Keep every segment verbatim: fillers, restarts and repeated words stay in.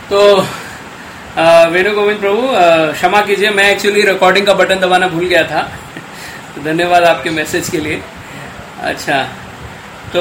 तो वेणु गोविंद प्रभु क्षमा कीजिए, मैं एक्चुअली रिकॉर्डिंग का बटन दबाना भूल गया था। तो धन्यवाद आपके मैसेज के लिए। अच्छा, तो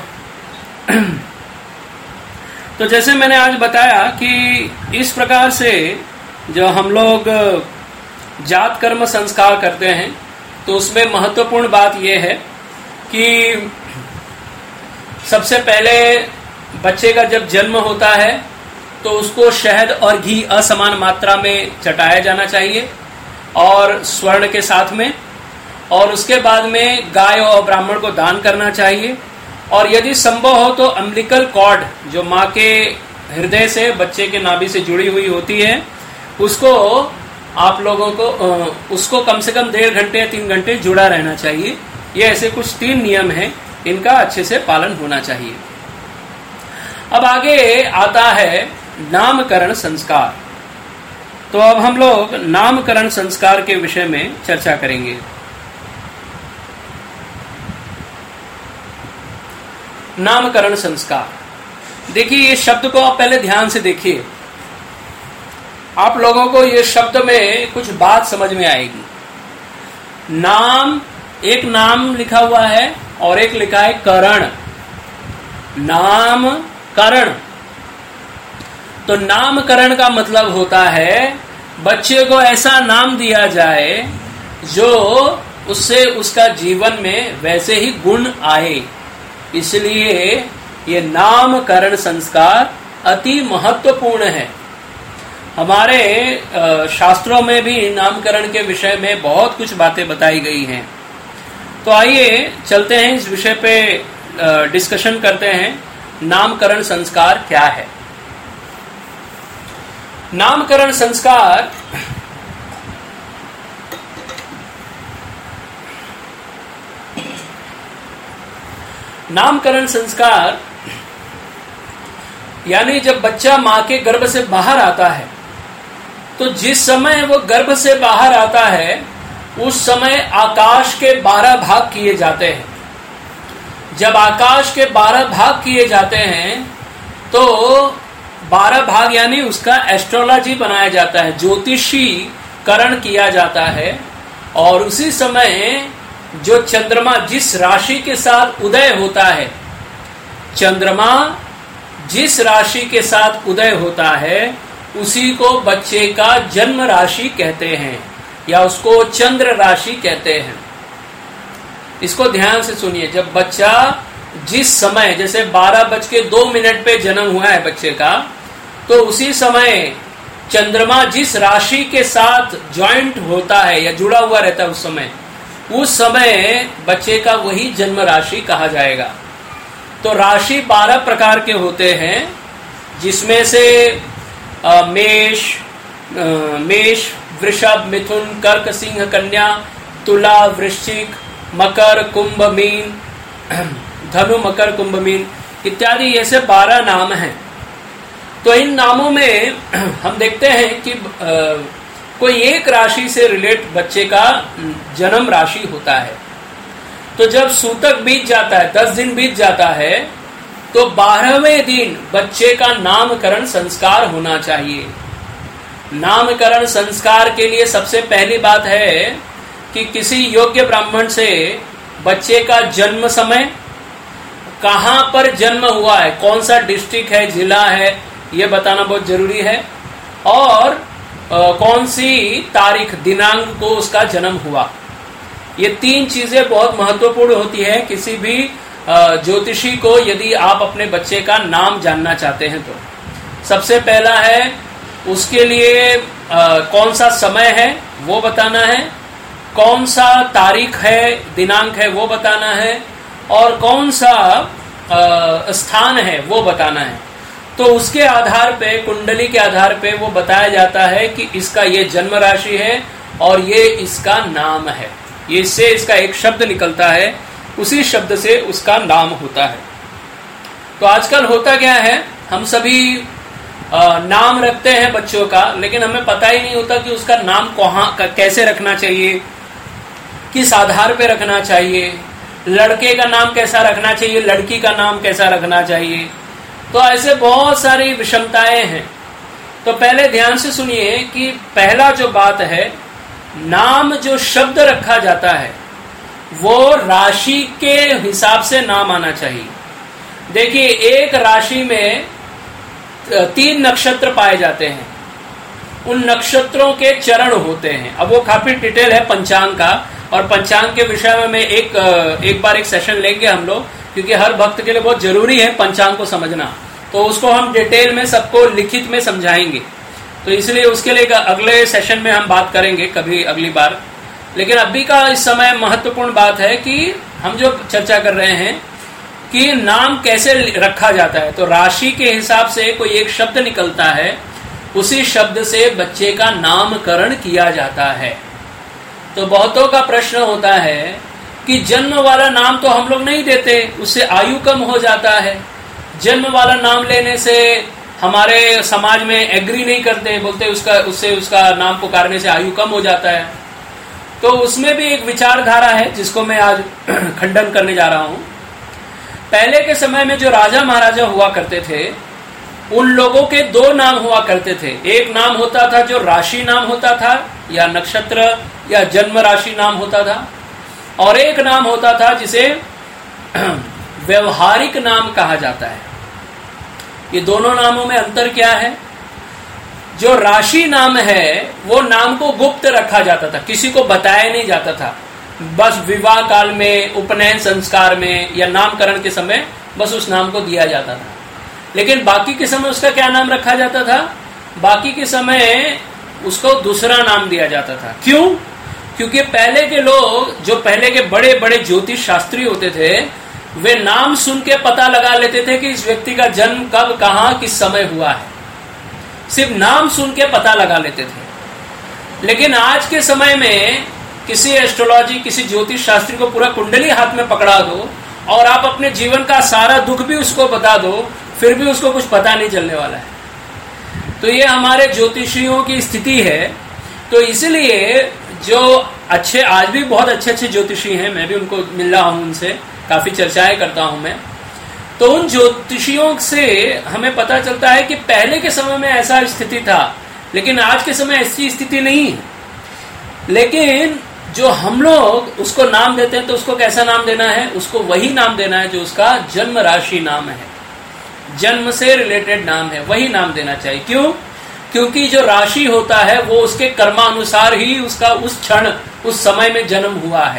तो जैसे मैंने आज बताया कि इस प्रकार से जो हम लोग जात कर्म संस्कार करते हैं, तो उसमें महत्वपूर्ण बात यह है कि सबसे पहले बच्चे का जब जन्म होता है तो उसको शहद और घी असमान मात्रा में चटाया जाना चाहिए और स्वर्ण के साथ में, और उसके बाद में गाय और ब्राह्मण को दान करना चाहिए। और यदि संभव हो तो अम्बिलिकल कॉर्ड जो माँ के हृदय से बच्चे के नाभि से जुड़ी हुई होती है, उसको आप लोगों को उसको कम से कम डेढ़ घंटे या तीन घंटे जुड़ा रहना चाहिए। ये ऐसे कुछ तीन नियम हैं, इनका अच्छे से पालन होना चाहिए। अब आगे आता है नामकरण संस्कार। तो अब हम लोग नामकरण संस्कार के विषय में चर्चा करेंगे। नामकरण संस्कार, देखिए ये शब्द को आप पहले ध्यान से देखिए, आप लोगों को ये शब्द में कुछ बात समझ में आएगी। नाम, एक नाम लिखा हुआ है और एक लिखा है करण। नामकरण, तो नामकरण का मतलब होता है बच्चे को ऐसा नाम दिया जाए जो उससे उसका जीवन में वैसे ही गुण आए। इसलिए ये नामकरण संस्कार अति महत्वपूर्ण है। हमारे शास्त्रों में भी नामकरण के विषय में बहुत कुछ बातें बताई गई हैं। तो आइए चलते हैं इस विषय पे डिस्कशन करते हैं। नामकरण संस्कार क्या है? नामकरण संस्कार नामकरण संस्कार यानी जब बच्चा मां के गर्भ से बाहर आता है, तो जिस समय वो गर्भ से बाहर आता है उस समय आकाश के बारह भाग किए जाते हैं। जब आकाश के बारह भाग किए जाते हैं तो बारह भाग यानी उसका एस्ट्रोलॉजी बनाया जाता है, ज्योतिषी करण किया जाता है। और उसी समय जो चंद्रमा जिस राशि के साथ उदय होता है, चंद्रमा जिस राशि के साथ उदय होता है उसी को बच्चे का जन्म राशि कहते हैं या उसको चंद्र राशि कहते हैं। इसको ध्यान से सुनिए। जब बच्चा जिस समय, जैसे बारह बज के दो मिनट पे जन्म हुआ है बच्चे का, तो उसी समय चंद्रमा जिस राशि के साथ ज्वाइंट होता है या जुड़ा हुआ रहता है उस समय उस समय बच्चे का वही जन्म राशि कहा जाएगा। तो राशि बारह प्रकार के होते हैं, जिसमें से आ, मेष आ, मेष वृषभ, मिथुन, कर्क, सिंह, कन्या, तुला, वृश्चिक, मकर, कुंभ, मीन, धनु, मकर, कुंभ, मीन इत्यादि ऐसे बारह नाम हैं। तो इन नामों में हम देखते हैं कि आ, कोई एक राशि से रिलेट बच्चे का जन्म राशि होता है। तो जब सूतक बीत जाता है, दस दिन बीत जाता है, तो बारहवें दिन बच्चे का नामकरण संस्कार होना चाहिए। नामकरण संस्कार के लिए सबसे पहली बात है कि किसी योग्य ब्राह्मण से बच्चे का जन्म समय, कहां पर जन्म हुआ है, कौन सा डिस्ट्रिक्ट है, जिला है, यह बताना बहुत जरूरी है, और आ, कौन सी तारीख, दिनांक को उसका जन्म हुआ। ये तीन चीजें बहुत महत्वपूर्ण होती है किसी भी ज्योतिषी को, यदि आप अपने बच्चे का नाम जानना चाहते हैं। तो सबसे पहला है उसके लिए आ, कौन सा समय है वो बताना है, कौन सा तारीख है, दिनांक है वो बताना है, और कौन सा आ, स्थान है वो बताना है। तो उसके आधार पे, कुंडली के आधार पे वो बताया जाता है कि इसका ये जन्म राशि है और ये इसका नाम है। ये इससे इसका एक शब्द निकलता है, उसी शब्द से उसका नाम होता है। तो आजकल होता क्या है, हम सभी आ, नाम रखते हैं बच्चों का, लेकिन हमें पता ही नहीं होता कि उसका नाम कहाँ कैसे रखना चाहिए, किस आधार पे रखना चाहिए, लड़के का नाम कैसा रखना चाहिए, लड़की का नाम कैसा रखना चाहिए। तो ऐसे बहुत सारी विषमताएं हैं। तो पहले ध्यान से सुनिए कि पहला जो बात है, नाम जो शब्द रखा जाता है वो राशि के हिसाब से नाम आना चाहिए। देखिए, एक राशि में तीन नक्षत्र पाए जाते हैं, उन नक्षत्रों के चरण होते हैं। अब वो काफी डिटेल है पंचांग का, और पंचांग के विषय में मैं एक एक बार एक सेशन लेंगे हम लोग, क्योंकि हर भक्त के लिए बहुत जरूरी है पंचांग को समझना। तो उसको हम डिटेल में सबको लिखित में समझाएंगे, तो इसलिए उसके लिए अगले सेशन में हम बात करेंगे कभी अगली बार। लेकिन अभी का इस समय महत्वपूर्ण बात है कि हम जो चर्चा कर रहे हैं कि नाम कैसे रखा जाता है। तो राशि के हिसाब से कोई एक शब्द निकलता है, उसी शब्द से बच्चे का नामकरण किया जाता है। तो बहुतों का प्रश्न होता है कि जन्म वाला नाम तो हम लोग नहीं देते, उससे आयु कम हो जाता है। जन्म वाला नाम लेने से हमारे समाज में एग्री नहीं करते, बोलते उसका उससे उसका नाम पुकारने से आयु कम हो जाता है। तो उसमें भी एक विचारधारा है जिसको मैं आज खंडन करने जा रहा हूं। पहले के समय में जो राजा महाराजा हुआ करते थे, उन लोगों के दो नाम हुआ करते थे। एक नाम होता था जो राशि नाम होता था, या नक्षत्र या जन्म राशि नाम होता था, और एक नाम होता था जिसे व्यवहारिक नाम कहा जाता है। ये दोनों नामों में अंतर क्या है? जो राशि नाम है वो नाम को गुप्त रखा जाता था, किसी को बताया नहीं जाता था। बस विवाह काल में, उपनयन संस्कार में या नामकरण के समय बस उस नाम को दिया जाता था। लेकिन बाकी के समय उसका क्या नाम रखा जाता था? बाकी के समय उसको दूसरा नाम दिया जाता था। क्यों? क्योंकि पहले के लोग, जो पहले के बड़े बड़े ज्योतिष शास्त्री होते थे, वे नाम सुन के पता लगा लेते थे कि इस व्यक्ति का जन्म कब, कहां, किस समय हुआ है। सिर्फ नाम सुन के पता लगा लेते थे। लेकिन आज के समय में किसी एस्ट्रोलॉजी, किसी ज्योतिष शास्त्री को पूरा कुंडली हाथ में पकड़ा दो और आप अपने जीवन का सारा दुख भी उसको बता दो, फिर भी उसको कुछ पता नहीं चलने वाला है। तो ये हमारे ज्योतिषियों की स्थिति है। तो इसलिए जो अच्छे, आज भी बहुत अच्छे अच्छे ज्योतिषी हैं, मैं भी उनको मिल रहा हूं, उनसे काफी चर्चाएं करता हूं मैं। तो उन ज्योतिषियों से हमें पता चलता है कि पहले के समय में ऐसा स्थिति था, लेकिन आज के समय ऐसी स्थिति नहीं है। लेकिन जो हम लोग उसको नाम देते हैं, तो उसको कैसा नाम देना है? उसको वही नाम देना है जो उसका जन्म राशि नाम है, जन्म से रिलेटेड नाम है, वही नाम देना चाहिए। क्यों? क्योंकि जो राशि होता है वो उसके कर्मानुसार ही उसका उस क्षण, उस समय में जन्म हुआ है।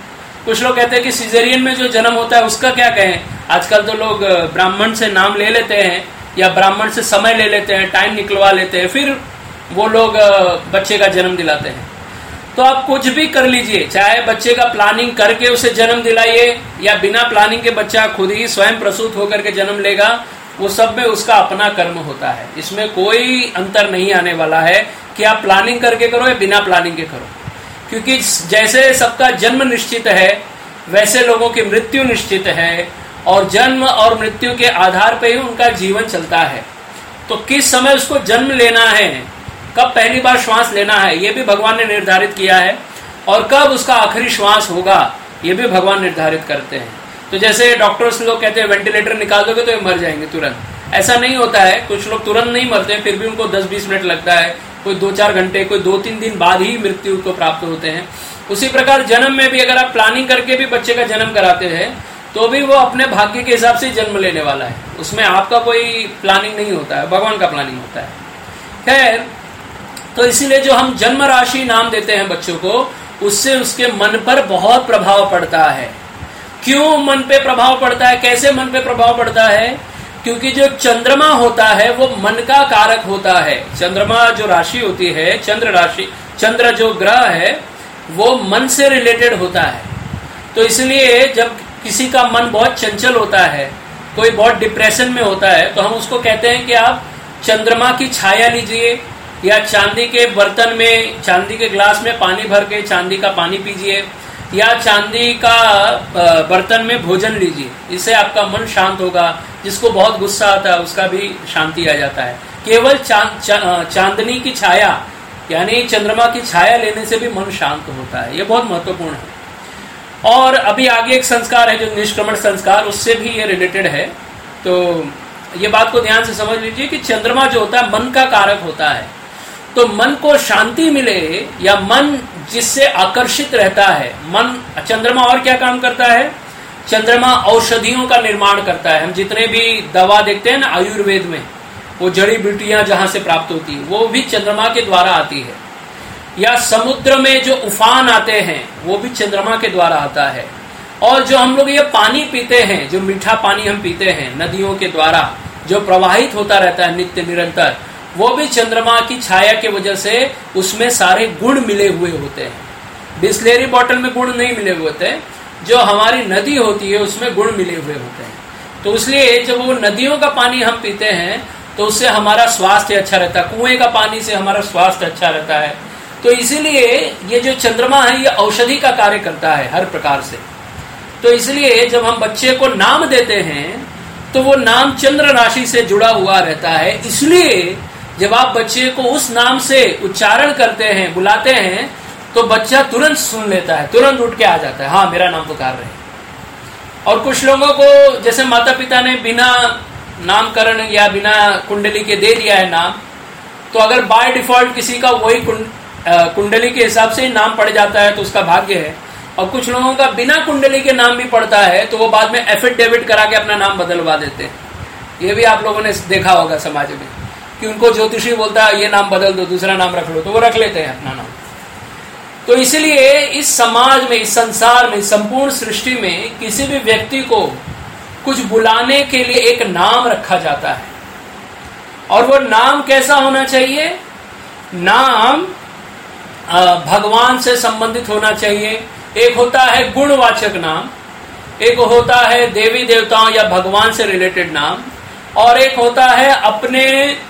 कुछ लोग कहते हैं कि सिजेरियन में जो जन्म होता है उसका क्या कहें। आजकल तो लोग ब्राह्मण से नाम ले लेते हैं या ब्राह्मण से समय ले लेते हैं, टाइम निकलवा लेते हैं, फिर वो लोग बच्चे का जन्म दिलाते हैं। तो आप कुछ भी कर लीजिए, चाहे बच्चे का प्लानिंग करके उसे जन्म दिलाइए या बिना प्लानिंग के बच्चा खुद ही स्वयं प्रसूत होकर के जन्म लेगा, वो सब में उसका अपना कर्म होता है। इसमें कोई अंतर नहीं आने वाला है कि आप प्लानिंग करके करो या बिना प्लानिंग के करो। क्योंकि जैसे सबका जन्म निश्चित है, वैसे लोगों की मृत्यु निश्चित है, और जन्म और मृत्यु के आधार पर ही उनका जीवन चलता है। तो किस समय उसको जन्म लेना है, कब पहली बार श्वास लेना है, ये भी भगवान ने निर्धारित किया है, और कब उसका आखिरी श्वास होगा ये भी भगवान निर्धारित करते हैं। तो जैसे डॉक्टर्स लोग कहते हैं वेंटिलेटर निकाल दोगे तो ये मर जाएंगे तुरंत, ऐसा नहीं होता है। कुछ लोग तुरंत नहीं मरते हैं, फिर भी उनको दस बीस मिनट लगता है, कोई दो चार घंटे, कोई दो तीन दिन बाद ही मृत्यु को प्राप्त होते हैं। उसी प्रकार जन्म में भी अगर आप प्लानिंग करके भी बच्चे का जन्म कराते हैं तो भी वो अपने भाग्य के हिसाब से जन्म लेने वाला है, उसमें आपका कोई प्लानिंग नहीं होता है, भगवान का प्लानिंग होता है। खैर, तो इसीलिए जो हम जन्म राशि नाम देते हैं बच्चों को, उससे उसके मन पर बहुत प्रभाव पड़ता है। क्यों मन पे प्रभाव पड़ता है? कैसे मन पे प्रभाव पड़ता है? क्योंकि जो चंद्रमा होता है वो मन का कारक होता है। चंद्रमा जो राशि होती है, चंद्र राशि, चंद्र जो ग्रह है वो मन से रिलेटेड होता है। तो इसलिए जब किसी का मन बहुत चंचल होता है, कोई बहुत डिप्रेशन में होता है, तो हम उसको कहते हैं कि आप चंद्रमा की छाया लीजिए, या चांदी के बर्तन में, चांदी के ग्लास में पानी भर के चांदी का पानी पीजिए, या चांदी का बर्तन में भोजन लीजिए। इससे आपका मन शांत होगा। जिसको बहुत गुस्सा आता है उसका भी शांति आ जाता है। केवल चांद चा, चांदनी की छाया यानी चंद्रमा की छाया लेने से भी मन शांत होता है। ये बहुत महत्वपूर्ण है। और अभी आगे एक संस्कार है जो निष्क्रमण संस्कार, उससे भी ये रिलेटेड है। तो ये बात को ध्यान से समझ लीजिए कि चंद्रमा जो होता है मन का कारक होता है। तो मन को शांति मिले या मन जिससे आकर्षित रहता है, मन चंद्रमा और क्या काम करता है? चंद्रमा औषधियों का निर्माण करता है। हम जितने भी दवा देखते हैं ना आयुर्वेद में, वो जड़ी बूटियां जहां से प्राप्त होती है वो भी चंद्रमा के द्वारा आती है। या समुद्र में जो उफान आते हैं वो भी चंद्रमा के द्वारा आता है। और जो हम लोग ये पानी पीते हैं, जो मीठा पानी हम पीते हैं नदियों के द्वारा जो प्रवाहित होता रहता है नित्य निरंतर, वो भी चंद्रमा की छाया की वजह से उसमें सारे गुण मिले हुए होते हैं। बिस्लेरी बॉटल में गुण नहीं मिले हुए होते, जो हमारी नदी होती है उसमें गुण मिले हुए होते हैं। तो इसलिए जब वो नदियों का पानी हम पीते हैं तो उससे हमारा स्वास्थ्य अच्छा रहता है, कुएं का पानी से हमारा स्वास्थ्य अच्छा रहता है। तो इसीलिए ये जो चंद्रमा है ये औषधि का कार्य करता है हर प्रकार से। तो इसलिए जब हम बच्चे को नाम देते हैं तो वो नाम चंद्र राशि से जुड़ा हुआ रहता है। इसलिए जब आप बच्चे को उस नाम से उच्चारण करते हैं, बुलाते हैं, तो बच्चा तुरंत सुन लेता है, तुरंत उठ के आ जाता है, हाँ मेरा नाम पुकार रहे हैं। और कुछ लोगों को जैसे माता पिता ने बिना नामकरण या बिना कुंडली के दे दिया है नाम, तो अगर बाय डिफॉल्ट किसी का वही कुंडली के हिसाब से ही नाम पड़ जाता है तो उसका भाग्य है। और कुछ लोगों का बिना कुंडली के नाम भी पड़ता है तो वो बाद में एफिडेविट करा के अपना नाम बदलवा देते हैं। ये भी आप लोगों ने देखा होगा समाज में कि उनको ज्योतिषी बोलता है ये नाम बदल दो, दूसरा नाम रख लो, तो वो रख लेते हैं अपना नाम। तो इसलिए इस समाज में, इस संसार में, संपूर्ण सृष्टि में किसी भी व्यक्ति को कुछ बुलाने के लिए एक नाम रखा जाता है। और वो नाम कैसा होना चाहिए? नाम भगवान से संबंधित होना चाहिए। एक होता है गुणवाचक नाम, एक होता है देवी देवताओं या भगवान से रिलेटेड नाम, और एक होता है अपने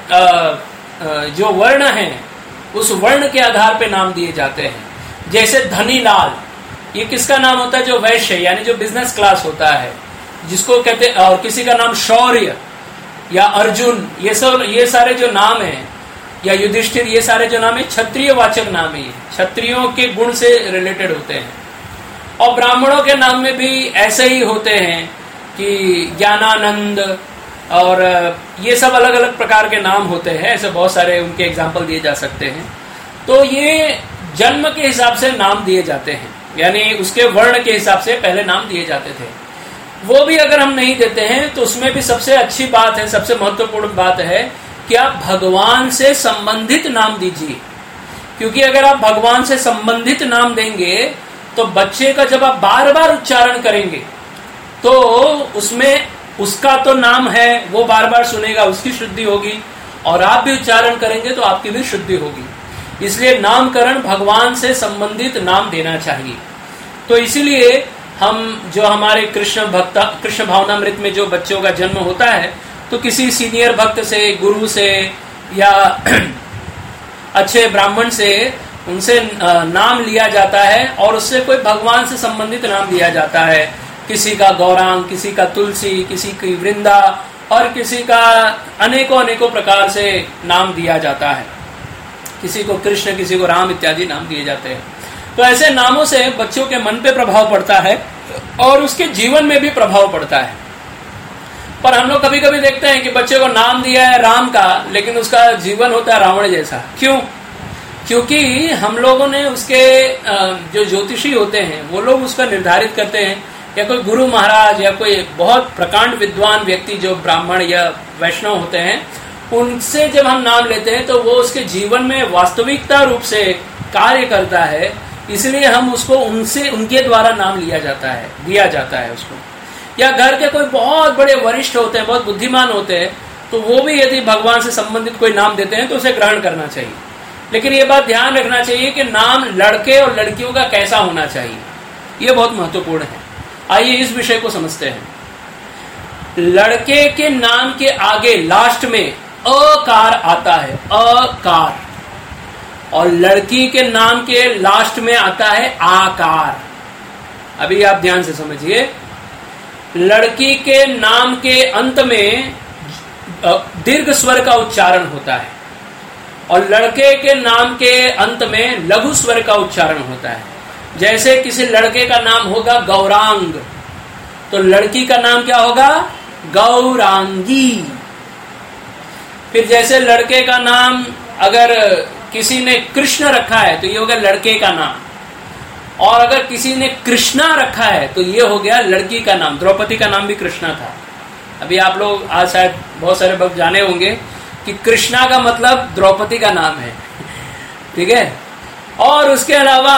जो वर्ण हैं उस वर्ण के आधार पे नाम दिए जाते हैं। जैसे धनीलाल, ये किसका नाम होता है? जो वैश्य यानी जो बिजनेस क्लास होता है जिसको कहते हैं। और किसी का नाम शौर्य या अर्जुन, ये सब ये सारे जो नाम हैं, या युधिष्ठिर, ये सारे जो नाम है क्षत्रिय वाचक नाम है, क्षत्रियों के गुण से रिलेटेड होते हैं। और ब्राह्मणों के नाम में भी ऐसे ही होते हैं कि ज्ञानानंद, और ये सब अलग अलग प्रकार के नाम होते हैं। ऐसे बहुत सारे उनके एग्जाम्पल दिए जा सकते हैं। तो ये जन्म के हिसाब से नाम दिए जाते हैं, यानी उसके वर्ण के हिसाब से पहले नाम दिए जाते थे। वो भी अगर हम नहीं देते हैं तो उसमें भी सबसे अच्छी बात है, सबसे महत्वपूर्ण बात है कि आप भगवान से संबंधित नाम दीजिए। क्योंकि अगर आप भगवान से संबंधित नाम देंगे तो बच्चे का जब आप बार बार उच्चारण करेंगे तो उसमें उसका तो नाम है, वो बार बार सुनेगा, उसकी शुद्धि होगी, और आप भी उच्चारण करेंगे तो आपकी भी शुद्धि होगी। इसलिए नामकरण भगवान से संबंधित नाम देना चाहिए। तो इसीलिए हम जो हमारे कृष्ण भक्त कृष्ण भावनामृत में जो बच्चों का जन्म होता है तो किसी सीनियर भक्त से, गुरु से या अच्छे ब्राह्मण से उनसे नाम लिया जाता है और उससे कोई भगवान से संबंधित नाम दिया जाता है। किसी का गौरांग, किसी का तुलसी, किसी की वृंदा, और किसी का अनेकों अनेकों प्रकार से नाम दिया जाता है। किसी को कृष्ण, किसी को राम इत्यादि नाम दिए जाते हैं। तो ऐसे नामों से बच्चों के मन पे प्रभाव पड़ता है और उसके जीवन में भी प्रभाव पड़ता है। पर हम लोग कभी कभी देखते हैं कि बच्चे को नाम दिया है राम का, लेकिन उसका जीवन होता है रावण जैसा। क्यों? क्योंकि हम लोगों ने उसके जो ज्योतिषी होते हैं वो लोग उसका निर्धारित करते हैं, या कोई गुरु महाराज या कोई बहुत प्रकांड विद्वान व्यक्ति जो ब्राह्मण या वैष्णव होते हैं, उनसे जब हम नाम लेते हैं तो वो उसके जीवन में वास्तविकता रूप से कार्य करता है। इसलिए हम उसको उनसे उनके द्वारा नाम लिया जाता है, दिया जाता है उसको। या घर के कोई बहुत बड़े वरिष्ठ होते हैं, बहुत बुद्धिमान होते हैं, तो वो भी यदि भगवान से संबंधित कोई नाम देते हैं तो उसे ग्रहण करना चाहिए। लेकिन ये बात ध्यान रखना चाहिए कि नाम लड़के और लड़कियों का कैसा होना चाहिए, ये बहुत महत्वपूर्ण है। आइए इस विषय को समझते हैं। लड़के के नाम के आगे लास्ट में अकार आता है, अकार, और लड़की के नाम के लास्ट में आता है आकार। अभी आप ध्यान से समझिए, लड़की के नाम के अंत में दीर्घ स्वर का उच्चारण होता है और लड़के के नाम के अंत में लघु स्वर का उच्चारण होता है। जैसे किसी लड़के का नाम होगा गौरांग, तो लड़की का नाम क्या होगा? गौरांगी। फिर जैसे लड़के का नाम अगर किसी ने कृष्ण रखा है तो ये हो गया लड़के का नाम, और अगर किसी ने कृष्णा रखा है तो ये हो गया लड़की का नाम। द्रौपदी का नाम भी कृष्णा था। अभी आप लोग आज शायद बहुत सारे भक्त जाने होंगे कि कृष्णा का मतलब द्रौपदी का नाम है, ठीक है। और उसके अलावा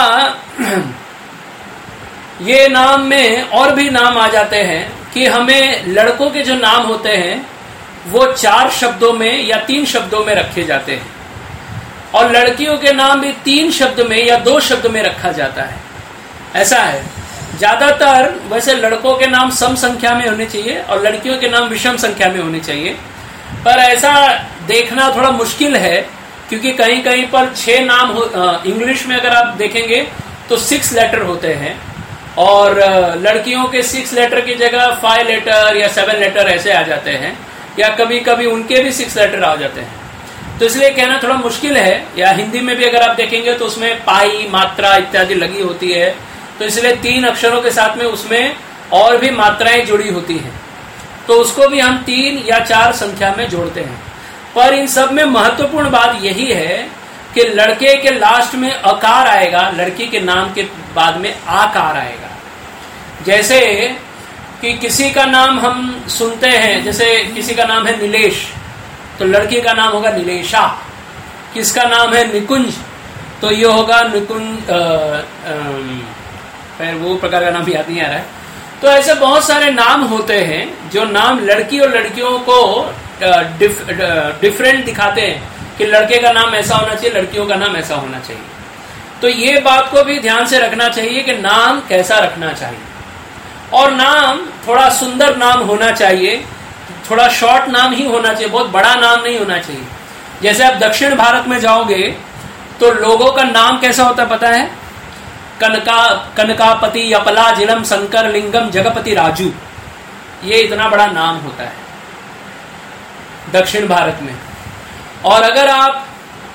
ये नाम में और भी नाम आ जाते हैं कि हमें लड़कों के जो नाम होते हैं वो चार शब्दों में या तीन शब्दों में रखे जाते हैं, और लड़कियों के नाम भी तीन शब्द में या दो शब्द में रखा जाता है। ऐसा है, ज्यादातर वैसे लड़कों के नाम सम संख्या में होने चाहिए और लड़कियों के नाम विषम संख्या में होने चाहिए, पर ऐसा देखना थोड़ा मुश्किल है क्योंकि कहीं कहीं पर छह नाम हो, इंग्लिश में अगर आप देखेंगे तो सिक्स लेटर होते हैं, और लड़कियों के सिक्स लेटर की जगह फाइव लेटर या सेवन लेटर ऐसे आ जाते हैं, या कभी कभी उनके भी सिक्स लेटर आ जाते हैं। तो इसलिए कहना थोड़ा मुश्किल है। या हिंदी में भी अगर आप देखेंगे तो उसमें पाई, मात्रा इत्यादि लगी होती है, तो इसलिए तीन अक्षरों के साथ में उसमें और भी मात्राएं जुड़ी होती हैं, तो उसको भी हम तीन या चार संख्या में जोड़ते हैं। पर इन सब में महत्वपूर्ण बात यही है कि लड़के के लास्ट में अकार आएगा, लड़की के नाम के बाद में आकार आएगा। जैसे कि किसी का नाम हम सुनते हैं, जैसे किसी का नाम है नीलेश तो लड़की का नाम होगा नीलेशा, किसका नाम है निकुंज तो ये होगा निकुंज, फिर वो प्रकार का नाम याद नहीं आ रहा है। तो ऐसे बहुत सारे नाम होते हैं जो नाम लड़की और लड़कियों को डिफ, डिफरेंट दिखाते हैं कि लड़के का नाम ऐसा होना चाहिए, लड़कियों का नाम ऐसा होना चाहिए। तो ये बात को भी ध्यान से रखना चाहिए कि नाम कैसा रखना चाहिए, और नाम थोड़ा सुंदर नाम होना चाहिए, थोड़ा शॉर्ट नाम ही होना चाहिए, बहुत बड़ा नाम नहीं होना चाहिए। जैसे आप दक्षिण भारत में जाओगे तो लोगों का नाम कैसा होता है पता है? कनका कनकापति, अपला, जिलम, शंकर, लिंगम, जगपति, राजू, ये इतना बड़ा नाम होता है दक्षिण भारत में। और अगर आप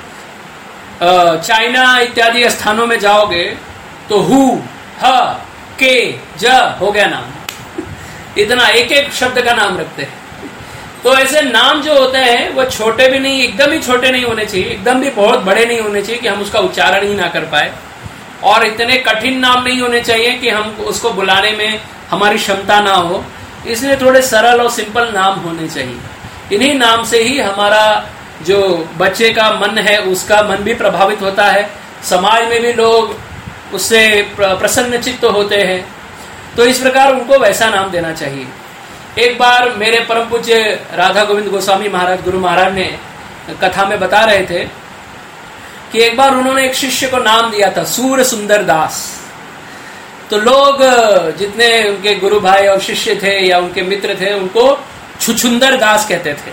चाइना इत्यादि स्थानों में जाओगे तो हु, ह, के, ज हो गया नाम, इतना एक एक शब्द का नाम रखते हैं। तो ऐसे नाम जो होते हैं वो छोटे भी नहीं, एकदम ही छोटे नहीं होने चाहिए, एकदम भी बहुत बड़े नहीं होने चाहिए कि हम उसका उच्चारण ही ना कर पाए, और इतने कठिन नाम नहीं होने चाहिए कि हम उसको बुलाने में हमारी क्षमता ना हो। इसलिए थोड़े सरल और सिंपल नाम होने चाहिए। इन्हीं नाम से ही हमारा जो बच्चे का मन है उसका मन भी प्रभावित होता है, समाज में भी लोग उससे प्रसन्न चित्त होते हैं। तो इस प्रकार उनको वैसा नाम देना चाहिए। एक बार मेरे परम पूज्य राधा गोविंद गोस्वामी महाराज, गुरु महाराज ने कथा में बता रहे थे कि एक बार उन्होंने एक शिष्य को नाम दिया था सूर सुंदर दास। तो लोग जितने उनके गुरु भाई और शिष्य थे या उनके मित्र थे उनको छुछुंदर दास कहते थे।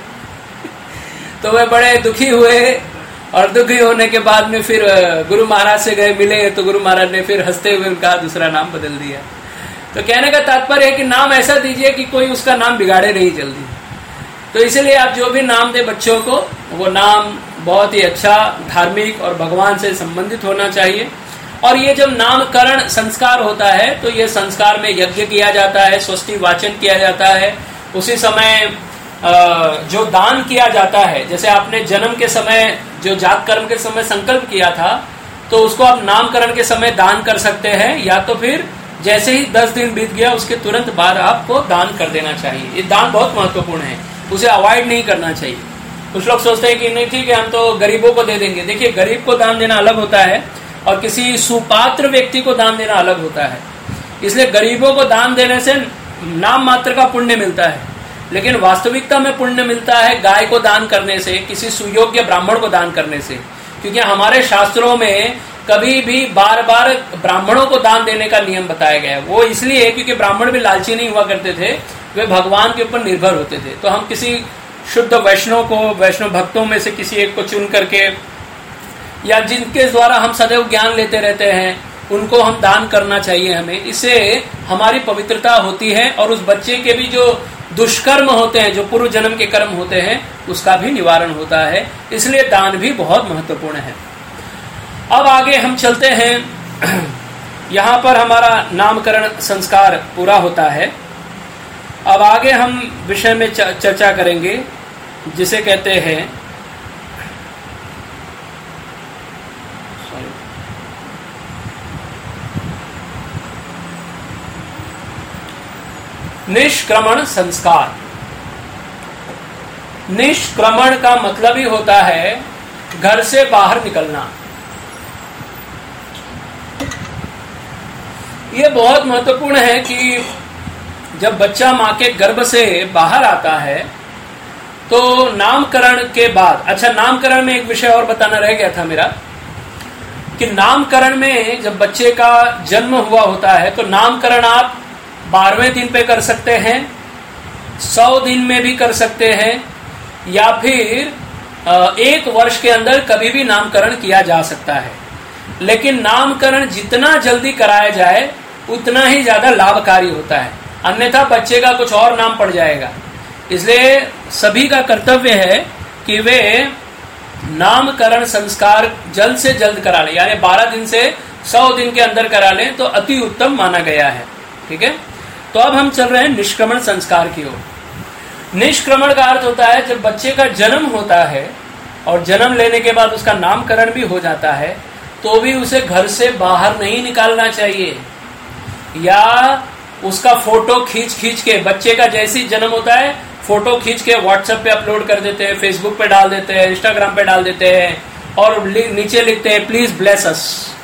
तो वे बड़े दुखी हुए, और दुखी होने के बाद में फिर गुरु महाराज से गए, मिले, तो गुरु महाराज ने फिर हंसते हुए उनका दूसरा नाम बदल दिया। तो कहने का तात्पर्य है कि नाम ऐसा दीजिए कि कोई उसका नाम बिगाड़े नहीं जल्दी। तो इसलिए आप जो भी नाम दे बच्चों को, वो नाम बहुत ही अच्छा, धार्मिक और भगवान से संबंधित होना चाहिए। और ये जब नामकरण संस्कार होता है तो ये संस्कार में यज्ञ किया जाता है, स्वस्ति वाचन किया जाता है, उसी समय जो दान किया जाता है, जैसे आपने जन्म के समय जो जात कर्म के समय संकल्प किया था तो उसको आप नामकरण के समय दान कर सकते हैं, या तो फिर जैसे ही दस दिन बीत गया उसके तुरंत बाद आपको दान कर देना चाहिए। ये दान बहुत महत्वपूर्ण है, उसे अवॉइड नहीं करना चाहिए। कुछ लोग सोचते हैं कि नहीं ठीक है हम तो गरीबों को दे देंगे। देखिए गरीब को दान देना अलग होता है और किसी सुपात्र व्यक्ति को दान देना अलग होता है। इसलिए गरीबों को दान देने से नाम मात्र का पुण्य मिलता है, लेकिन वास्तविकता में पुण्य मिलता है गाय को दान करने से, किसी सुयोग्य ब्राह्मण को दान करने से। क्योंकि हमारे शास्त्रों में कभी भी बार बार ब्राह्मणों को दान देने का नियम बताया गया है। वो इसलिए क्योंकि ब्राह्मण भी लालची नहीं हुआ करते थे, वे भगवान के ऊपर निर्भर होते थे। तो हम किसी शुद्ध वैष्णव को, वैष्णव भक्तों में से किसी एक को चुन करके, या जिनके द्वारा हम सदैव ज्ञान लेते रहते हैं, उनको हम दान करना चाहिए हमें। इससे हमारी पवित्रता होती है और उस बच्चे के भी जो दुष्कर्म होते हैं, जो पूर्व जन्म के कर्म होते हैं, उसका भी निवारण होता है। इसलिए दान भी बहुत महत्वपूर्ण है। अब आगे हम चलते हैं। यहाँ पर हमारा नामकरण संस्कार पूरा होता है। अब आगे हम विषय में चर्चा करेंगे जिसे कहते हैं निष्क्रमण संस्कार। निष्क्रमण का मतलब ही होता है घर से बाहर निकलना। यह बहुत महत्वपूर्ण है कि जब बच्चा मां के गर्भ से बाहर आता है तो नामकरण के बाद, अच्छा नामकरण में एक विषय और बताना रह गया था मेरा, कि नामकरण में जब बच्चे का जन्म हुआ होता है तो नामकरण आप बारहवें दिन पे कर सकते हैं, सौ दिन में भी कर सकते हैं, या फिर एक वर्ष के अंदर कभी भी नामकरण किया जा सकता है। लेकिन नामकरण जितना जल्दी कराया जाए उतना ही ज्यादा लाभकारी होता है, अन्यथा बच्चे का कुछ और नाम पड़ जाएगा। इसलिए सभी का कर्तव्य है कि वे नामकरण संस्कार जल्द से जल्द करा लें, यानी बारह दिन से सौ दिन के अंदर करा लें तो अति उत्तम माना गया है। ठीक है, तो अब हम चल रहे हैं निष्क्रमण संस्कार की ओर। निष्क्रमण का अर्थ होता है जब बच्चे का जन्म होता है और जन्म लेने के बाद उसका नामकरण भी हो जाता है तो भी उसे घर से बाहर नहीं निकालना चाहिए, या उसका फोटो खींच खींच के, बच्चे का जैसे ही जन्म होता है फोटो खींच के व्हाट्सएप पे अपलोड कर देते हैं, फेसबुक पे डाल देते हैं, इंस्टाग्राम पे डाल देते हैं और नीचे लिखते हैं प्लीज ब्लेस अस।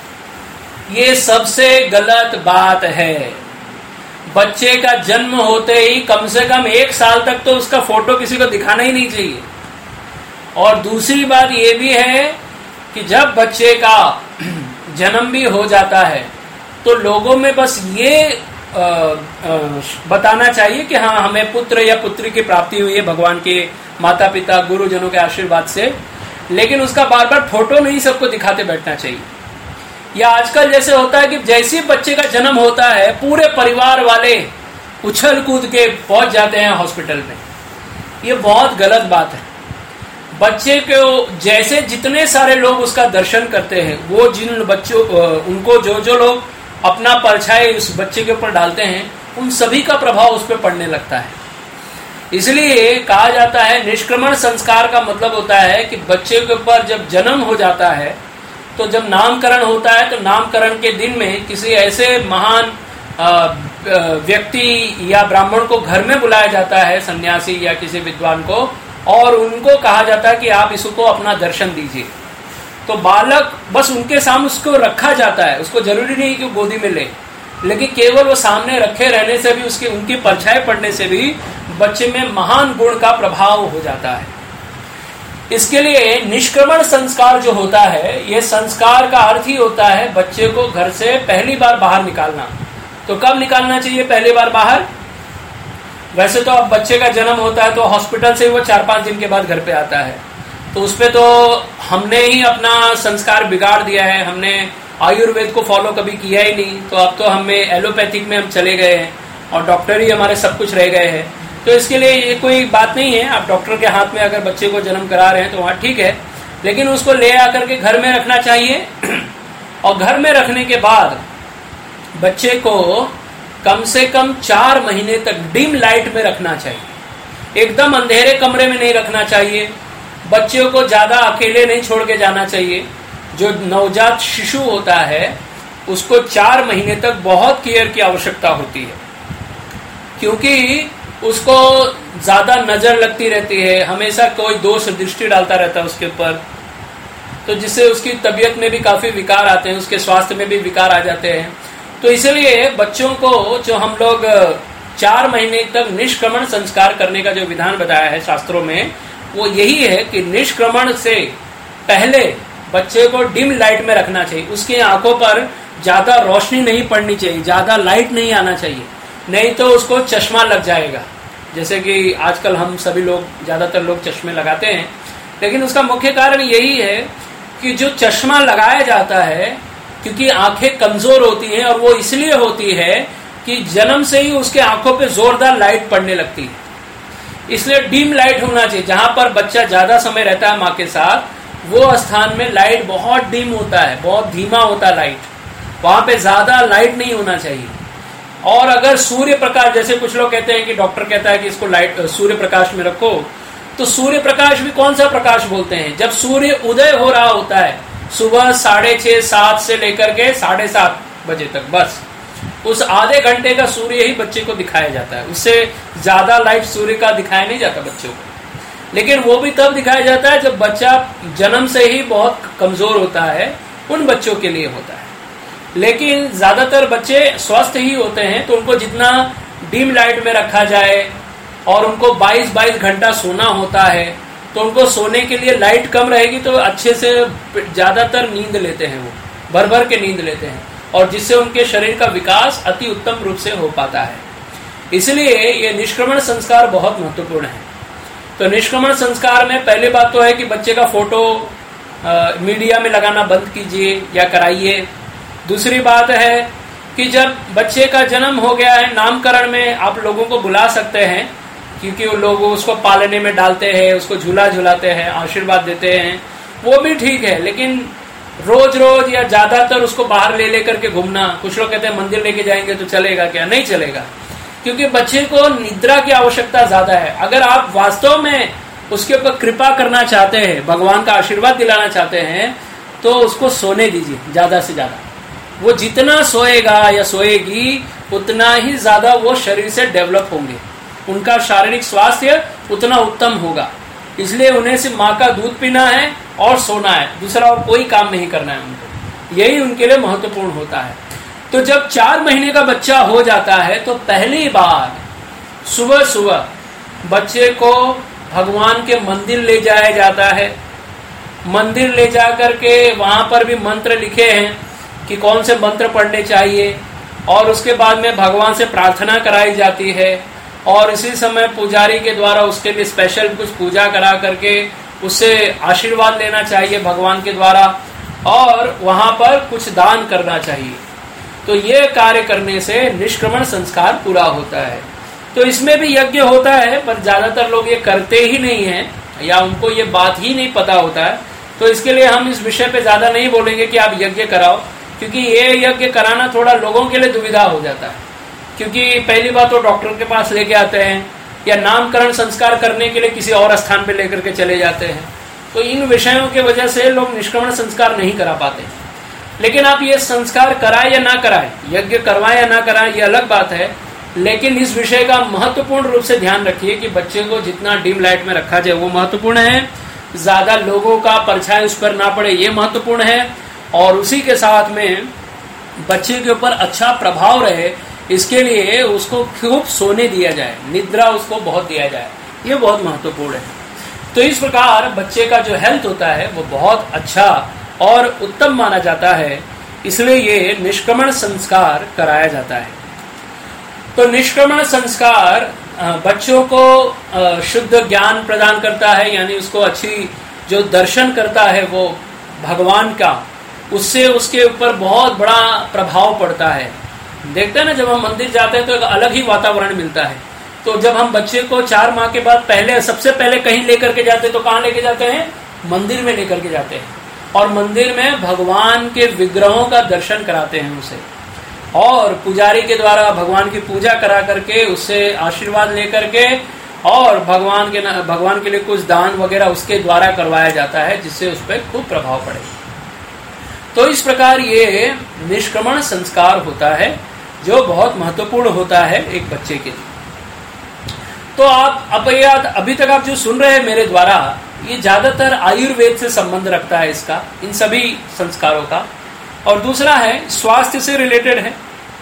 ये सबसे गलत बात है। बच्चे का जन्म होते ही कम से कम एक साल तक तो उसका फोटो किसी को दिखाना ही नहीं चाहिए। और दूसरी बात ये भी है कि जब बच्चे का जन्म भी हो जाता है तो लोगों में बस ये आ, आ, बताना चाहिए कि हाँ हमें पुत्र या पुत्री की प्राप्ति हुई है भगवान के माता पिता गुरुजनों के आशीर्वाद से, लेकिन उसका बार बार फोटो नहीं सबको दिखाते बैठना चाहिए। या आजकल जैसे होता है कि जैसे बच्चे का जन्म होता है पूरे परिवार वाले उछल कूद के पहुंच जाते हैं हॉस्पिटल में। ये बहुत गलत बात है। बच्चे को जैसे जितने सारे लोग उसका दर्शन करते हैं, वो जिन बच्चों उनको जो जो लोग अपना परछाई उस बच्चे के ऊपर डालते हैं उन सभी का प्रभाव उस पर पड़ने लगता है। इसलिए कहा जाता है निष्क्रमण संस्कार का मतलब होता है कि बच्चे के ऊपर जब जन्म हो जाता है तो जब नामकरण होता है तो नामकरण के दिन में किसी ऐसे महान व्यक्ति या ब्राह्मण को घर में बुलाया जाता है, सन्यासी या किसी विद्वान को, और उनको कहा जाता है कि आप इसको अपना दर्शन दीजिए। तो बालक बस उनके सामने उसको रखा जाता है, उसको जरूरी नहीं कि वो गोदी में ले, लेकिन केवल वो सामने रखे रहने से भी, उसकी उनकी परछाई पड़ने से भी बच्चे में महान गुण का प्रभाव हो जाता है। इसके लिए निष्क्रमण संस्कार जो होता है, ये संस्कार का अर्थ ही होता है बच्चे को घर से पहली बार बाहर निकालना। तो कब निकालना चाहिए पहली बार बाहर? वैसे तो अब बच्चे का जन्म होता है तो हॉस्पिटल से वो चार पांच दिन के बाद घर पे आता है, तो उसपे तो हमने ही अपना संस्कार बिगाड़ दिया है। हमने आयुर्वेद को फॉलो कभी किया ही नहीं, तो अब तो हमें एलोपैथिक में हम चले गए हैं और डॉक्टर ही हमारे सब कुछ रह गए हैं। तो इसके लिए ये कोई बात नहीं है, आप डॉक्टर के हाथ में अगर बच्चे को जन्म करा रहे हैं तो वहाँ ठीक है, लेकिन उसको ले आकर के घर में रखना चाहिए। और घर में रखने के बाद बच्चे को कम से कम चार महीने तक डिम लाइट में रखना चाहिए, एकदम अंधेरे कमरे में नहीं रखना चाहिए। बच्चों को ज्यादा अकेले नहीं छोड़ के जाना चाहिए। जो नवजात शिशु होता है उसको चार महीने तक बहुत केयर की आवश्यकता होती है, क्योंकि उसको ज्यादा नजर लगती रहती है, हमेशा कोई दोष दृष्टि डालता रहता है उसके ऊपर, तो जिससे उसकी तबीयत में भी काफी विकार आते हैं, उसके स्वास्थ्य में भी विकार आ जाते हैं। तो इसलिए बच्चों को जो हम लोग चार महीने तक निष्क्रमण संस्कार करने का जो विधान बताया है शास्त्रों में, वो यही है कि निष्क्रमण से पहले बच्चे को डिम लाइट में रखना चाहिए। उसकी आंखों पर ज्यादा रोशनी नहीं पड़नी चाहिए, ज्यादा लाइट नहीं आना चाहिए, नहीं तो उसको चश्मा लग जाएगा। जैसे कि आजकल हम सभी लोग, ज्यादातर लोग चश्मे लगाते हैं, लेकिन उसका मुख्य कारण यही है कि जो चश्मा लगाया जाता है, क्योंकि आंखें कमजोर होती हैं, और वो इसलिए होती है कि जन्म से ही उसके आंखों पे जोरदार लाइट पड़ने लगती है। इसलिए डिम लाइट होना चाहिए। जहां पर बच्चा ज्यादा समय रहता है माँ के साथ, वो स्थान में लाइट बहुत डिम होता है, बहुत धीमा होता है लाइट, वहां पे ज्यादा लाइट नहीं होना चाहिए। और अगर सूर्य प्रकाश, जैसे कुछ लोग कहते हैं कि डॉक्टर कहता है कि इसको लाइट सूर्य प्रकाश में रखो, तो सूर्य प्रकाश भी कौन सा प्रकाश बोलते हैं? जब सूर्य उदय हो रहा होता है, सुबह साढ़े छः सात से लेकर के साढ़े सात बजे तक, बस उस आधे घंटे का सूर्य ही बच्चे को दिखाया जाता है। उससे ज्यादा लाइट सूर्य का दिखाया नहीं जाता बच्चों को। लेकिन वो भी तब दिखाया जाता है जब बच्चा जन्म से ही बहुत कमजोर होता है, उन बच्चों के लिए होता है। लेकिन ज्यादातर बच्चे स्वस्थ ही होते हैं, तो उनको जितना डिम लाइट में रखा जाए और उनको बाईस बाईस घंटा सोना होता है, तो उनको सोने के लिए लाइट कम रहेगी तो अच्छे से ज्यादातर नींद लेते हैं, वो भर भर के नींद लेते हैं, और जिससे उनके शरीर का विकास अति उत्तम रूप से हो पाता है। इसलिए ये निष्क्रमण संस्कार बहुत महत्वपूर्ण है। तो निष्क्रमण संस्कार में पहली बात तो है कि बच्चे का फोटो आ, मीडिया में लगाना बंद कीजिए या कराइए। दूसरी बात है कि जब बच्चे का जन्म हो गया है, नामकरण में आप लोगों को बुला सकते हैं, क्योंकि वो लोग उसको पालने में डालते हैं, उसको झूला झुलाते हैं, आशीर्वाद देते हैं, वो भी ठीक है। लेकिन रोज रोज या ज्यादातर उसको बाहर ले लेकर के घूमना, कुछ लोग कहते हैं मंदिर लेके जाएंगे तो चलेगा क्या? नहीं चलेगा, क्योंकि बच्चे को निद्रा की आवश्यकता ज्यादा है। अगर आप वास्तव में उसके ऊपर कृपा करना चाहते हैं, भगवान का आशीर्वाद दिलाना चाहते हैं, तो उसको सोने दीजिए ज्यादा से ज्यादा। वो जितना सोएगा या सोएगी उतना ही ज्यादा वो शरीर से डेवलप होंगे, उनका शारीरिक स्वास्थ्य उतना उत्तम होगा। इसलिए उन्हें सिर्फ माँ का दूध पीना है और सोना है, दूसरा और कोई काम नहीं करना है उनको, यही उनके लिए महत्वपूर्ण होता है। तो जब चार महीने का बच्चा हो जाता है तो पहली बार सुबह सुबह बच्चे को भगवान के मंदिर ले जाया जाता है। मंदिर ले जा करके वहां पर भी मंत्र लिखे हैं कि कौन से मंत्र पढ़ने चाहिए, और उसके बाद में भगवान से प्रार्थना कराई जाती है, और इसी समय पुजारी के द्वारा उसके लिए स्पेशल कुछ पूजा करा करके उससे आशीर्वाद लेना चाहिए भगवान के द्वारा, और वहां पर कुछ दान करना चाहिए। तो ये कार्य करने से निष्क्रमण संस्कार पूरा होता है। तो इसमें भी यज्ञ होता है, पर ज्यादातर लोग ये करते ही नहीं है, या उनको ये बात ही नहीं पता होता है। तो इसके लिए हम इस विषय पे ज्यादा नहीं बोलेंगे कि आप यज्ञ कराओ, क्योंकि ये यज्ञ कराना थोड़ा लोगों के लिए दुविधा हो जाता है। क्योंकि पहली बात तो डॉक्टर के पास लेके आते हैं, या नामकरण संस्कार करने के लिए किसी और स्थान पे लेकर के चले जाते हैं। तो इन विषयों के वजह से लोग निष्क्रमण संस्कार नहीं करा पाते। लेकिन आप ये संस्कार कराए या ना कराए, यज्ञ करवाए या ना कराए, ये अलग बात है। लेकिन इस विषय का महत्वपूर्ण रूप से ध्यान रखिए कि बच्चे को जितना डिम लाइट में रखा जाए वो महत्वपूर्ण है, ज्यादा लोगों का परछाई उस पर ना पड़े ये महत्वपूर्ण है, और उसी के साथ में बच्चे के ऊपर अच्छा प्रभाव रहे, इसके लिए उसको खूब सोने दिया जाए, निद्रा उसको बहुत दिया जाए, ये बहुत महत्वपूर्ण है। तो इस प्रकार बच्चे का जो हेल्थ होता है वो बहुत अच्छा और उत्तम माना जाता है, इसलिए ये निष्क्रमण संस्कार कराया जाता है। तो निष्क्रमण संस्कार बच्चों को शुद्ध ज्ञान प्रदान करता है, यानी उसको अच्छी जो दर्शन करता है वो भगवान का, उससे उसके ऊपर बहुत बड़ा प्रभाव पड़ता है। देखते हैं ना, जब हम मंदिर जाते हैं तो एक अलग ही वातावरण मिलता है। तो जब हम बच्चे को चार माह के बाद पहले सबसे पहले कहीं लेकर के जाते हैं तो कहाँ लेके जाते हैं? मंदिर में लेकर के जाते हैं, और मंदिर में भगवान के विग्रहों का दर्शन कराते हैं उसे, और पुजारी के द्वारा भगवान की पूजा करा करके उससे आशीर्वाद लेकर के, और भगवान के भगवान के लिए कुछ दान वगैरह उसके द्वारा करवाया जाता है, जिससे उस पर खूब प्रभाव पड़े। तो इस प्रकार ये निष्क्रमण संस्कार होता है जो बहुत महत्वपूर्ण होता है एक बच्चे के लिए। तो आप अब याद अभी तक आप जो सुन रहे हैं मेरे द्वारा, ये ज्यादातर आयुर्वेद से संबंध रखता है इसका, इन सभी संस्कारों का। और दूसरा है स्वास्थ्य से रिलेटेड है,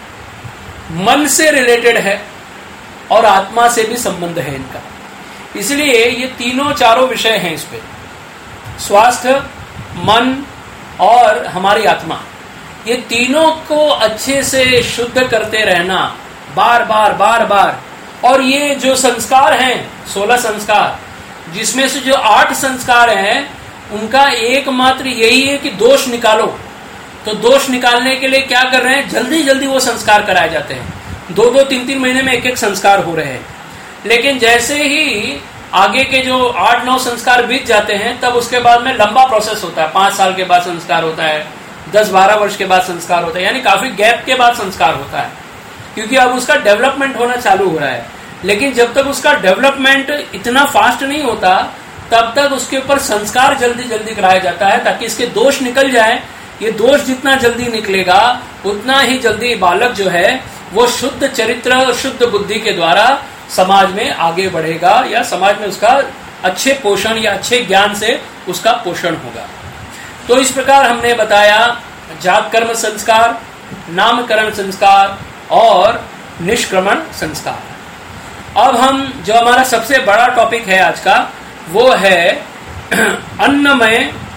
मन से रिलेटेड है, और आत्मा से भी संबंध है इनका। इसलिए ये तीनों चारों विषय हैं इस पे, स्वास्थ्य, मन और हमारी आत्मा, ये तीनों को अच्छे से शुद्ध करते रहना बार बार बार बार। और ये जो संस्कार हैं सोलह संस्कार, जिसमें से जो आठ संस्कार हैं उनका एकमात्र यही है कि दोष निकालो। तो दोष निकालने के लिए क्या कर रहे हैं? जल्दी जल्दी वो संस्कार कराए जाते हैं, दो दो तीन तीन महीने में एक एक संस्कार हो रहे हैं। लेकिन जैसे ही आगे के जो आठ नौ संस्कार बीत जाते हैं, तब उसके बाद में लंबा प्रोसेस होता है, पांच साल के बाद संस्कार होता है, दस बारह वर्ष के बाद संस्कार होता है, यानी काफी गैप के बाद संस्कार होता है, क्योंकि अब उसका डेवलपमेंट होना चालू हो रहा है। लेकिन जब तक उसका डेवलपमेंट इतना फास्ट नहीं होता, तब तक उसके ऊपर संस्कार जल्दी जल्दी कराया जाता है ताकि इसके दोष निकल जाए। ये दोष जितना जल्दी निकलेगा उतना ही जल्दी बालक जो है वो शुद्ध चरित्र और शुद्ध बुद्धि के द्वारा समाज में आगे बढ़ेगा या समाज में उसका अच्छे पोषण या अच्छे ज्ञान से उसका पोषण होगा। तो इस प्रकार हमने बताया जात कर्म संस्कार, नामकरण संस्कार और निष्क्रमण संस्कार। अब हम जो हमारा सबसे बड़ा टॉपिक है आज का वो है अन्नमय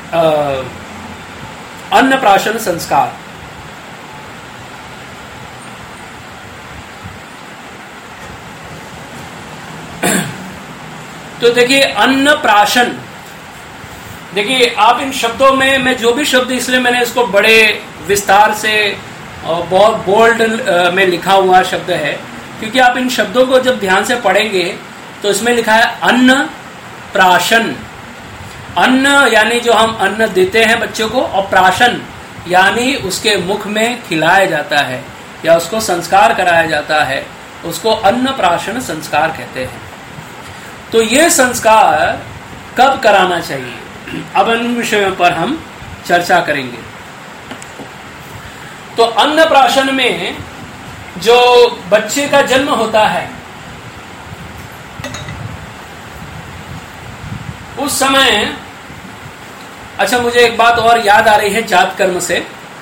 अन्नप्राशन संस्कार। तो देखिए अन्नप्राशन, देखिए आप इन शब्दों में, मैं जो भी शब्द इसलिए मैंने इसको बड़े विस्तार से और बहुत बोल्ड में लिखा हुआ शब्द है क्योंकि आप इन शब्दों को जब ध्यान से पढ़ेंगे तो इसमें लिखा है अन्न प्राशन। अन्न यानी जो हम अन्न देते हैं बच्चों को, और प्राशन यानी उसके मुख में खिलाया जाता है या उसको संस्कार कराया जाता है, उसको अन्न प्राशन संस्कार कहते हैं। तो ये संस्कार कब कराना चाहिए, अब इन विषयों पर हम चर्चा करेंगे। तो अन्न प्राशन में जो बच्चे का जन्म होता है उस समय, अच्छा मुझे एक बात और याद आ रही है जात कर्म से,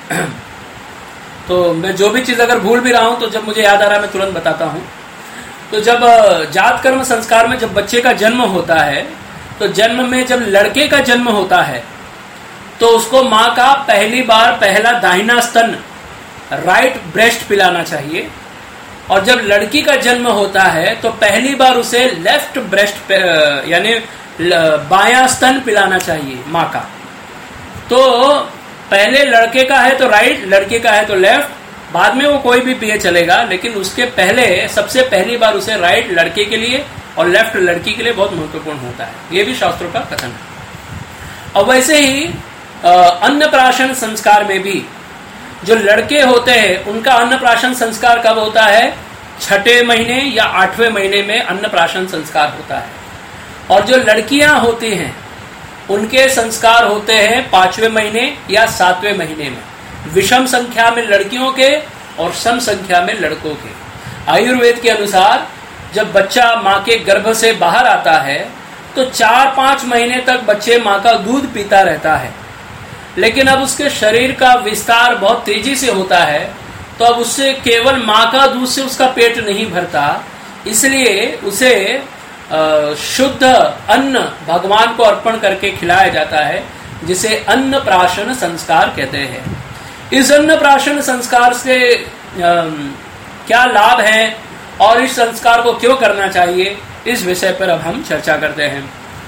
तो मैं जो भी चीज अगर भूल भी रहा हूं तो जब मुझे याद आ रहा है मैं तुरंत बताता हूं। तो जब जात कर्म संस्कार में जब बच्चे का जन्म होता है तो जन्म में जब लड़के का जन्म होता है तो उसको माँ का पहली बार पहला दाहिना स्तन राइट ब्रेस्ट पिलाना चाहिए, और जब लड़की का जन्म होता है तो पहली बार उसे लेफ्ट ब्रेस्ट यानी बायां स्तन पिलाना चाहिए माँ का। तो पहले लड़के का है तो राइट, लड़के का है तो लेफ्ट, बाद में वो कोई भी पिए चलेगा, लेकिन उसके पहले सबसे पहली बार उसे राइट लड़के के लिए और लेफ्ट लड़की के लिए बहुत महत्वपूर्ण होता है। ये भी शास्त्रों का कथन है। और वैसे ही अन्नप्राशन संस्कार में भी जो लड़के होते हैं उनका अन्नप्राशन संस्कार कब होता है, छठे महीने या आठवें महीने में अन्नप्राशन संस्कार होता है। और जो लड़कियां होती हैं उनके संस्कार होते हैं पांचवें महीने या सातवें महीने में, विषम संख्या में लड़कियों के और सम संख्या में लड़कों के। आयुर्वेद के अनुसार जब बच्चा माँ के गर्भ से बाहर आता है तो चार पांच महीने तक बच्चे माँ का दूध पीता रहता है, लेकिन अब उसके शरीर का विस्तार बहुत तेजी से होता है तो अब उससे केवल माँ का दूध से उसका पेट नहीं भरता, इसलिए उसे शुद्ध अन्न भगवान को अर्पण करके खिलाया जाता है, जिसे अन्न प्राशन संस्कार कहते हैं। इस अन्न प्राशन संस्कार से क्या लाभ है और इस संस्कार को क्यों करना चाहिए, इस विषय पर अब हम चर्चा करते हैं।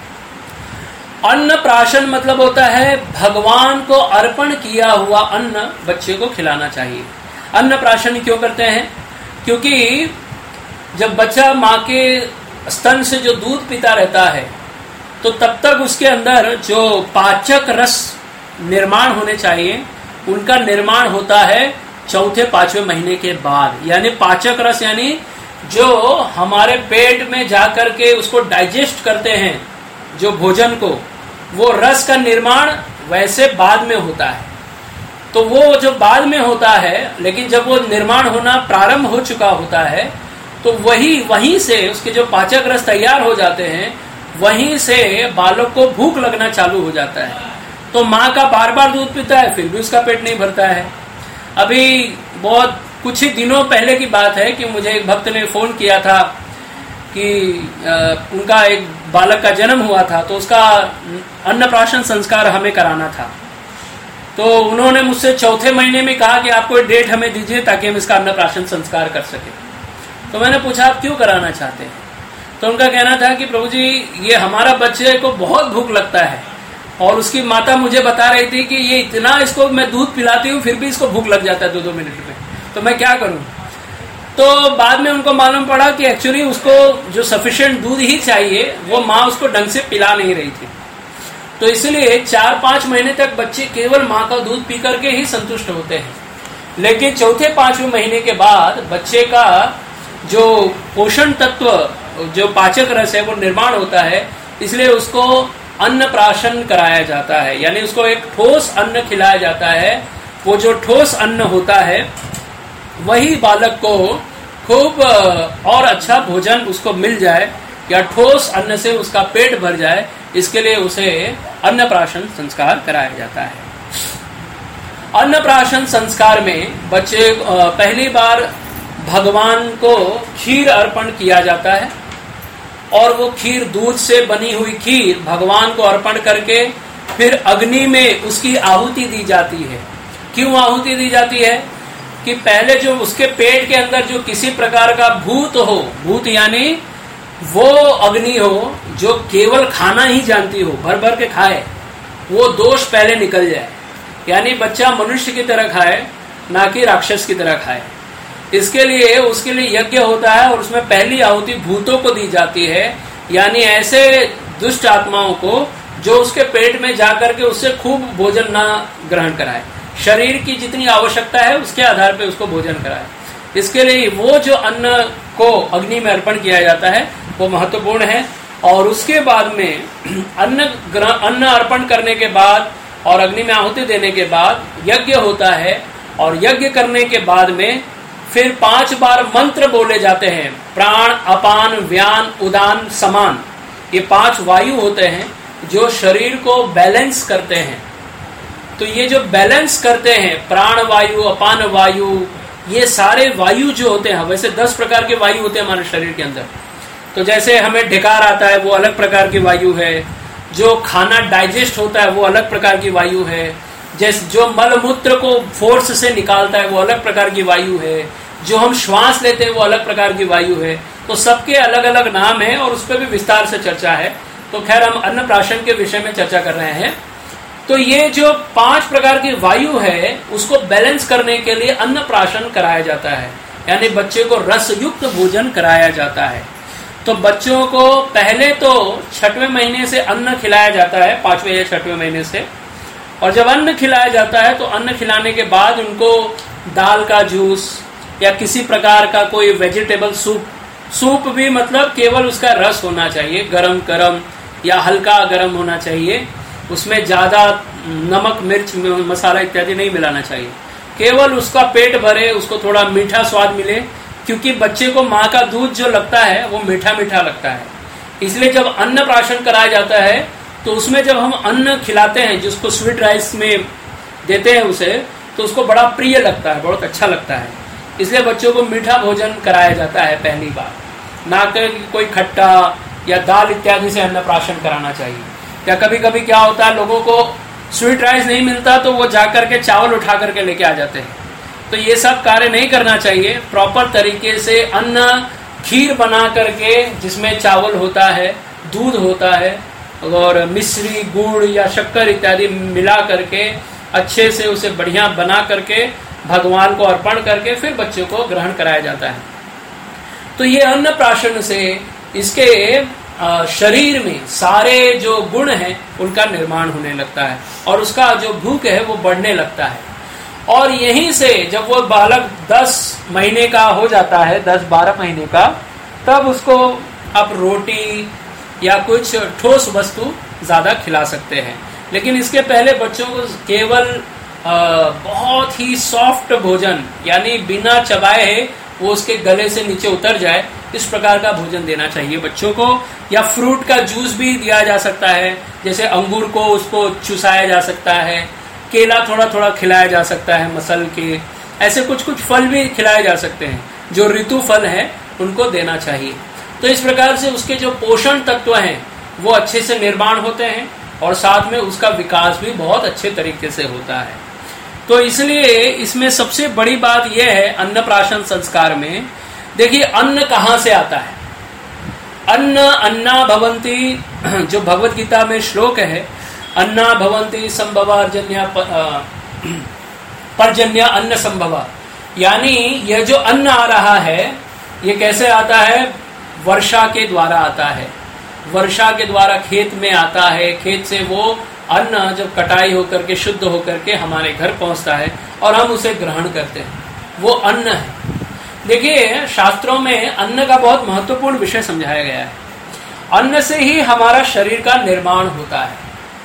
अन्न प्राशन मतलब होता है भगवान को अर्पण किया हुआ अन्न बच्चे को खिलाना चाहिए। अन्न प्राशन क्यों करते हैं, क्योंकि जब बच्चा माँ के स्तन से जो दूध पीता रहता है तो तब तक उसके अंदर जो पाचक रस निर्माण होने चाहिए उनका निर्माण होता है चौथे पांचवें महीने के बाद। यानी पाचक रस यानी जो हमारे पेट में जाकर के उसको डाइजेस्ट करते हैं जो भोजन को, वो रस का निर्माण वैसे बाद में होता है। तो वो जो बाद में होता है, लेकिन जब वो निर्माण होना प्रारंभ हो चुका होता है तो वही वहीं से उसके जो पाचक रस तैयार हो जाते हैं वहीं से बालक को भूख लगना चालू हो जाता है। तो माँ का बार बार दूध पीता है फिर भी उसका पेट नहीं भरता है। अभी बहुत कुछ ही दिनों पहले की बात है कि मुझे एक भक्त ने फोन किया था कि आ, उनका एक बालक का जन्म हुआ था तो उसका अन्नप्राशन संस्कार हमें कराना था। तो उन्होंने मुझसे चौथे महीने में कहा कि आप कोई डेट हमें दीजिए ताकि हम इसका अन्नप्राशन संस्कार कर सके। तो मैंने पूछा आप क्यों कराना चाहते हैं, तो उनका कहना था कि प्रभु जी ये हमारा बच्चे को बहुत भूख लगता है और उसकी माता मुझे बता रही थी कि ये इतना इसको मैं दूध पिलाती हूँ फिर भी इसको भूख लग जाता है दो दो मिनट में, तो मैं क्या करूँ। तो बाद में उनको मालूम पड़ा कि एक्चुअली उसको जो सफिशिएंट दूध ही चाहिए वो माँ उसको ढंग से पिला नहीं रही थी। तो इसलिए चार पांच महीने तक बच्चे केवल माँ का दूध पी करके ही संतुष्ट होते हैं, लेकिन चौथे पांचवें महीने के बाद बच्चे का जो पोषण तत्व जो पाचक रस है वो निर्माण होता है, इसलिए उसको अन्न प्राशन कराया जाता है, यानी उसको एक ठोस अन्न खिलाया जाता है। वो जो ठोस अन्न होता है वही बालक को खूब और अच्छा भोजन उसको मिल जाए या ठोस अन्न से उसका पेट भर जाए, इसके लिए उसे अन्नप्राशन संस्कार कराया जाता है। अन्नप्राशन संस्कार में बच्चे पहली बार भगवान को खीर अर्पण किया जाता है और वो खीर दूध से बनी हुई खीर भगवान को अर्पण करके फिर अग्नि में उसकी आहुति दी जाती है। क्यों आहुति दी जाती है? कि पहले जो उसके पेट के अंदर जो किसी प्रकार का भूत हो, भूत यानी वो अग्नि हो जो केवल खाना ही जानती हो, भर भर के खाए, वो दोष पहले निकल जाए, यानी बच्चा मनुष्य की तरह खाए ना कि राक्षस की तरह खाए। इसके लिए उसके लिए यज्ञ होता है और उसमें पहली आहुति भूतों को दी जाती है, यानी ऐसे दुष्ट आत्माओं को जो उसके पेट में जाकर के उससे खूब भोजन ना ग्रहण कराए, शरीर की जितनी आवश्यकता है उसके आधार पर उसको भोजन कराए। इसके लिए वो जो अन्न को अग्नि में अर्पण किया जाता है वो महत्वपूर्ण है। और उसके बाद में अन्न अन्न अर्पण करने के बाद और अग्नि में आहुति देने के बाद यज्ञ होता है, और यज्ञ करने के बाद में फिर पांच बार मंत्र बोले जाते हैं। प्राण, अपान, व्यान, उदान, समान, ये पांच वायु होते हैं जो शरीर को बैलेंस करते हैं। तो ये जो बैलेंस करते हैं, प्राण वायु, अपान वायु, ये सारे वायु जो होते हैं, वैसे दस प्रकार के वायु होते हैं हमारे शरीर के अंदर। तो जैसे हमें ढिकार आता है वो अलग प्रकार की वायु है, जो खाना डाइजेस्ट होता है वो अलग प्रकार की वायु है, जैसे जो मल मूत्र को फोर्स से निकालता है वो अलग प्रकार की वायु है, जो हम श्वास लेते हैं वो अलग प्रकार की वायु है। तो सबके अलग अलग नाम है और उस पर भी विस्तार से चर्चा है। तो खैर हम अन्नप्राशन के विषय में चर्चा कर रहे हैं। तो ये जो पांच प्रकार की वायु है उसको बैलेंस करने के लिए अन्नप्राशन कराया जाता है, यानी बच्चे को रस युक्त भोजन कराया जाता है। तो बच्चों को पहले तो छठवें महीने से अन्न खिलाया जाता है, पांचवें या छठवें महीने से, और जब अन्न खिलाया जाता है तो अन्न खिलाने के बाद उनको दाल का जूस या किसी प्रकार का कोई वेजिटेबल सूप, सूप भी मतलब केवल उसका रस होना चाहिए, गरम गरम या हल्का गरम होना चाहिए, उसमें ज्यादा नमक मिर्च मसाला इत्यादि नहीं मिलाना चाहिए, केवल उसका पेट भरे, उसको थोड़ा मीठा स्वाद मिले, क्योंकि बच्चे को माँ का दूध जो लगता है वो मीठा मीठा लगता है। इसलिए जब अन्न प्राशन कराया जाता है तो उसमें जब हम अन्न खिलाते हैं, जिसको स्वीट राइस में देते हैं उसे, तो उसको बड़ा प्रिय लगता है, बहुत अच्छा लगता है। इसलिए बच्चों को मीठा भोजन कराया जाता है पहली बार, ना कि कोई खट्टा या दाल इत्यादि से अन्न प्राशन कराना चाहिए। या कभी कभी क्या होता है, लोगों को स्वीट राइस नहीं मिलता तो वो जाकर के चावल उठा करके लेके आ जाते हैं। तो ये सब कार्य नहीं करना चाहिए। प्रॉपर तरीके से अन्न खीर बना करके, जिसमें चावल होता है, दूध होता है और मिश्री, गुड़ या शक्कर इत्यादि मिला करके अच्छे से उसे बढ़िया बना करके भगवान को अर्पण करके फिर बच्चे को ग्रहण कराया जाता है। तो ये अन्न प्राशन से इसके शरीर में सारे जो गुण हैं उनका निर्माण होने लगता है और उसका जो भूख है वो बढ़ने लगता है। और यहीं से जब वो बालक दस महीने का हो जाता है, दस बारह महीने का, तब उसको आप रोटी या कुछ ठोस वस्तु ज्यादा खिला सकते हैं। लेकिन इसके पहले बच्चों को केवल आ, बहुत ही सॉफ्ट भोजन, यानी बिना चबाए वो उसके गले से नीचे उतर जाए, इस प्रकार का भोजन देना चाहिए बच्चों को। या फ्रूट का जूस भी दिया जा सकता है, जैसे अंगूर को उसको चुसाया जा सकता है, केला थोड़ा थोड़ा खिलाया जा सकता है मसल के, ऐसे कुछ कुछ फल भी खिलाए जा सकते हैं, जो ऋतु फल है उनको देना चाहिए। तो इस प्रकार से उसके जो पोषण तत्व हैं वो अच्छे से निर्माण होते हैं और साथ में उसका विकास भी बहुत अच्छे तरीके से होता है। तो इसलिए इसमें सबसे बड़ी बात यह है अन्नप्राशन संस्कार में, देखिए अन्न कहाँ से आता है। अन्न अन्ना भवंती, जो भगवत गीता में श्लोक है, अन्ना भवंती संभवार्जन्या पर्जन्य अन्न संभवा, यानी यह जो अन्न आ रहा है ये कैसे आता है, वर्षा के द्वारा आता है। वर्षा के द्वारा खेत में आता है, खेत से वो अन्न जब कटाई होकर के शुद्ध होकर के हमारे घर पहुंचता है और हम उसे ग्रहण करते हैं, वो अन्न है। देखिए शास्त्रों में अन्न का बहुत महत्वपूर्ण विषय समझाया गया है। अन्न से ही हमारा शरीर का निर्माण होता है।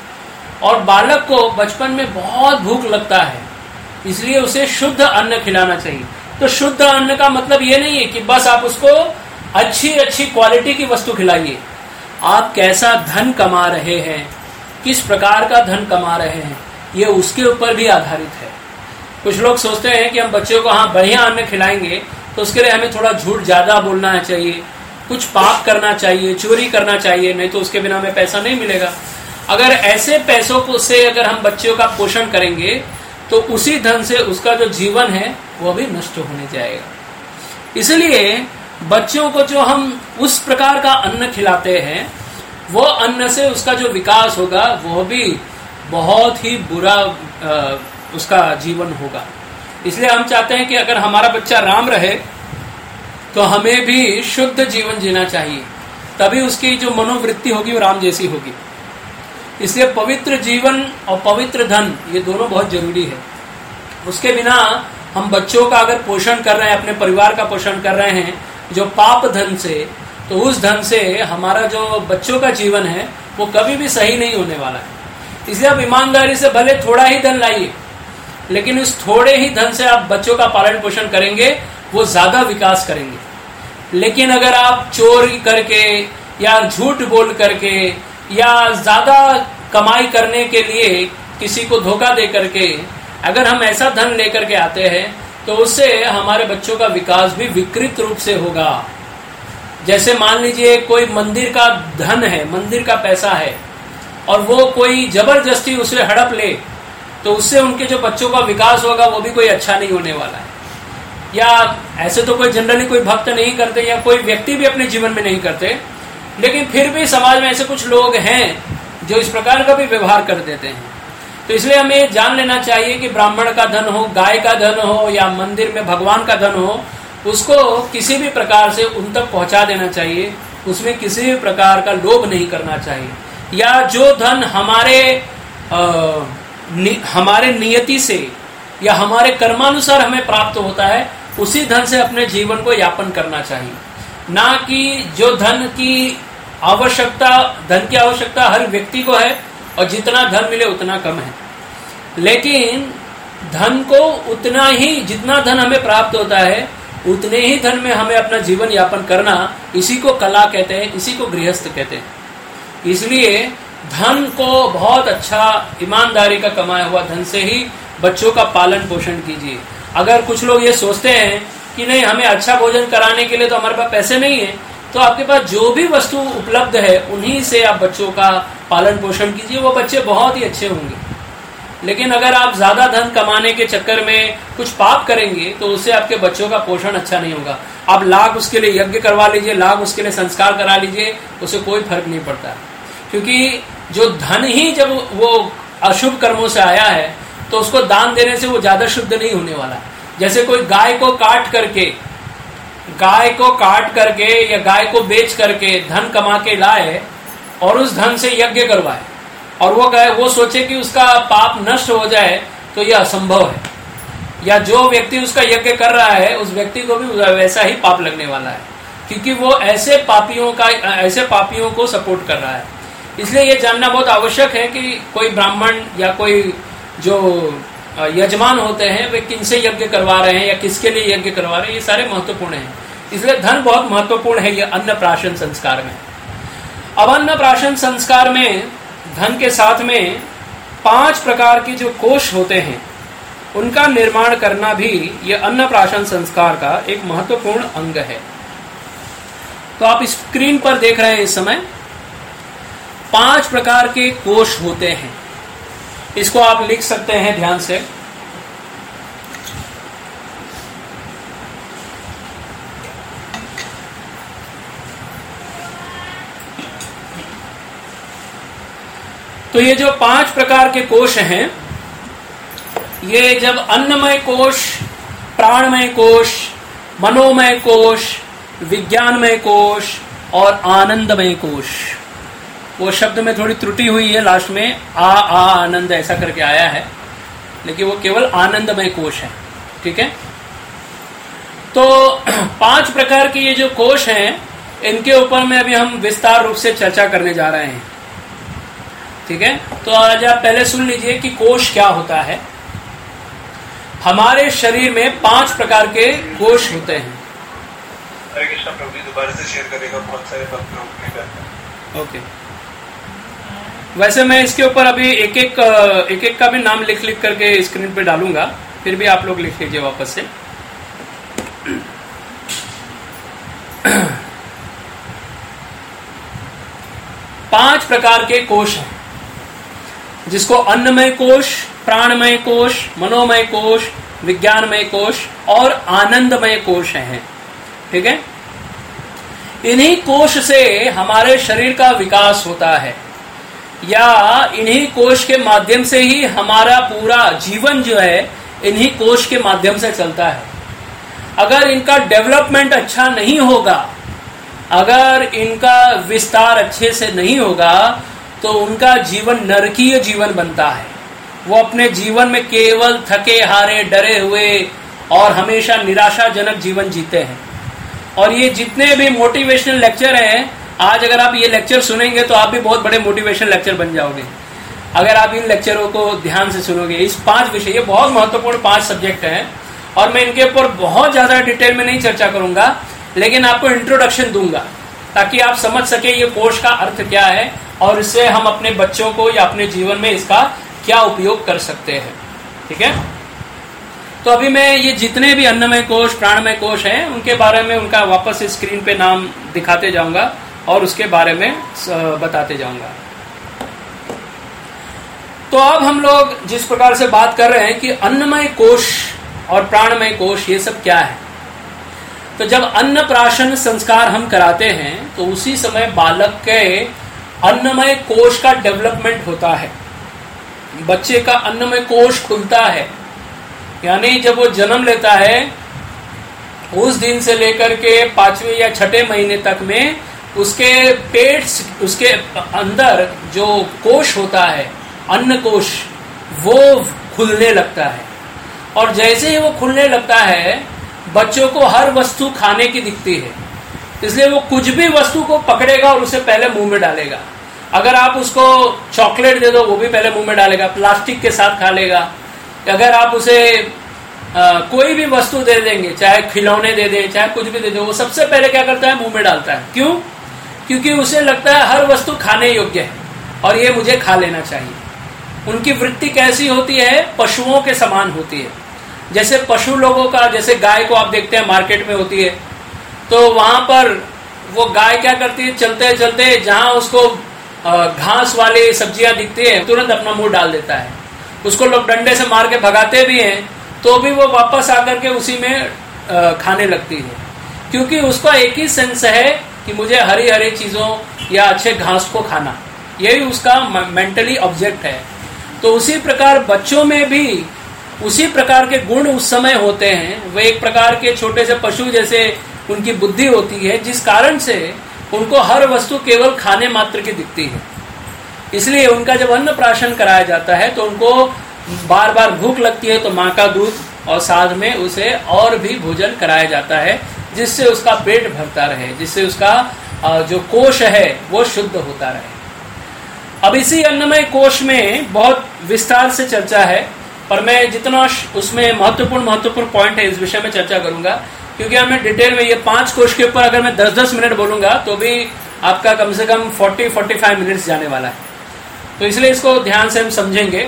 और बालक को बचपन में बहुत भूख लगता है, इसलिए उसे शुद्ध अन्न खिलाना चाहिए। तो शुद्ध अन्न का मतलब ये नहीं है कि बस आप उसको अच्छी अच्छी क्वालिटी की वस्तु खिलाइए। आप कैसा धन कमा रहे हैं, किस प्रकार का धन कमा रहे हैं, ये उसके ऊपर भी आधारित है। कुछ लोग सोचते हैं कि हम बच्चों को हाँ बढ़िया अन्न खिलाएंगे तो उसके लिए हमें थोड़ा झूठ ज्यादा बोलना चाहिए, कुछ पाप करना चाहिए, चोरी करना चाहिए, नहीं तो उसके बिना हमें पैसा नहीं मिलेगा। अगर ऐसे पैसों को से अगर हम बच्चों का पोषण करेंगे तो उसी धन से उसका जो जीवन है वो भी नष्ट होने जाएगा। इसलिए बच्चों को जो हम उस प्रकार का अन्न खिलाते हैं, वो अन्न से उसका जो विकास होगा वो भी बहुत ही बुरा आ, उसका जीवन होगा। इसलिए हम चाहते हैं कि अगर हमारा बच्चा राम रहे तो हमें भी शुद्ध जीवन जीना चाहिए, तभी उसकी जो मनोवृत्ति होगी वो राम जैसी होगी। इसलिए पवित्र जीवन और पवित्र धन ये दोनों बहुत जरूरी है। उसके बिना हम बच्चों का अगर पोषण कर रहे हैं, अपने परिवार का पोषण कर रहे हैं जो पाप धन से, तो उस धन से हमारा जो बच्चों का जीवन है वो कभी भी सही नहीं होने वाला है। इसलिए आप ईमानदारी से भले थोड़ा ही धन लाइए, लेकिन उस थोड़े ही धन से आप बच्चों का पालन पोषण करेंगे, वो ज्यादा विकास करेंगे। लेकिन अगर आप चोरी करके या झूठ बोल करके या ज्यादा कमाई करने के लिए किसी को धोखा दे करके अगर हम ऐसा धन लेकर के आते हैं तो उससे हमारे बच्चों का विकास भी विकृत रूप से होगा। जैसे मान लीजिए कोई मंदिर का धन है, मंदिर का पैसा है, और वो कोई जबरदस्ती उसे हड़प ले, तो उससे उनके जो बच्चों का विकास होगा वो भी कोई अच्छा नहीं होने वाला है। या ऐसे तो कोई जनरली कोई भक्त नहीं करते या कोई व्यक्ति भी अपने जीवन में नहीं करते, लेकिन फिर भी समाज में ऐसे कुछ लोग हैं जो इस प्रकार का भी व्यवहार कर देते हैं। तो इसलिए हमें जान लेना चाहिए कि ब्राह्मण का धन हो, गाय का धन हो या मंदिर में भगवान का धन हो, उसको किसी भी प्रकार से उन तक पहुंचा देना चाहिए। उसमें किसी भी प्रकार का लोभ नहीं करना चाहिए। या जो धन हमारे आ, नि, हमारे नियति से या हमारे कर्मानुसार हमें प्राप्त होता है, उसी धन से अपने जीवन को यापन करना चाहिए। ना कि जो धन की आवश्यकता, धन की आवश्यकता हर व्यक्ति को है और जितना धन मिले उतना कम है, लेकिन धन को उतना ही, जितना धन हमें प्राप्त होता है उतने ही धन में हमें अपना जीवन यापन करना, इसी को कला कहते हैं, इसी को गृहस्थ कहते हैं। इसलिए धन को बहुत अच्छा ईमानदारी का कमाया हुआ धन से ही बच्चों का पालन पोषण कीजिए। अगर कुछ लोग ये सोचते हैं कि नहीं हमें अच्छा भोजन कराने के लिए तो हमारे पास पैसे नहीं है, तो आपके पास जो भी वस्तु उपलब्ध है उन्हीं से आप बच्चों का पालन पोषण कीजिए, वो बच्चे बहुत ही अच्छे होंगे। लेकिन अगर आप ज्यादा धन कमाने के चक्कर में कुछ पाप करेंगे तो उससे आपके बच्चों का पोषण अच्छा नहीं होगा। आप लाख उसके लिए यज्ञ करवा लीजिए, लाख उसके लिए संस्कार करा लीजिए, उससे कोई फर्क नहीं पड़ता। क्योंकि जो धन ही जब वो अशुभ कर्मों से आया है तो उसको दान देने से वो ज्यादा शुद्ध नहीं होने वाला। जैसे कोई गाय को काट करके गाय को काट करके या गाय को बेच करके धन कमा के लाए और उस धन से यज्ञ करवाए और वो गाय वो सोचे कि उसका पाप नष्ट हो जाए, तो यह असंभव है। या जो व्यक्ति उसका यज्ञ कर रहा है उस व्यक्ति को भी वैसा ही पाप लगने वाला है, क्योंकि वो ऐसे पापियों का ऐसे पापियों को सपोर्ट कर रहा है। इसलिए ये जानना बहुत आवश्यक है कि कोई ब्राह्मण या कोई जो यजमान होते हैं वे किनसे यज्ञ करवा रहे हैं या किसके लिए यज्ञ करवा रहे हैं, ये सारे महत्वपूर्ण हैं। इसलिए धन बहुत महत्वपूर्ण है ये अन्नप्राशन संस्कार में। अब अन्नप्राशन संस्कार में धन के साथ में पांच प्रकार के जो कोष होते हैं उनका निर्माण करना भी ये अन्नप्राशन संस्कार का एक महत्वपूर्ण अंग है। तो आप स्क्रीन पर देख रहे हैं इस समय पांच प्रकार के कोष होते हैं, इसको आप लिख सकते हैं ध्यान से। तो ये जो पांच प्रकार के कोष हैं, ये जब अन्नमय कोष, प्राणमय कोष, मनोमय कोष, विज्ञानमय कोष और आनंदमय कोष, वो शब्द में थोड़ी त्रुटि हुई है, लास्ट में आ आ आनंद ऐसा करके आया है, लेकिन वो केवल आनंदमय कोष है। ठीक है, तो पांच प्रकार के ये जो कोष हैं इनके ऊपर में अभी हम विस्तार रूप से चर्चा करने जा रहे हैं। ठीक है, तो आज आप पहले सुन लीजिए कि कोश क्या होता है। हमारे शरीर में पांच प्रकार के कोश होते हैं। हरे कृष्णा प्रभु जी दोबारा से शेयर करेगा, बहुत सारे भक्त लोग नहीं करते। ओके, वैसे मैं इसके ऊपर अभी एक एक एक एक का भी नाम लिख लिख करके स्क्रीन पे डालूंगा, फिर भी आप लोग लिख लीजिए वापस से। पांच प्रकार के कोश हैं, जिसको अन्नमय कोश, प्राणमय कोश, मनोमय कोश, विज्ञानमय कोश और आनंदमय कोश हैं। ठीक है, इन्हीं कोश से हमारे शरीर का विकास होता है, या इन्हीं कोश के माध्यम से ही हमारा पूरा जीवन जो है इन्हीं कोश के माध्यम से चलता है। अगर इनका डेवलपमेंट अच्छा नहीं होगा, अगर इनका विस्तार अच्छे से नहीं होगा, तो उनका जीवन नरकीय जीवन बनता है। वो अपने जीवन में केवल थके हारे, डरे हुए और हमेशा निराशाजनक जीवन जीते हैं। और ये जितने भी मोटिवेशनल लेक्चर हैं, आज अगर आप ये लेक्चर सुनेंगे तो आप भी बहुत बड़े मोटिवेशनल लेक्चर बन जाओगे, अगर आप इन लेक्चरों को ध्यान से सुनोगे। इस पांच विषय, ये बहुत महत्वपूर्ण पांच सब्जेक्ट हैं और मैं इनके ऊपर बहुत ज्यादा डिटेल में नहीं चर्चा करूंगा, लेकिन आपको इंट्रोडक्शन दूंगा ताकि आप समझ सके ये कोश का अर्थ क्या है और इससे हम अपने बच्चों को या अपने जीवन में इसका क्या उपयोग कर सकते हैं। ठीक है, तो अभी मैं ये जितने भी अन्नमय कोश, प्राणमय कोश हैं, उनके बारे में उनका वापस स्क्रीन पे नाम दिखाते जाऊंगा और उसके बारे में बताते जाऊंगा। तो अब हम लोग जिस प्रकार से बात कर रहे हैं कि अन्नमय कोश और प्राणमय कोश ये सब क्या है, तो जब अन्नप्राशन संस्कार हम कराते हैं तो उसी समय बालक के अन्नमय कोश का डेवलपमेंट होता है, बच्चे का अन्नमय कोश खुलता है। यानी जब वो जन्म लेता है उस दिन से लेकर के पांचवें या छठे महीने तक में उसके पेट, उसके अंदर जो कोश होता है, अन्न कोश, वो खुलने लगता है। और जैसे ही वो खुलने लगता है, बच्चों को हर वस्तु खाने की दिखती है, इसलिए वो कुछ भी वस्तु को पकड़ेगा और उसे पहले मुंह में डालेगा। अगर आप उसको चॉकलेट दे दो, वो भी पहले मुंह में डालेगा, प्लास्टिक के साथ खा लेगा। अगर आप उसे आ, कोई भी वस्तु दे देंगे, चाहे खिलौने दे दें, चाहे कुछ भी दे दें, वो सबसे पहले क्या करता है, मुंह में डालता है। क्यों? क्योंकि उसे लगता है हर वस्तु खाने योग्य है और ये मुझे खा लेना चाहिए। उनकी वृत्ति कैसी होती है? पशुओं के समान होती है। जैसे पशु लोगों का, जैसे गाय को आप देखते हैं मार्केट में होती है, तो वहां पर वो गाय क्या करती है, चलते चलते जहां उसको घास वाली सब्जियां दिखती है तुरंत अपना मुंह डाल देता है। उसको लोग डंडे से मार के भगाते भी हैं तो भी वो वापस आकर के उसी में खाने लगती है, क्योंकि उसका एक ही सेंस है कि मुझे हरी हरी चीजों या अच्छे घास को खाना, यही उसका मेंटली ऑब्जेक्ट है। तो उसी प्रकार बच्चों में भी उसी प्रकार के गुण उस समय होते हैं। वे एक प्रकार के छोटे से पशु जैसे उनकी बुद्धि होती है, जिस कारण से उनको हर वस्तु केवल खाने मात्र की दिखती है। इसलिए उनका जब अन्न प्राशन कराया जाता है तो उनको बार बार भूख लगती है, तो माँ का दूध और साथ में उसे और भी भोजन कराया जाता है, जिससे उसका पेट भरता रहे, जिससे उसका जो कोश है वो शुद्ध होता रहे। अब इसी अन्नमय कोश में बहुत विस्तार से चर्चा है, पर मैं जितना उसमें महत्वपूर्ण महत्वपूर्ण पॉइंट है इस विषय में चर्चा करूंगा, क्योंकि हमें डिटेल में ये पांच कोश के ऊपर अगर मैं दस दस मिनट बोलूंगा तो भी आपका कम से कम चालीस पैंतालीस मिनट्स जाने वाला है। तो इसलिए इसको ध्यान से हम समझेंगे।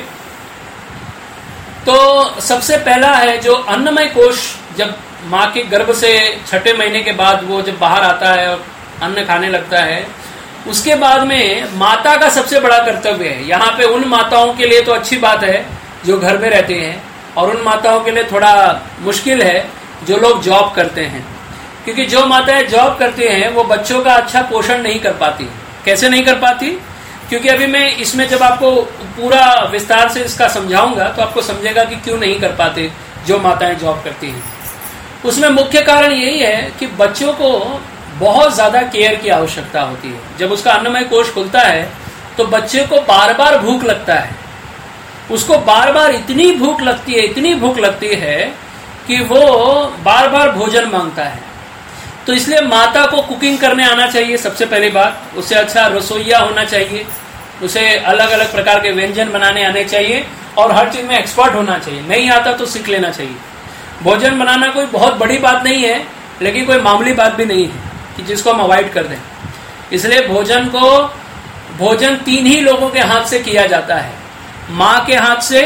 तो सबसे पहला है जो अन्नमय कोश, जब माँ के गर्भ से छठे महीने के बाद वो जब बाहर आता है और अन्न खाने लगता है, उसके बाद में माता का सबसे बड़ा कर्तव्य है। यहाँ पे उन माताओं के लिए तो अच्छी बात है जो घर में रहते हैं, और उन माताओं के लिए थोड़ा मुश्किल है जो लोग जॉब करते हैं, क्योंकि जो माताएं जॉब करती हैं वो बच्चों का अच्छा पोषण नहीं कर पाती। कैसे नहीं कर पाती? क्योंकि अभी मैं इसमें जब आपको पूरा विस्तार से इसका समझाऊंगा तो आपको समझेगा कि क्यों नहीं कर पाते जो माताएं जॉब करती हैं। उसमें मुख्य कारण यही है कि बच्चों को बहुत ज्यादा केयर की आवश्यकता होती है। जब उसका अन्नमय कोश खुलता है तो बच्चे को बार बार भूख लगता है, उसको बार बार इतनी भूख लगती है, इतनी भूख लगती है कि वो बार बार भोजन मांगता है। तो इसलिए माता को कुकिंग करने आना चाहिए सबसे पहली बात, उसे अच्छा रसोइया होना चाहिए, उसे अलग अलग प्रकार के व्यंजन बनाने आने चाहिए और हर चीज में एक्सपर्ट होना चाहिए। नहीं आता तो सीख लेना चाहिए। भोजन बनाना कोई बहुत बड़ी बात नहीं है, लेकिन कोई मामूली बात भी नहीं है कि जिसको हम अवॉइड कर दें। इसलिए भोजन को भोजन तीन ही लोगों के हाथ से किया जाता है, माँ के हाथ से,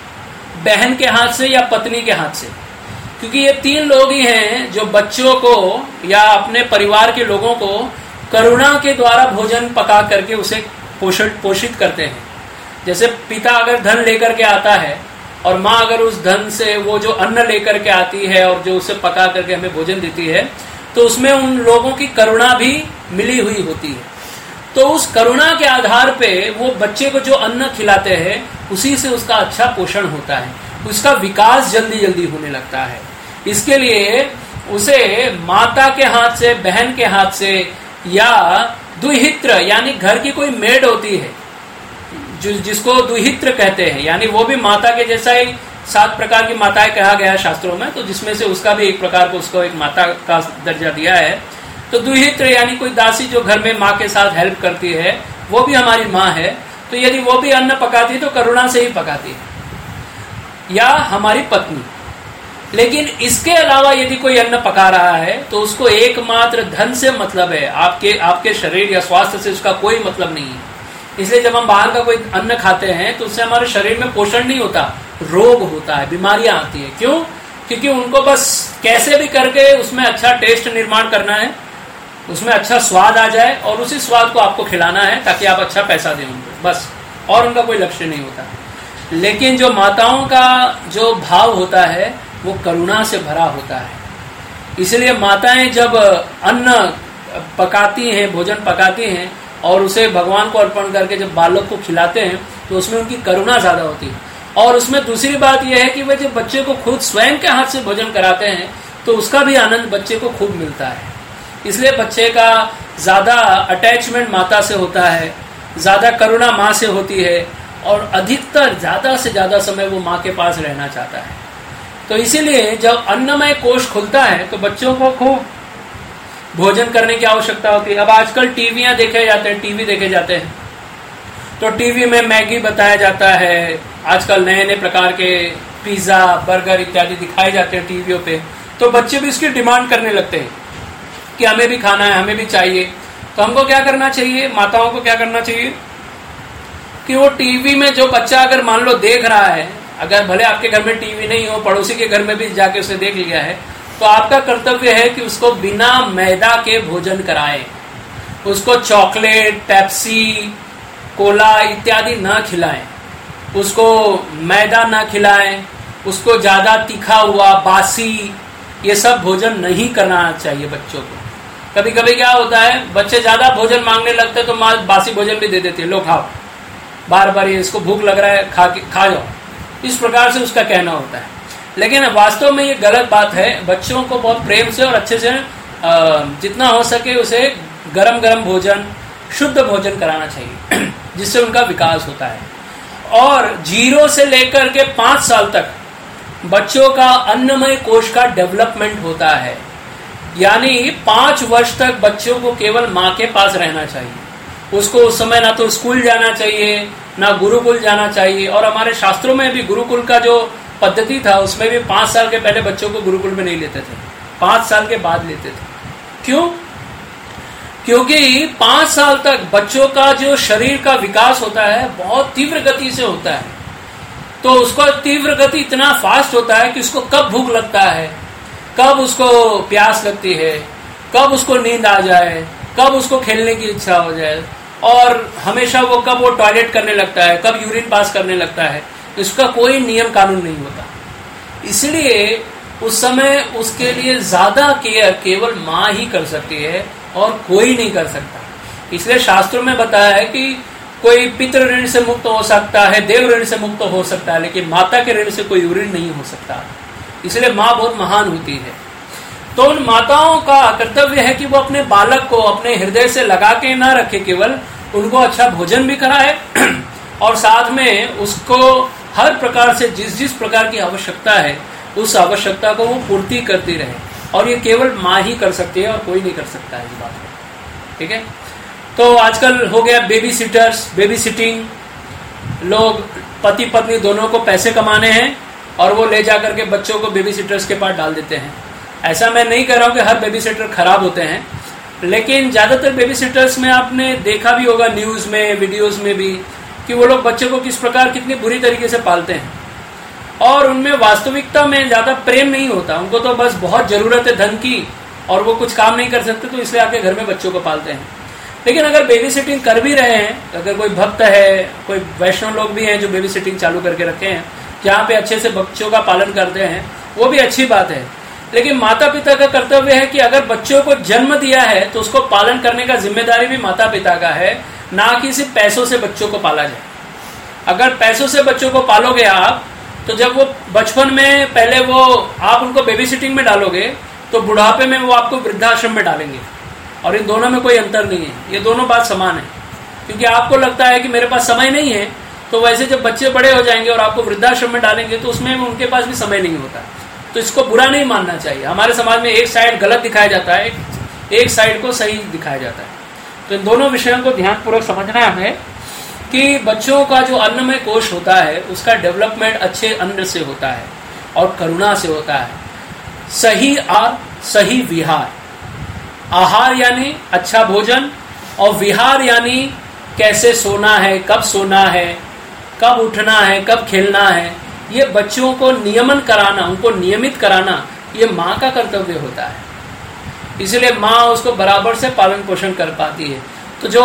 बहन के हाथ से या पत्नी के हाथ से, क्योंकि ये तीन लोग ही हैं जो बच्चों को या अपने परिवार के लोगों को करुणा के द्वारा भोजन पका करके उसे पोषित पोषित करते हैं। जैसे पिता अगर धन लेकर के आता है और माँ अगर उस धन से वो जो अन्न लेकर के आती है और जो उसे पका करके हमें भोजन देती है, तो उसमें उन लोगों की करुणा भी मिली हुई होती है। तो उस करुणा के आधार पे वो बच्चे को जो अन्न खिलाते हैं उसी से उसका अच्छा पोषण होता है, उसका विकास जल्दी जल्दी होने लगता है। इसके लिए उसे माता के हाथ से, बहन के हाथ से या दुहित्र यानी घर की कोई मेड होती है जो जिसको दुहित्र कहते हैं, यानी वो भी माता के जैसा ही सात प्रकार की माताएं कहा गया है शास्त्रों में, तो जिसमें से उसका भी एक प्रकार को उसको एक माता का दर्जा दिया है। तो दुहित्र यानी कोई दासी जो घर में माँ के साथ हेल्प करती है, वो भी हमारी माँ है। तो यदि वो भी अन्न पकाती है तो करुणा से ही पकाती है, या हमारी पत्नी। लेकिन इसके अलावा यदि कोई अन्न पका रहा है तो उसको एकमात्र धन से मतलब है, आपके आपके शरीर या स्वास्थ्य से उसका कोई मतलब नहीं है। इसलिए जब हम बाहर का कोई अन्न खाते हैं तो उससे हमारे शरीर में पोषण नहीं होता, रोग होता है, बीमारियां आती है। क्यों? क्योंकि उनको बस कैसे भी करके उसमें अच्छा टेस्ट निर्माण करना है, उसमें अच्छा स्वाद आ जाए और उसी स्वाद को आपको खिलाना है ताकि आप अच्छा पैसा दें उनको, बस, और उनका कोई लक्ष्य नहीं होता। लेकिन जो माताओं का जो भाव होता है वो करुणा से भरा होता है। इसलिए माताएं जब अन्न पकाती हैं, भोजन पकाती हैं और उसे भगवान को अर्पण करके जब बालक को खिलाते हैं तो उसमें उनकी करुणा ज्यादा होती है। और उसमें दूसरी बात यह है कि वे जब बच्चे को खुद स्वयं के हाथ से भोजन कराते हैं तो उसका भी आनंद बच्चे को खूब मिलता है। इसलिए बच्चे का ज्यादा अटैचमेंट माता से होता है, ज्यादा करुणा माँ से होती है और अधिकतर ज्यादा से ज्यादा समय वो माँ के पास रहना चाहता है। तो इसीलिए जब अन्नमय कोश खुलता है तो बच्चों को खूब भोजन करने की आवश्यकता होती है। अब आजकल टीवियां देखे जाते हैं, टीवी देखे जाते हैं, तो टीवी में मैगी बताया जाता है, आजकल नए नए प्रकार के पिज्जा, बर्गर इत्यादि दिखाए जाते हैं टीवियों पे। तो बच्चे भी इसकी डिमांड करने लगते हैं कि हमें भी खाना है, हमें भी चाहिए। तो हमको क्या करना चाहिए, माताओं को क्या करना चाहिए कि वो टीवी में जो बच्चा अगर मान लो देख रहा है, अगर भले आपके घर में टीवी नहीं हो, पड़ोसी के घर में भी जाके उसे देख लिया है, तो आपका कर्तव्य है कि उसको बिना मैदा के भोजन कराएं। उसको चॉकलेट, पेप्सी, कोला इत्यादि ना खिलाएं, उसको मैदा ना खिलाएं, उसको ज्यादा तीखा हुआ, बासी, ये सब भोजन नहीं करना चाहिए बच्चों को। कभी कभी क्या होता है, बच्चे ज्यादा भोजन मांगने लगते हैं तो माँ बासी भोजन भी दे देती है, लो खाओ, बार बार ये इसको भूख लग रहा है, खा खा जाओ, इस प्रकार से उसका कहना होता है। लेकिन वास्तव में ये गलत बात है। बच्चों को बहुत प्रेम से और अच्छे से जितना हो सके उसे गरम गरम भोजन, शुद्ध भोजन कराना चाहिए जिससे उनका विकास होता है। और जीरो से लेकर के पांच साल तक बच्चों का अन्नमय कोश का डेवलपमेंट होता है, यानी पांच वर्ष तक बच्चों को केवल माँ के पास रहना चाहिए। उसको उस समय ना तो स्कूल जाना चाहिए, ना गुरुकुल जाना चाहिए। और हमारे शास्त्रों में भी गुरुकुल का जो पद्धति था उसमें भी पांच साल के पहले बच्चों को गुरुकुल में नहीं लेते थे, पांच साल के बाद लेते थे। क्यों? क्योंकि पांच साल तक बच्चों का जो शरीर का विकास होता है बहुत तीव्र गति से होता है। तो उसका तीव्र गति इतना फास्ट होता है कि उसको कब भूख लगता है, कब उसको प्यास लगती है, कब उसको नींद आ जाए, कब उसको खेलने की इच्छा हो जाए, और हमेशा वो कब वो टॉयलेट करने लगता है, कब यूरिन पास करने लगता है, इसका कोई नियम कानून नहीं होता। इसलिए उस समय उसके लिए ज्यादा केयर केवल माँ ही कर सकती है और कोई नहीं कर सकता। इसलिए शास्त्रों में बताया है कि कोई पितृ ऋण से मुक्त हो सकता है, देव ऋण से मुक्त हो सकता है, लेकिन माता के ऋण से कोई ऋण नहीं हो सकता। इसलिए माँ बहुत महान होती है। तो उन माताओं का कर्तव्य है कि वो अपने बालक को अपने हृदय से लगा के ना रखे, केवल उनको अच्छा भोजन भी कराए और साथ में उसको हर प्रकार से जिस जिस प्रकार की आवश्यकता है उस आवश्यकता को वो पूर्ति करती रहे। और ये केवल माँ ही कर सकती है और कोई नहीं कर सकता है इस बात को, ठीक है। तो आजकल हो गया बेबी सिटर्स, बेबी सिटिंग, लोग पति पत्नी दोनों को पैसे कमाने हैं और वो ले जाकर के बच्चों को बेबी सिटर्स के पास डाल देते हैं। ऐसा मैं नहीं कह रहा हूँ कि हर बेबी सिटर खराब होते हैं, लेकिन ज्यादातर बेबी सिटर्स में आपने देखा भी होगा न्यूज में, वीडियोस में भी, कि वो लोग बच्चों को किस प्रकार कितनी बुरी तरीके से पालते हैं और उनमें वास्तविकता में ज्यादा प्रेम नहीं होता। उनको तो बस बहुत जरूरत है धन की और वो कुछ काम नहीं कर सकते, तो इसलिए आके घर में बच्चों को पालते हैं। लेकिन अगर बेबी सिटिंग कर भी रहे हैं, अगर कोई भक्त है, कोई वैष्णव लोग भी हैं जो बेबी सिटिंग चालू करके रखे हैं, जहाँ पे अच्छे से बच्चों का पालन करते हैं, वो भी अच्छी बात है। लेकिन माता पिता का कर्तव्य है कि अगर बच्चों को जन्म दिया है तो उसको पालन करने का जिम्मेदारी भी माता पिता का है, ना कि सिर्फ पैसों से बच्चों को पाला जाए। अगर पैसों से बच्चों को पालोगे आप, तो जब वो बचपन में पहले वो आप उनको बेबी सिटिंग में डालोगे तो बुढ़ापे में वो आपको वृद्धाश्रम में डालेंगे, और इन दोनों में कोई अंतर नहीं है, ये दोनों बात समान है। क्योंकि आपको लगता है कि मेरे पास समय नहीं है, तो वैसे जब बच्चे बड़े हो जाएंगे और आपको वृद्धाश्रम में डालेंगे तो उसमें उनके पास भी समय नहीं होता। तो इसको बुरा नहीं मानना चाहिए। हमारे समाज में एक साइड गलत दिखाया जाता है, एक साइड को सही दिखाया जाता है। तो इन दोनों विषयों को ध्यानपूर्वक समझना है हमें कि बच्चों का जो अन्नमय कोश होता है उसका डेवलपमेंट अच्छे अन्न से होता है और करुणा से होता है। सही आहार, सही विहार। आहार यानी अच्छा भोजन, और विहार यानी कैसे सोना है, कब सोना है, कब उठना है, कब खेलना है। ये बच्चों को नियमन कराना, उनको नियमित कराना, ये माँ का कर्तव्य होता है। इसलिए माँ उसको बराबर से पालन पोषण कर पाती है। तो जो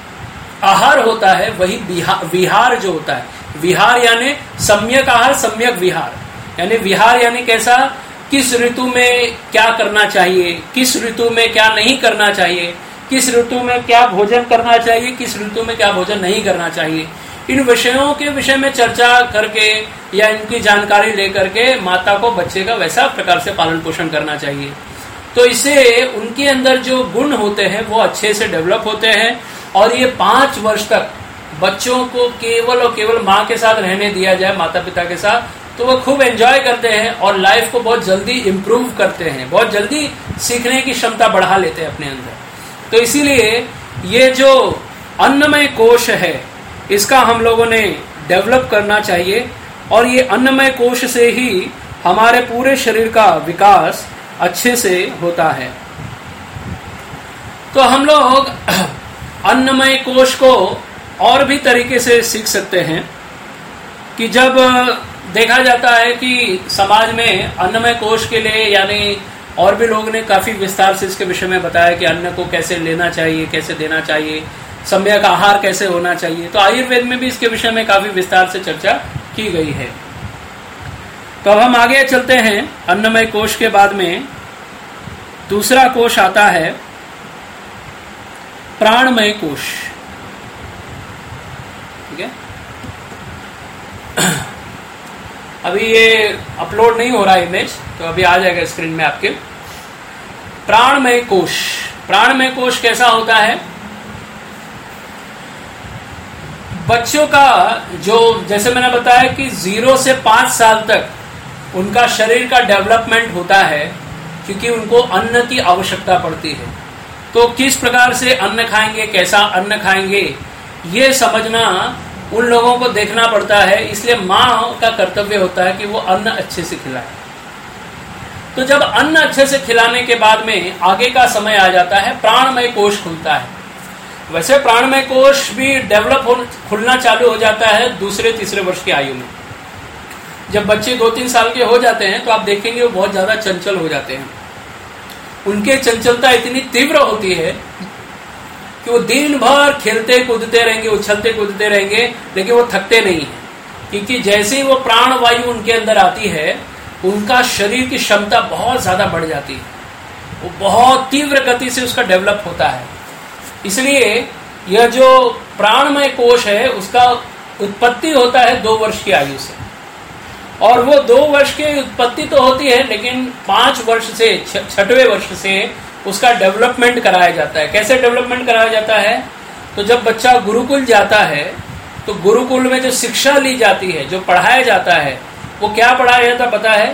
आहार होता है वही विहार, विहार जो होता है, विहार यानी सम्यक आहार, सम्यक विहार। यानी विहार यानी कैसा, किस ऋतु में क्या करना चाहिए, किस ऋतु में क्या नहीं करना चाहिए, किस ऋतु में क्या भोजन करना चाहिए, किस ऋतु में क्या भोजन नहीं करना चाहिए। इन विषयों के विषय में चर्चा करके या इनकी जानकारी लेकर के माता को बच्चे का वैसा प्रकार से पालन पोषण करना चाहिए। तो इससे उनके अंदर जो गुण होते हैं वो अच्छे से डेवलप होते हैं, और ये पांच वर्ष तक बच्चों को केवल और केवल माँ के साथ रहने दिया जाए, माता पिता के साथ, तो वो खूब एंजॉय करते हैं और लाइफ को बहुत जल्दी इम्प्रूव करते हैं, बहुत जल्दी सीखने की क्षमता बढ़ा लेते हैं अपने अंदर। तो इसीलिए ये जो अन्नमय कोश है इसका हम लोगों ने डेवलप करना चाहिए, और ये अन्नमय कोश से ही हमारे पूरे शरीर का विकास अच्छे से होता है। तो हम लोग अन्नमय कोश को और भी तरीके से सीख सकते हैं कि जब देखा जाता है कि समाज में अन्नमय कोश के लिए, यानी और भी लोगों ने काफी विस्तार से इसके विषय में बताया कि अन्न को कैसे लेना चाहिए, कैसे देना चाहिए, सम्यक आहार कैसे होना चाहिए। तो आयुर्वेद में भी इसके विषय में काफी विस्तार से चर्चा की गई है। तो अब हम आगे चलते हैं। अन्नमय कोश के बाद में दूसरा कोश आता है प्राणमय कोश, ठीक है। अभी ये अपलोड नहीं हो रहा इमेज, तो अभी आ जाएगा स्क्रीन में आपके। प्राणमय कोश, प्राणमय कोश कैसा होता है? बच्चों का जो, जैसे मैंने बताया कि जीरो से पांच साल तक उनका शरीर का डेवलपमेंट होता है, क्योंकि उनको अन्न की आवश्यकता पड़ती है। तो किस प्रकार से अन्न खाएंगे, कैसा अन्न खाएंगे, ये समझना उन लोगों को देखना पड़ता है। इसलिए माँ का कर्तव्य होता है कि वो अन्न अच्छे से खिलाए। तो जब अन्न अच्छे से खिलाने के बाद में आगे का समय आ जाता है, प्राणमय कोश खुलता है। वैसे प्राणमय कोश भी डेवलप हो खुलना चालू हो जाता है दूसरे तीसरे वर्ष की आयु में। जब बच्चे दो तीन साल के हो जाते हैं तो आप देखेंगे वो बहुत ज्यादा चंचल हो जाते हैं। उनके चंचलता इतनी तीव्र होती है कि वो दिन भर खेलते कूदते रहेंगे, उछलते कूदते रहेंगे, लेकिन वो थकते नहीं है। क्योंकि जैसे ही वो प्राण वायु उनके अंदर आती है, उनका शरीर की क्षमता बहुत ज्यादा बढ़ जाती है, वो बहुत तीव्र गति से उसका डेवलप होता है। इसलिए यह जो प्राणमय कोश है उसका उत्पत्ति होता है दो वर्ष की आयु से, और वो दो वर्ष की उत्पत्ति तो होती है, लेकिन पांच वर्ष से छठवें वर्ष से उसका डेवलपमेंट कराया जाता है। कैसे डेवलपमेंट कराया जाता है? तो जब बच्चा गुरुकुल जाता है तो गुरुकुल में जो शिक्षा ली जाती है, जो पढ़ाया जाता है, वो क्या पढ़ाया जाता पता है?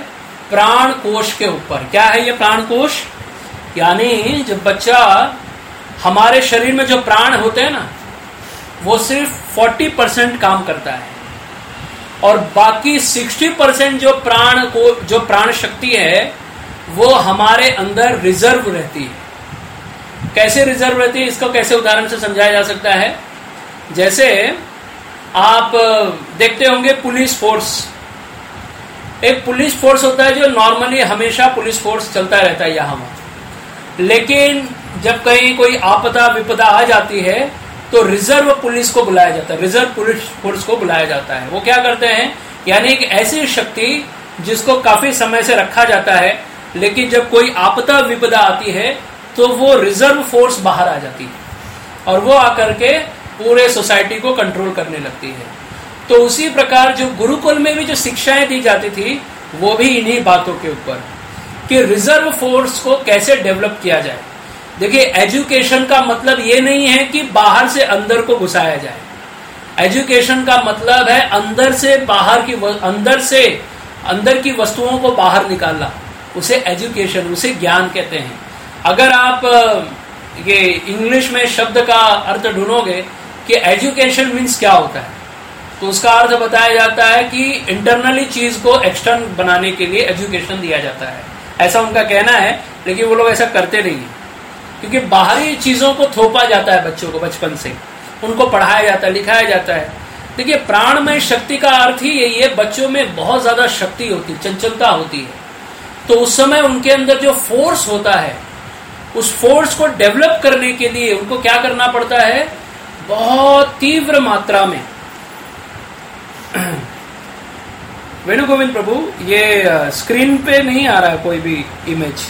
प्राण कोश के ऊपर। क्या है ये प्राण कोश? यानी जब बच्चा, हमारे शरीर में जो प्राण होते हैं ना, वो सिर्फ चालीस परसेंट काम करता है और बाकी साठ परसेंट जो प्राण को जो प्राण शक्ति है वो हमारे अंदर रिजर्व रहती है। कैसे रिजर्व रहती है, इसको कैसे उदाहरण से समझाया जा सकता है? जैसे आप देखते होंगे पुलिस फोर्स, एक पुलिस फोर्स होता है जो नॉर्मली हमेशा पुलिस फोर्स चलता रहता है यहाँ वहां, लेकिन जब कहीं कोई आपदा विपदा आ जाती है तो रिजर्व पुलिस को बुलाया जाता है, रिजर्व पुलिस फोर्स को बुलाया जाता है। वो क्या करते हैं, यानी एक ऐसी शक्ति जिसको काफी समय से रखा जाता है, लेकिन जब कोई आपदा विपदा आती है तो वो रिजर्व फोर्स बाहर आ जाती है और वो आकर के पूरे सोसाइटी को कंट्रोल करने लगती है। तो उसी प्रकार जो गुरुकुल में भी जो शिक्षाएं दी जाती थी वो भी इन्हीं बातों के ऊपर, कि रिजर्व फोर्स को कैसे डेवलप किया जाए। देखिए, एजुकेशन का मतलब ये नहीं है कि बाहर से अंदर को घुसाया जाए। एजुकेशन का मतलब है अंदर से बाहर की, अंदर से अंदर की वस्तुओं को बाहर निकालना, उसे एजुकेशन, उसे ज्ञान कहते हैं। अगर आप ये इंग्लिश में शब्द का अर्थ ढूंढोगे कि एजुकेशन मीन्स क्या होता है, तो उसका अर्थ बताया जाता है कि इंटरनली चीज को एक्सटर्न बनाने के लिए एजुकेशन दिया जाता है, ऐसा उनका कहना है। लेकिन वो लोग ऐसा करते नहीं है, क्योंकि बाहरी चीजों को थोपा जाता है बच्चों को, बचपन से उनको पढ़ाया जाता है, लिखाया जाता है। देखिए, प्राणमय शक्ति का अर्थ ही यही है, बच्चों में बहुत ज्यादा शक्ति होती है, चंचलता होती है, तो उस समय उनके अंदर जो फोर्स होता है, उस फोर्स को डेवलप करने के लिए उनको क्या करना पड़ता है, बहुत तीव्र मात्रा में। वेणु गोविंद प्रभु, ये स्क्रीन पे नहीं आ रहा है कोई भी इमेज।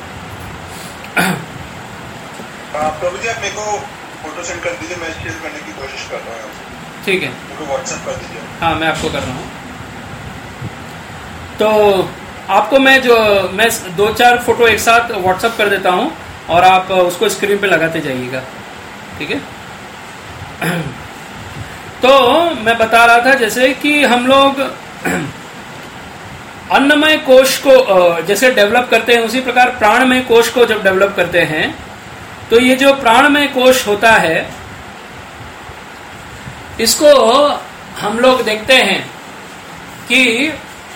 प्रभु जी, आप मेरे को फोटो सेंड कर दीजिए, मैं शेयर करने की कोशिश कर रहा हूँ। ठीक है, मेरे को व्हाट्सएप कर दीजिए। हाँ, मैं आपको कर रहा हूँ। तो आपको मैं जो मैं दो चार फोटो एक साथ व्हाट्सएप कर देता हूँ और आप उसको स्क्रीन पे लगाते जाइएगा, ठीक है? तो मैं बता रहा था जैसे कि हम लोग अन्नमय कोश को जैसे डेवलप करते हैं, उसी प्रकार प्राणमय कोश को जब डेवलप करते हैं तो ये जो प्राणमय कोश होता है, इसको हम लोग देखते हैं कि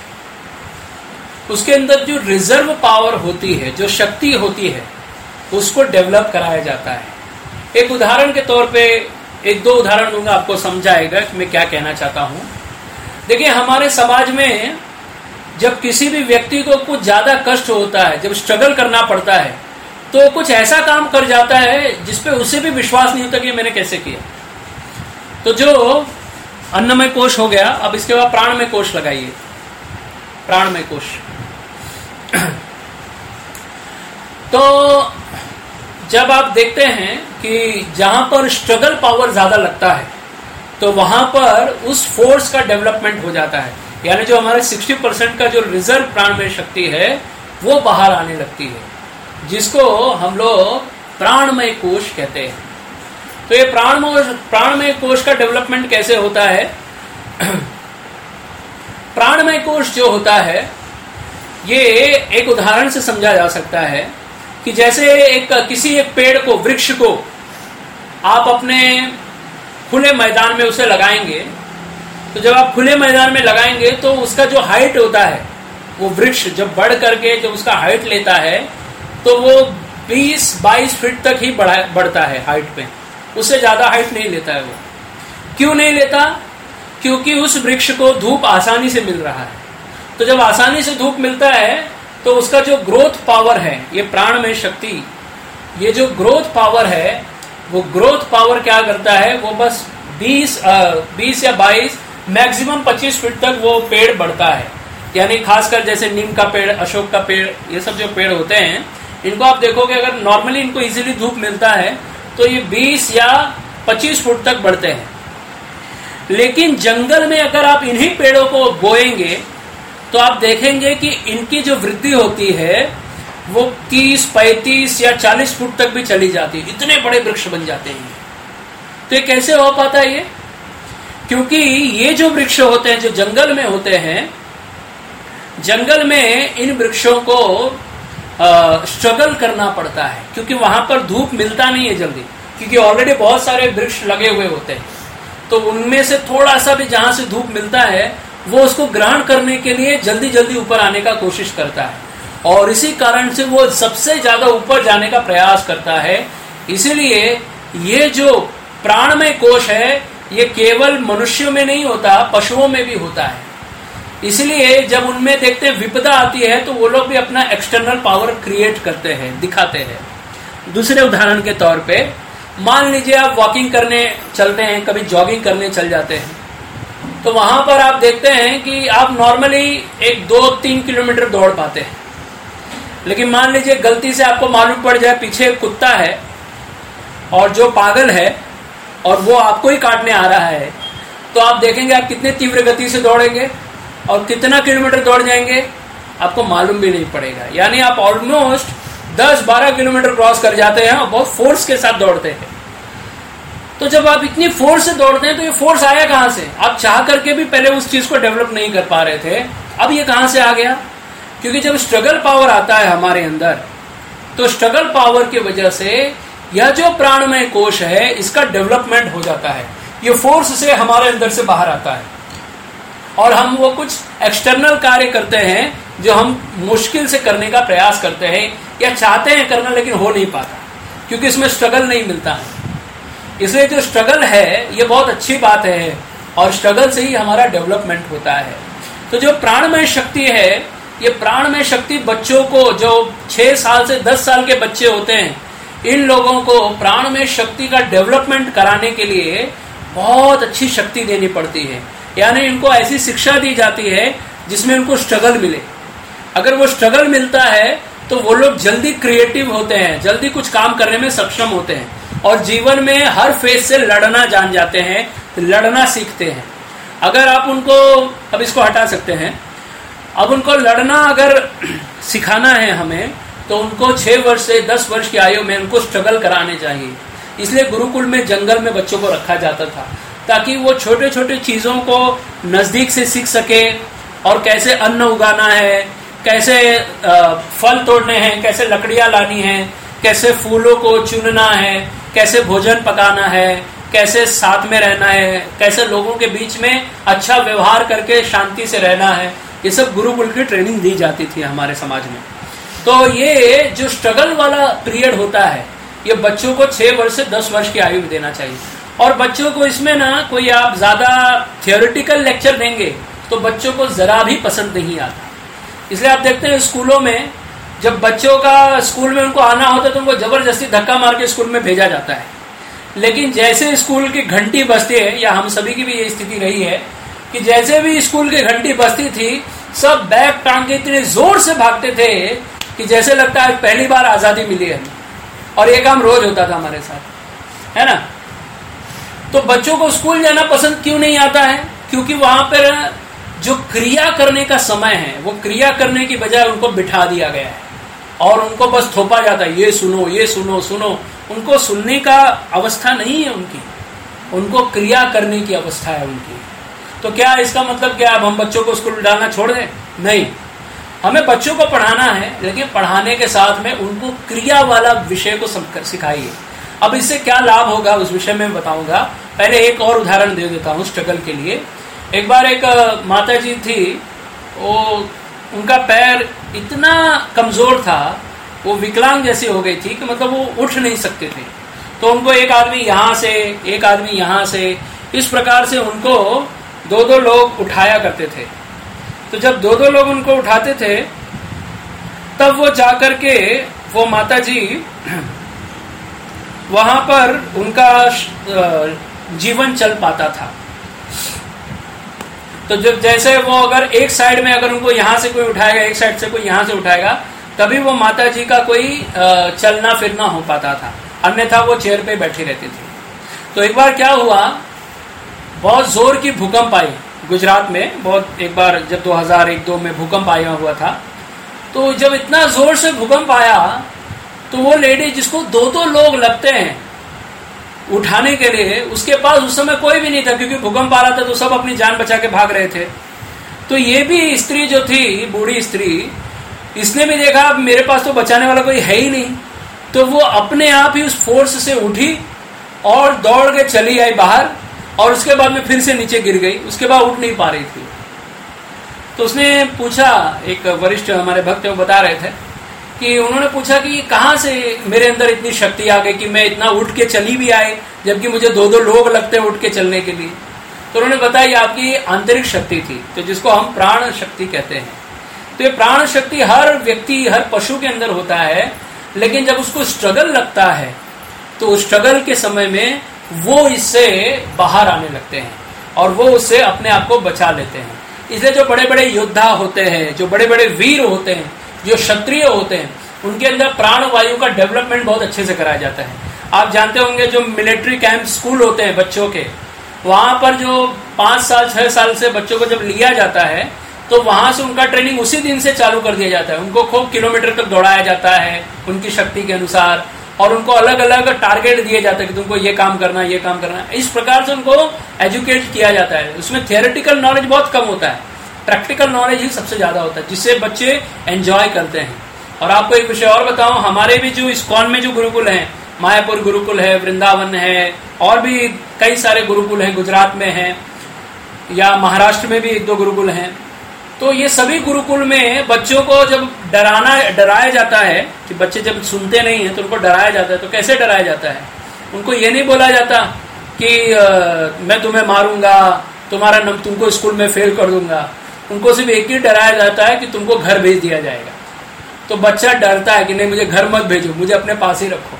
उसके अंदर जो रिजर्व पावर होती है, जो शक्ति होती है, उसको डेवलप कराया जाता है। एक उदाहरण के तौर पे एक दो उदाहरण दूंगा, आपको समझाएगा कि मैं क्या कहना चाहता हूं। देखिए, हमारे समाज में जब किसी भी व्यक्ति को कुछ ज्यादा कष्ट होता है, जब स्ट्रगल करना पड़ता है, तो कुछ ऐसा काम कर जाता है जिसपे उसे भी विश्वास नहीं होता कि मैंने कैसे किया। तो जो अन्नमय कोश हो गया, अब इसके बाद प्राणमय कोश लगाइए, प्राणमय कोश। तो जब आप देखते हैं कि जहां पर स्ट्रगल पावर ज्यादा लगता है तो वहां पर उस फोर्स का डेवलपमेंट हो जाता है, यानी जो हमारे साठ परसेंट का जो रिजर्व प्राणमय शक्ति है वो बाहर आने लगती है, जिसको हम लोग प्राणमय कोश कहते हैं। तो ये प्राणमय प्राणमय कोश का डेवलपमेंट कैसे होता है? प्राणमय कोश जो होता है, ये एक उदाहरण से समझा जा सकता है कि जैसे एक किसी एक पेड़ को, वृक्ष को आप अपने खुले मैदान में उसे लगाएंगे, तो जब आप खुले मैदान में लगाएंगे तो उसका जो हाइट होता है, वो वृक्ष जब बढ़ करके जब उसका हाइट लेता है तो वो बीस बाईस फीट तक ही बढ़ा बढ़ता है हाइट पे, उससे ज्यादा हाइट नहीं लेता है वो। क्यों नहीं लेता? क्योंकि उस वृक्ष को धूप आसानी से मिल रहा है। तो जब आसानी से धूप मिलता है तो उसका जो ग्रोथ पावर है, ये प्राणमय शक्ति, ये जो ग्रोथ पावर है, वो ग्रोथ पावर क्या करता है, वो बस बीस बीस या बाईस मैक्सिमम पच्चीस फीट तक वो पेड़ बढ़ता है। यानी खासकर जैसे नीम का पेड़, अशोक का पेड़, ये सब जो पेड़ होते हैं, इनको आप देखोगे अगर नॉर्मली इनको इजीली धूप मिलता है तो ये बीस या पच्चीस फुट तक बढ़ते हैं। लेकिन जंगल में अगर आप इन्हीं पेड़ों को बोएंगे तो आप देखेंगे कि इनकी जो वृद्धि होती है वो तीस पैंतीस या चालीस फुट तक भी चली जाती है, इतने बड़े वृक्ष बन जाते हैं। तो ये कैसे हो पाता है? ये क्योंकि ये जो वृक्ष होते हैं, जो जंगल में होते हैं, जंगल में इन वृक्षों को स्ट्रगल करना पड़ता है, क्योंकि वहां पर धूप मिलता नहीं है जल्दी, क्योंकि ऑलरेडी बहुत सारे वृक्ष लगे हुए होते हैं। तो उनमें से थोड़ा सा भी जहां से धूप मिलता है वो उसको ग्रहण करने के लिए जल्दी जल्दी ऊपर आने का कोशिश करता है, और इसी कारण से वो सबसे ज्यादा ऊपर जाने का प्रयास करता है। इसीलिए ये जो प्राणमय कोश है ये केवल मनुष्यों में नहीं होता, पशुओं में भी होता है। इसलिए जब उनमें देखते हैं विपदा आती है तो वो लोग भी अपना एक्सटर्नल पावर क्रिएट करते हैं, दिखाते हैं। दूसरे उदाहरण के तौर पे मान लीजिए आप वॉकिंग करने चलते हैं, कभी जॉगिंग करने चल जाते हैं, तो वहां पर आप देखते हैं कि आप नॉर्मली एक दो तीन किलोमीटर दौड़ पाते हैं। लेकिन मान लीजिए गलती से आपको मालूम पड़ जाए पीछे एक कुत्ता है और जो पागल है और वो आपको ही काटने आ रहा है, तो आप देखेंगे आप कितने तीव्र गति से दौड़ेंगे और कितना किलोमीटर दौड़ जाएंगे आपको मालूम भी नहीं पड़ेगा। यानी आप ऑलमोस्ट दस बारह किलोमीटर क्रॉस कर जाते हैं और बहुत फोर्स के साथ दौड़ते हैं। तो जब आप इतनी फोर्स से दौड़ते हैं तो ये फोर्स आया कहां से? आप चाह करके भी पहले उस चीज को डेवलप नहीं कर पा रहे थे, अब ये कहां से आ गया? क्योंकि जब स्ट्रगल पावर आता है हमारे अंदर, तो स्ट्रगल पावर की वजह से यह जो प्राणमय कोश है इसका डेवलपमेंट हो जाता है। ये फोर्स से हमारे अंदर से बाहर आता है और हम वो कुछ एक्सटर्नल कार्य करते हैं जो हम मुश्किल से करने का प्रयास करते हैं या चाहते हैं करना, लेकिन हो नहीं पाता क्योंकि इसमें स्ट्रगल नहीं मिलता है। इसलिए जो स्ट्रगल है ये बहुत अच्छी बात है और स्ट्रगल से ही हमारा डेवलपमेंट होता है। तो जो प्राणमय शक्ति है, ये प्राणमय शक्ति बच्चों को, जो छह साल से दस साल के बच्चे होते हैं, इन लोगों को प्राणमय शक्ति का डेवलपमेंट कराने के लिए बहुत अच्छी शक्ति देनी पड़ती है। यानी इनको ऐसी शिक्षा दी जाती है जिसमें उनको स्ट्रगल मिले। अगर वो स्ट्रगल मिलता है तो वो लोग जल्दी क्रिएटिव होते हैं, जल्दी कुछ काम करने में सक्षम होते हैं और जीवन में हर फेज से लड़ना जान जाते हैं, लड़ना सीखते हैं। अगर आप उनको, अब इसको हटा सकते हैं, अब उनको लड़ना अगर सिखाना है हमें तो उनको छह वर्ष से दस वर्ष की आयु में उनको स्ट्रगल कराने चाहिए। इसलिए गुरुकुल में जंगल में बच्चों को रखा जाता था ताकि वो छोटे छोटे चीजों को नजदीक से सीख सके और कैसे अन्न उगाना है, कैसे फल तोड़ने हैं, कैसे लकड़ियां लानी है, कैसे फूलों को चुनना है, कैसे भोजन पकाना है, कैसे साथ में रहना है, कैसे लोगों के बीच में अच्छा व्यवहार करके शांति से रहना है। ये सब गुरुकुल की ट्रेनिंग दी जाती थी हमारे समाज में। तो ये जो स्ट्रगल वाला पीरियड होता है ये बच्चों को छह वर्ष से दस वर्ष की आयु में देना चाहिए। और बच्चों को इसमें ना कोई आप ज्यादा थियोरिटिकल लेक्चर देंगे तो बच्चों को जरा भी पसंद नहीं आता। इसलिए आप देखते हैं स्कूलों में जब बच्चों का स्कूल में उनको आना होता है तो उनको जबरदस्ती धक्का मार के स्कूल में भेजा जाता है। लेकिन जैसे स्कूल की घंटी बजती है, या हम सभी की भी ये स्थिति रही है कि जैसे भी स्कूल की घंटी बजती थी सब बैग टांग के इतने जोर से भागते थे कि जैसे लगता है पहली बार आजादी मिली है। और ये काम रोज होता था हमारे साथ, है ना। तो बच्चों को स्कूल जाना पसंद क्यों नहीं आता है? क्योंकि वहां पर जो क्रिया करने का समय है वो क्रिया करने की बजाय उनको बिठा दिया गया है और उनको बस थोपा जाता है, ये सुनो ये सुनो सुनो। उनको सुनने का अवस्था नहीं है उनकी, उनको क्रिया करने की अवस्था है उनकी। तो क्या इसका मतलब क्या अब हम बच्चों को स्कूल डालना छोड़ दें? नहीं, हमें बच्चों को पढ़ाना है, लेकिन पढ़ाने के साथ में उनको क्रिया वाला विषय को सिखाइए। अब इससे क्या लाभ होगा उस विषय में बताऊंगा। पहले एक और उदाहरण दे देता हूँ स्ट्रगल के लिए। एक बार एक माता जी थी, वो उनका पैर इतना कमजोर था, वो विकलांग जैसी हो गई थी कि मतलब वो उठ नहीं सकते थे। तो उनको एक आदमी यहाँ से, एक आदमी यहाँ से, इस प्रकार से उनको दो दो लोग उठाया करते थे। तो जब दो दो लोग उनको उठाते थे तब वो जाकर के वो माता जी वहां पर उनका जीवन चल पाता था। तो जब जैसे वो अगर एक साइड में अगर उनको यहाँ से कोई उठाएगा, एक साइड से कोई यहाँ से उठाएगा, तभी वो माता जी का कोई चलना फिरना हो पाता था, अन्यथा वो चेयर पे बैठी रहती थी। तो एक बार क्या हुआ, बहुत जोर की भूकंप आई गुजरात में। बहुत एक बार जब दो हज़ार एक दो में भूकंप आया हुआ था, तो जब इतना जोर से भूकंप आया तो वो लेडी जिसको दो दो लोग लगते हैं उठाने के लिए, उसके पास उस समय कोई भी नहीं था क्योंकि भूकंप आ रहा था तो सब अपनी जान बचा के भाग रहे थे। तो ये भी स्त्री जो थी, बूढ़ी स्त्री, इसने भी देखा अब मेरे पास तो बचाने वाला कोई है ही नहीं, तो वो अपने आप ही उस फोर्स से उठी और दौड़ के चली आई बाहर, और उसके बाद में फिर से नीचे गिर गई। उसके बाद उठ नहीं पा रही थी। तो उसने पूछा, एक वरिष्ठ हमारे भक्त वो बता रहे थे कि उन्होंने पूछा कि कहाँ से मेरे अंदर इतनी शक्ति आ गई कि मैं इतना उठ के चली भी आए, जबकि मुझे दो दो लोग लगते हैं उठ के चलने के लिए। तो उन्होंने बताया आपकी आंतरिक शक्ति थी, तो जिसको हम प्राण शक्ति कहते हैं। तो ये प्राण शक्ति हर व्यक्ति, हर पशु के अंदर होता है, लेकिन जब उसको स्ट्रगल लगता है तो उस स्ट्रगल के समय में वो इससे बाहर आने लगते हैं और वो उससे अपने आप को बचा लेते हैं। इसलिए जो बड़े बड़े योद्धा होते हैं, जो बड़े बड़े वीर होते हैं, जो क्षत्रिय होते हैं, उनके अंदर प्राण वायु का डेवलपमेंट बहुत अच्छे से कराया जाता है। आप जानते होंगे जो मिलिट्री कैंप स्कूल होते हैं बच्चों के, वहां पर जो पांच साल छह साल से बच्चों को जब लिया जाता है तो वहां से उनका ट्रेनिंग उसी दिन से चालू कर दिया जाता है। उनको खूब किलोमीटर तक दौड़ाया जाता है उनकी शक्ति के अनुसार, और उनको अलग अलग टारगेट दिए जाते हैं कि तुमको ये काम करना है, ये काम करना है। इस प्रकार से उनको एजुकेट किया जाता है। उसमें थियोरेटिकल नॉलेज बहुत कम होता है, प्रैक्टिकल नॉलेज ही सबसे ज्यादा होता है, जिससे बच्चे एंजॉय करते हैं। और आपको एक विषय और बताऊं, हमारे भी जो इस्कॉन में जो गुरुकुल हैं, मायापुर गुरुकुल है, वृंदावन है, और भी कई सारे गुरुकुल हैं, गुजरात में हैं या महाराष्ट्र में भी एक दो गुरुकुल हैं। तो ये सभी गुरुकुल में बच्चों को जब डराना डराया जाता है कि बच्चे जब सुनते नहीं हैं तो उनको डराया जाता है। तो कैसे डराया जाता है? उनको ये नहीं बोला जाता कि आ, मैं तुम्हें मारूंगा, तुम्हारा नम तुमको स्कूल में फेल कर दूंगा। उनको सिर्फ एक ही डराया जाता है कि तुमको घर भेज दिया जाएगा। तो बच्चा डरता है कि नहीं, मुझे घर मत भेजो, मुझे अपने पास ही रखो।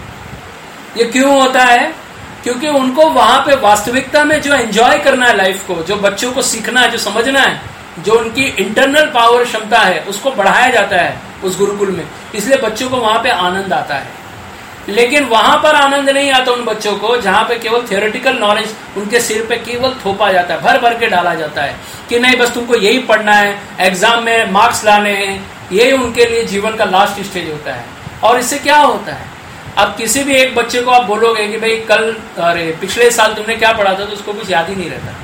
ये क्यों होता है? क्योंकि उनको वहां पे वास्तविकता में जो एंजॉय करना है लाइफ को, जो बच्चों को सीखना है, जो समझना है, जो उनकी इंटरनल पावर क्षमता है, उसको बढ़ाया जाता है उस गुरुकुल में। इसलिए बच्चों को वहां पे आनंद आता है। लेकिन वहां पर आनंद नहीं आता उन बच्चों को जहां पे केवल थियोरेटिकल नॉलेज उनके सिर पे केवल थोपा जाता है, भर भर के डाला जाता है कि नहीं बस तुमको यही पढ़ना है, एग्जाम में मार्क्स लाने हैं। यही उनके लिए जीवन का लास्ट स्टेज होता है। और इससे क्या होता है? अब किसी भी एक बच्चे को आप बोलोगे कि भाई कल अरे पिछले साल तुमने क्या पढ़ा था, तो उसको कुछ याद ही नहीं रहता,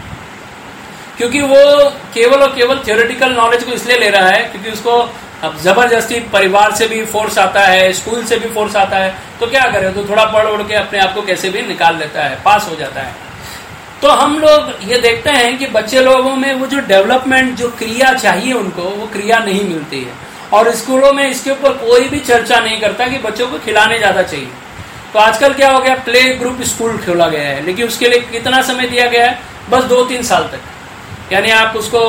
क्योंकि वो केवल और केवल थियोरेटिकल नॉलेज को इसलिए ले रहा है क्योंकि उसको अब जबरदस्ती परिवार से भी फोर्स आता है, स्कूल से भी फोर्स आता है। तो क्या करे, तो थोड़ा पढ़ उड़ के अपने आप को कैसे भी निकाल लेता है, पास हो जाता है। तो हम लोग ये देखते हैं कि बच्चे लोगों में वो जो डेवलपमेंट, जो क्रिया चाहिए उनको, वो क्रिया नहीं मिलती है। और स्कूलों में इसके ऊपर कोई भी चर्चा नहीं करता कि बच्चों को खिलाने ज्यादा चाहिए। तो आजकल क्या हो गया, प्ले ग्रुप स्कूल खोला गया है, लेकिन उसके लिए कितना समय दिया गया है? बस दो तीन साल तक। यानी आप उसको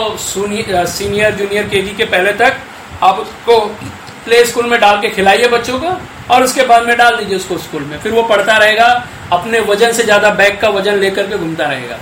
सीनियर जूनियर केजी के पहले तक आप उसको प्ले स्कूल में डाल के खिलाइए बच्चों को, और उसके बाद में डाल दीजिए उसको स्कूल में। फिर वो पढ़ता रहेगा, अपने वजन से ज्यादा बैग का वजन लेकर के घूमता रहेगा।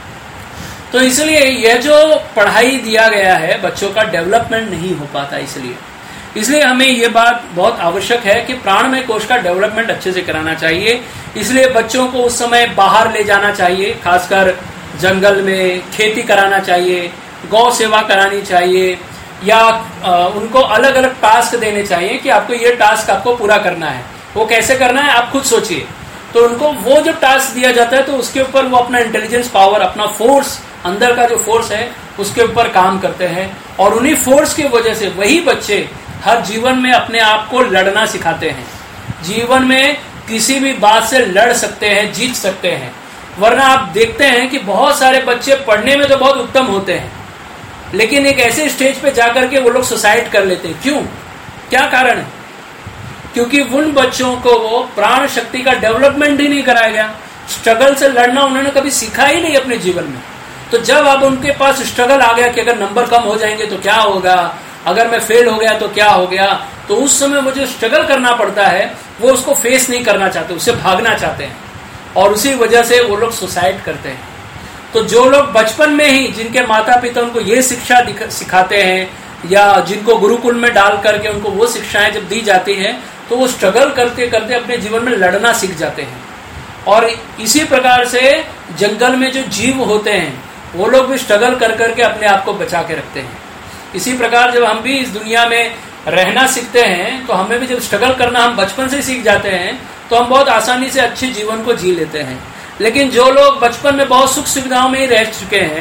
तो इसलिए यह जो पढ़ाई दिया गया है, बच्चों का डेवलपमेंट नहीं हो पाता। इसलिए इसलिए हमें ये बात बहुत आवश्यक है कि प्राणमय कोश का डेवलपमेंट अच्छे से कराना चाहिए। इसलिए बच्चों को उस समय बाहर ले जाना चाहिए, खासकर जंगल में खेती कराना चाहिए, गौ सेवा करानी चाहिए, या उनको अलग अलग टास्क देने चाहिए कि आपको ये टास्क आपको पूरा करना है। वो कैसे करना है आप खुद सोचिए। तो उनको वो जो टास्क दिया जाता है तो उसके ऊपर वो अपना इंटेलिजेंस पावर, अपना फोर्स, अंदर का जो फोर्स है उसके ऊपर काम करते हैं। और उन्हीं फोर्स की वजह से वही बच्चे हर जीवन में अपने आप को लड़ना सिखाते हैं। जीवन में किसी भी बात से लड़ सकते हैं, जीत सकते हैं। वरना आप देखते हैं कि बहुत सारे बच्चे पढ़ने में तो बहुत उत्तम होते हैं, लेकिन एक ऐसे स्टेज पे जाकर के वो लोग सुसाइड कर लेते हैं। क्यों? क्या कारण है? क्योंकि उन बच्चों को वो प्राण शक्ति का डेवलपमेंट ही नहीं कराया गया। स्ट्रगल से लड़ना उन्होंने कभी सीखा ही नहीं अपने जीवन में। तो जब अब उनके पास स्ट्रगल आ गया कि अगर नंबर कम हो जाएंगे तो क्या होगा, अगर मैं फेल हो गया तो क्या हो गया, तो उस समय वो जो स्ट्रगल करना पड़ता है वो उसको फेस नहीं करना चाहते, उससे भागना चाहते हैं, और उसी वजह से वो लोग सुसाइड करते हैं। तो जो लोग बचपन में ही, जिनके माता पिता उनको ये शिक्षा सिखाते हैं, या जिनको गुरुकुल में डाल करके उनको वो शिक्षाएं जब दी जाती हैं, तो वो स्ट्रगल करते करते अपने जीवन में लड़ना सीख जाते हैं। और इसी प्रकार से जंगल में जो जीव होते हैं वो लोग भी स्ट्रगल कर करके अपने आप को बचा के रखते हैं। इसी प्रकार जब हम भी इस दुनिया में रहना सीखते हैं तो हमें भी जब स्ट्रगल करना हम बचपन से सीख जाते हैं तो हम बहुत आसानी से अच्छे जीवन को जी लेते हैं। लेकिन जो लोग बचपन में बहुत सुख सुविधाओं में ही रह चुके हैं,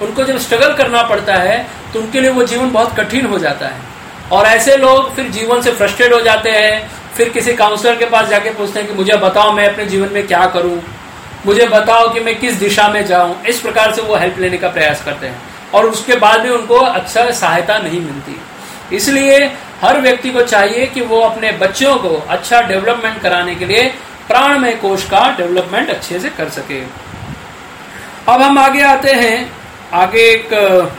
उनको जब स्ट्रगल करना पड़ता है तो उनके लिए वो जीवन बहुत कठिन हो जाता है। और ऐसे लोग फिर जीवन से फ्रस्ट्रेट हो जाते हैं, फिर किसी काउंसलर के पास जाके पूछते हैं कि मुझे बताओ मैं अपने जीवन में क्या करूं, मुझे बताओ कि मैं किस दिशा में जाऊं। इस प्रकार से वो हेल्प लेने का प्रयास करते हैं और उसके बाद भी उनको अच्छा सहायता नहीं मिलती। इसलिए हर व्यक्ति को चाहिए कि वो अपने बच्चों को अच्छा डेवलपमेंट कराने के लिए प्राणमय कोश का डेवलपमेंट अच्छे से कर सके। अब हम आगे आते हैं, आगे एक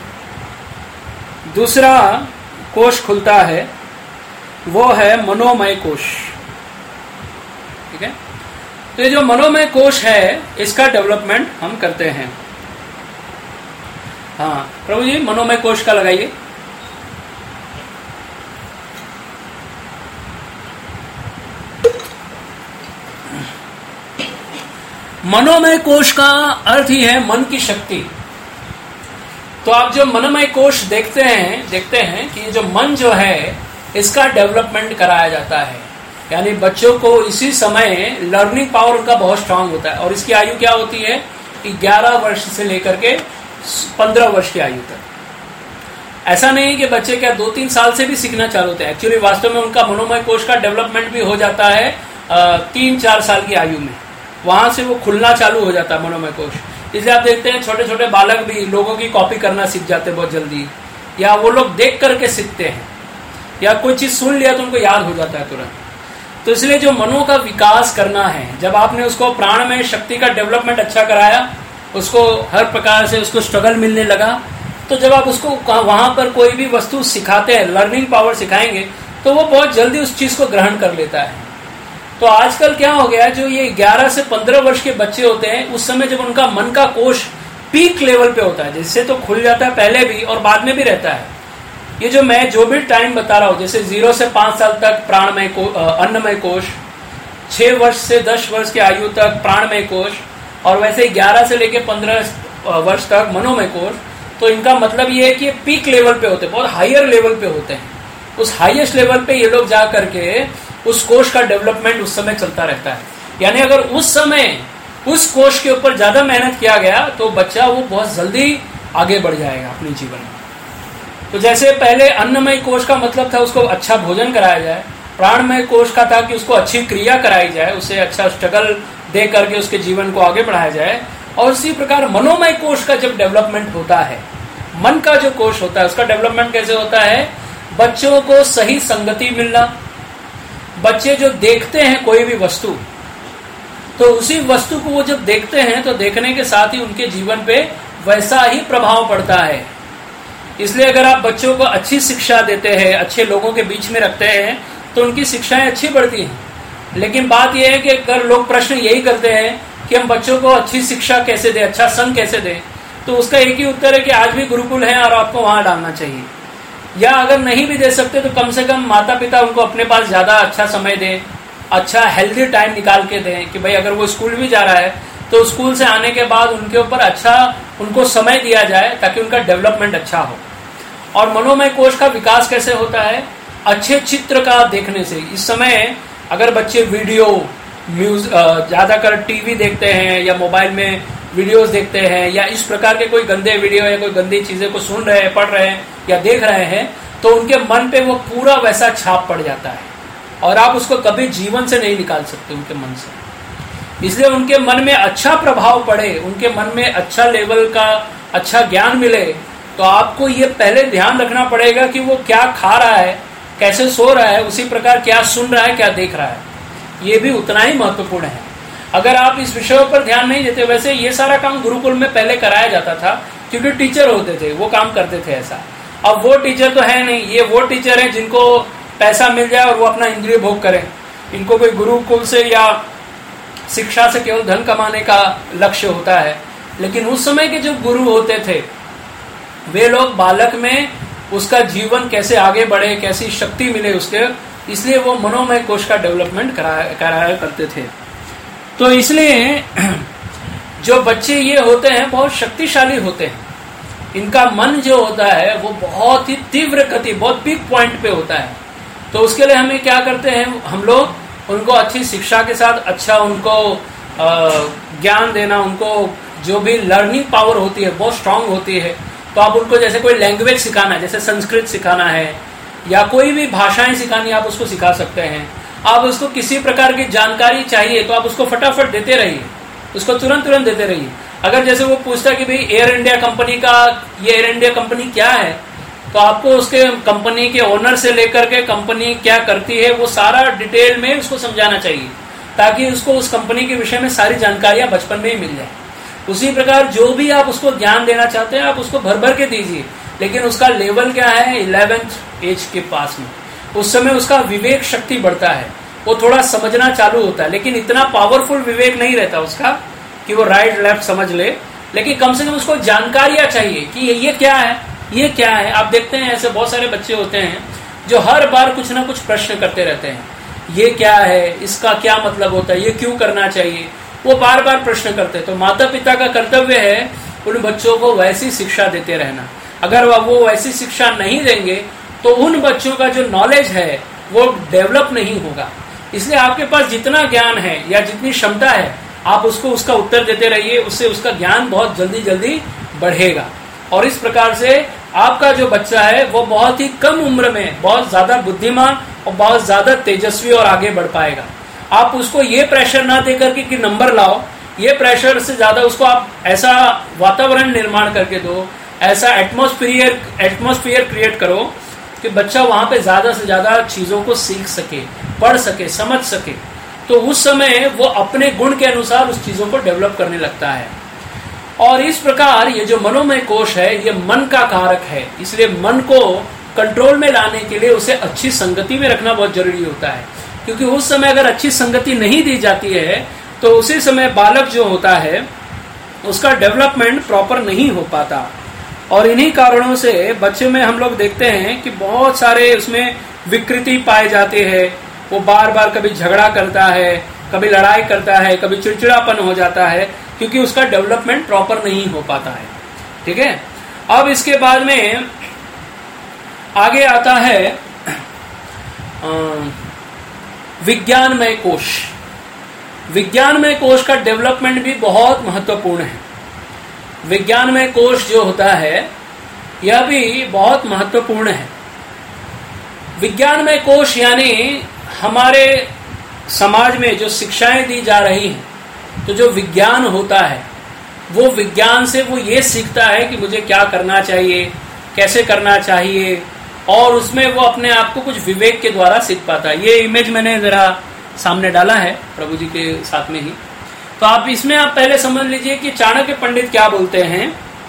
दूसरा कोश खुलता है, वो है मनोमय कोश। ठीक है, तो ये जो मनोमय कोश है इसका डेवलपमेंट हम करते हैं। हाँ प्रभु जी, मनोमय कोश का लगाइए। मनोमय कोश का अर्थ ही है मन की शक्ति। तो आप जो मनोमय कोश देखते हैं देखते हैं कि ये जो मन जो है इसका डेवलपमेंट कराया जाता है। यानी बच्चों को इसी समय लर्निंग पावर उनका बहुत स्ट्रांग होता है और इसकी आयु क्या होती है कि ग्यारह वर्ष से लेकर के पंद्रह वर्ष की आयु तक। ऐसा नहीं कि बच्चे क्या दो तीन साल से भी सीखना चालू होते हैं। एक्चुअली वास्तव में उनका मनोमय कोश का डेवलपमेंट भी हो जाता है तीन चार साल की आयु में, वहां से वो खुलना चालू हो जाता है मनोमय कोश। इसलिए आप देखते हैं छोटे छोटे बालक भी लोगों की कॉपी करना सीख जाते हैं बहुत जल्दी, या वो लोग देख करके सीखते हैं, या कोई चीज सुन लिया तो उनको याद हो जाता है तुरंत। तो इसलिए जो मनों का विकास करना है, जब आपने उसको प्राण में शक्ति का डेवलपमेंट अच्छा कराया, उसको हर प्रकार से उसको स्ट्रगल मिलने लगा, तो जब आप उसको वहां पर कोई भी वस्तु सिखाते हैं, लर्निंग पावर सिखाएंगे, तो वो बहुत जल्दी उस चीज को ग्रहण कर लेता है। तो आजकल क्या हो गया, जो ये ग्यारह से पंद्रह वर्ष के बच्चे होते हैं, उस समय जब उनका मन का कोश पीक लेवल पे होता है, जिससे तो खुल जाता है पहले भी और बाद में भी रहता है। ये जो मैं जो भी टाइम बता रहा हूं, जैसे जीरो से पांच साल तक प्राणमय को अन्नमय कोश, छह वर्ष से दस वर्ष की आयु तक प्राणमय कोश, और वैसे ग्यारह से लेकर पंद्रह वर्ष तक मनोमय कोश। तो इनका मतलब ये है कि ये पीक लेवल पे होते हैं, बहुत हायर लेवल पे होते हैं। उस हाईएस्ट लेवल पे ये लोग जा करके उस कोश का डेवलपमेंट उस समय चलता रहता है। यानी अगर उस समय उस कोश के ऊपर ज्यादा मेहनत किया गया तो बच्चा वो बहुत जल्दी आगे बढ़ जाएगा अपने जीवन में। तो जैसे पहले अन्नमय कोश का मतलब था उसको अच्छा भोजन कराया जाए, प्राणमय कोश का था कि उसको अच्छी क्रिया कराई जाए, उसे अच्छा स्ट्रगल दे करके उसके जीवन को आगे बढ़ाया जाए। और इसी प्रकार मनोमय कोश का जब डेवलपमेंट होता है, मन का जो कोश होता है उसका डेवलपमेंट कैसे होता है, बच्चों को सही संगति मिलना। बच्चे जो देखते हैं कोई भी वस्तु, तो उसी वस्तु को वो जब देखते हैं तो देखने के साथ ही उनके जीवन पे वैसा ही प्रभाव पड़ता है। इसलिए अगर आप बच्चों को अच्छी शिक्षा देते हैं, अच्छे लोगों के बीच में रखते हैं, तो उनकी शिक्षाएं अच्छी बढ़ती हैं। लेकिन बात यह है कि अगर लोग प्रश्न यही करते हैं कि हम बच्चों को अच्छी शिक्षा कैसे दें, अच्छा संग कैसे दें, तो उसका एक ही उत्तर है कि आज भी गुरुकुल है और आपको वहां डालना चाहिए। या अगर नहीं भी दे सकते तो कम से कम माता पिता उनको अपने पास ज्यादा अच्छा समय दें, अच्छा हेल्दी टाइम निकाल के दें कि भाई अगर वो स्कूल भी जा रहा है तो स्कूल से आने के बाद उनके ऊपर अच्छा उनको समय दिया जाए ताकि उनका डेवलपमेंट अच्छा हो। और मनोमय कोश का विकास कैसे होता है, अच्छे चित्र का देखने से। इस समय अगर बच्चे वीडियो म्यूज ज्यादातर टीवी देखते हैं या मोबाइल में वीडियोस देखते हैं, या इस प्रकार के कोई गंदे वीडियो या कोई गंदी चीजें को सुन रहे हैं, पढ़ रहे हैं या देख रहे हैं, तो उनके मन पे वो पूरा वैसा छाप पड़ जाता है और आप उसको कभी जीवन से नहीं निकाल सकते उनके मन से। इसलिए उनके मन में अच्छा प्रभाव पड़े, उनके मन में अच्छा लेवल का अच्छा ज्ञान मिले, तो आपको ये पहले ध्यान रखना पड़ेगा कि वो क्या खा रहा है, कैसे सो रहा है, उसी प्रकार क्या सुन रहा है, क्या देख रहा है। ये भी उतना ही महत्वपूर्ण है। अगर आप इस विषयों पर ध्यान नहीं देते, वैसे ये सारा काम गुरुकुल में पहले कराया जाता था क्योंकि टीचर होते थे, वो काम करते थे ऐसा। अब वो टीचर तो है नहीं, ये वो टीचर है जिनको पैसा मिल जाए और वो अपना इंद्रिय भोग करें। इनको कोई गुरुकुल से या शिक्षा से केवल धन कमाने का लक्ष्य होता है। लेकिन उस समय के जो गुरु होते थे वे लोग बालक में उसका जीवन कैसे आगे बढ़े, कैसी शक्ति मिले उसके, इसलिए वो मनोमय कोश का डेवलपमेंट कराया कराया करते थे। तो इसलिए जो बच्चे ये होते हैं बहुत शक्तिशाली होते हैं। इनका मन जो होता है वो बहुत ही तीव्र गति, बहुत पीक पॉइंट पे होता है। तो उसके लिए हमें क्या करते हैं, हम लोग उनको अच्छी शिक्षा के साथ अच्छा उनको ज्ञान देना, उनको जो भी लर्निंग पावर होती है बहुत स्ट्रांग होती है। तो आप उनको जैसे कोई लैंग्वेज सिखाना है, जैसे संस्कृत सिखाना है या कोई भी भाषाएं सिखानी, आप उसको सिखा सकते हैं। आप उसको किसी प्रकार की जानकारी चाहिए तो आप उसको फटाफट देते रहिए, उसको तुरंत तुरंत देते रहिए। अगर जैसे वो पूछता है कि भाई एयर इंडिया कंपनी का, ये एयर इंडिया कंपनी क्या है, तो आपको उसके कंपनी के ओनर से लेकर के कंपनी क्या करती है वो सारा डिटेल में उसको समझाना चाहिए, ताकि उसको उस कंपनी के विषय में सारी जानकारियां बचपन में ही मिल जाए। उसी प्रकार जो भी आप उसको ज्ञान देना चाहते हैं आप उसको भर भर के दीजिए, लेकिन उसका लेवल क्या है, इलेवेंथ एज के पास में, उस समय उसका विवेक शक्ति बढ़ता है, वो थोड़ा समझना चालू होता है, लेकिन इतना पावरफुल विवेक नहीं रहता उसका कि वो राइट लेफ्ट समझ ले, लेकिन कम से कम उसको जानकारियां चाहिए कि ये, ये क्या है, ये क्या है। आप देखते हैं ऐसे बहुत सारे बच्चे होते हैं जो हर बार कुछ ना कुछ प्रश्न करते रहते हैं, ये क्या है, इसका क्या मतलब होता है, ये क्यों करना चाहिए, वो बार बार प्रश्न करते हैं। तो माता पिता का कर्तव्य है उन बच्चों को वैसी शिक्षा देते रहना। अगर वो वैसी शिक्षा नहीं देंगे तो उन बच्चों का जो नॉलेज है वो डेवलप नहीं होगा। इसलिए आपके पास जितना ज्ञान है या जितनी क्षमता है आप उसको उसका उत्तर देते रहिए, उससे उसका ज्ञान बहुत जल्दी जल्दी बढ़ेगा। और इस प्रकार से आपका जो बच्चा है वो बहुत ही कम उम्र में बहुत ज्यादा बुद्धिमान और बहुत ज्यादा तेजस्वी और आगे बढ़ पाएगा। आप उसको ये प्रेशर ना देकर के कि नंबर लाओ, ये प्रेशर से ज्यादा उसको आप ऐसा वातावरण निर्माण करके दो, ऐसा एटमॉस्फेयर एटमॉस्फेयर क्रिएट करो कि बच्चा वहां पे ज्यादा से ज्यादा चीजों को सीख सके, पढ़ सके, समझ सके। तो उस समय वो अपने गुण के अनुसार उस चीजों को डेवलप करने लगता है। और इस प्रकार ये जो मनोमय कोश है ये मन का कारक है, इसलिए मन को कंट्रोल में लाने के लिए उसे अच्छी संगति में रखना बहुत जरूरी होता है, क्योंकि उस समय अगर अच्छी संगति नहीं दी जाती है तो उसी समय बालक जो होता है उसका डेवलपमेंट प्रॉपर नहीं हो पाता। और इन्हीं कारणों से बच्चे में हम लोग देखते हैं कि बहुत सारे उसमें विकृति पाए जाते हैं। वो बार बार कभी झगड़ा करता है, कभी लड़ाई करता है, कभी चिड़चिड़ापन हो जाता है, क्योंकि उसका डेवलपमेंट प्रॉपर नहीं हो पाता है। ठीक है, अब इसके बाद में आगे आता है विज्ञानमय कोश। विज्ञानमय कोश का डेवलपमेंट भी बहुत महत्वपूर्ण है। विज्ञानमय कोश जो होता है यह भी बहुत महत्वपूर्ण है। विज्ञानमय कोश यानी हमारे समाज में जो शिक्षाएं दी जा रही हैं, तो जो विज्ञान होता है वो विज्ञान से वो ये सीखता है कि मुझे क्या करना चाहिए, कैसे करना चाहिए, और उसमें वो अपने आप को कुछ विवेक के द्वारा सीख पाता है। ये इमेज मैंने जरा सामने डाला है प्रभु जी के साथ में ही, तो आप इसमें आप पहले समझ लीजिए कि चाणक्य पंडित क्या बोलते हैं।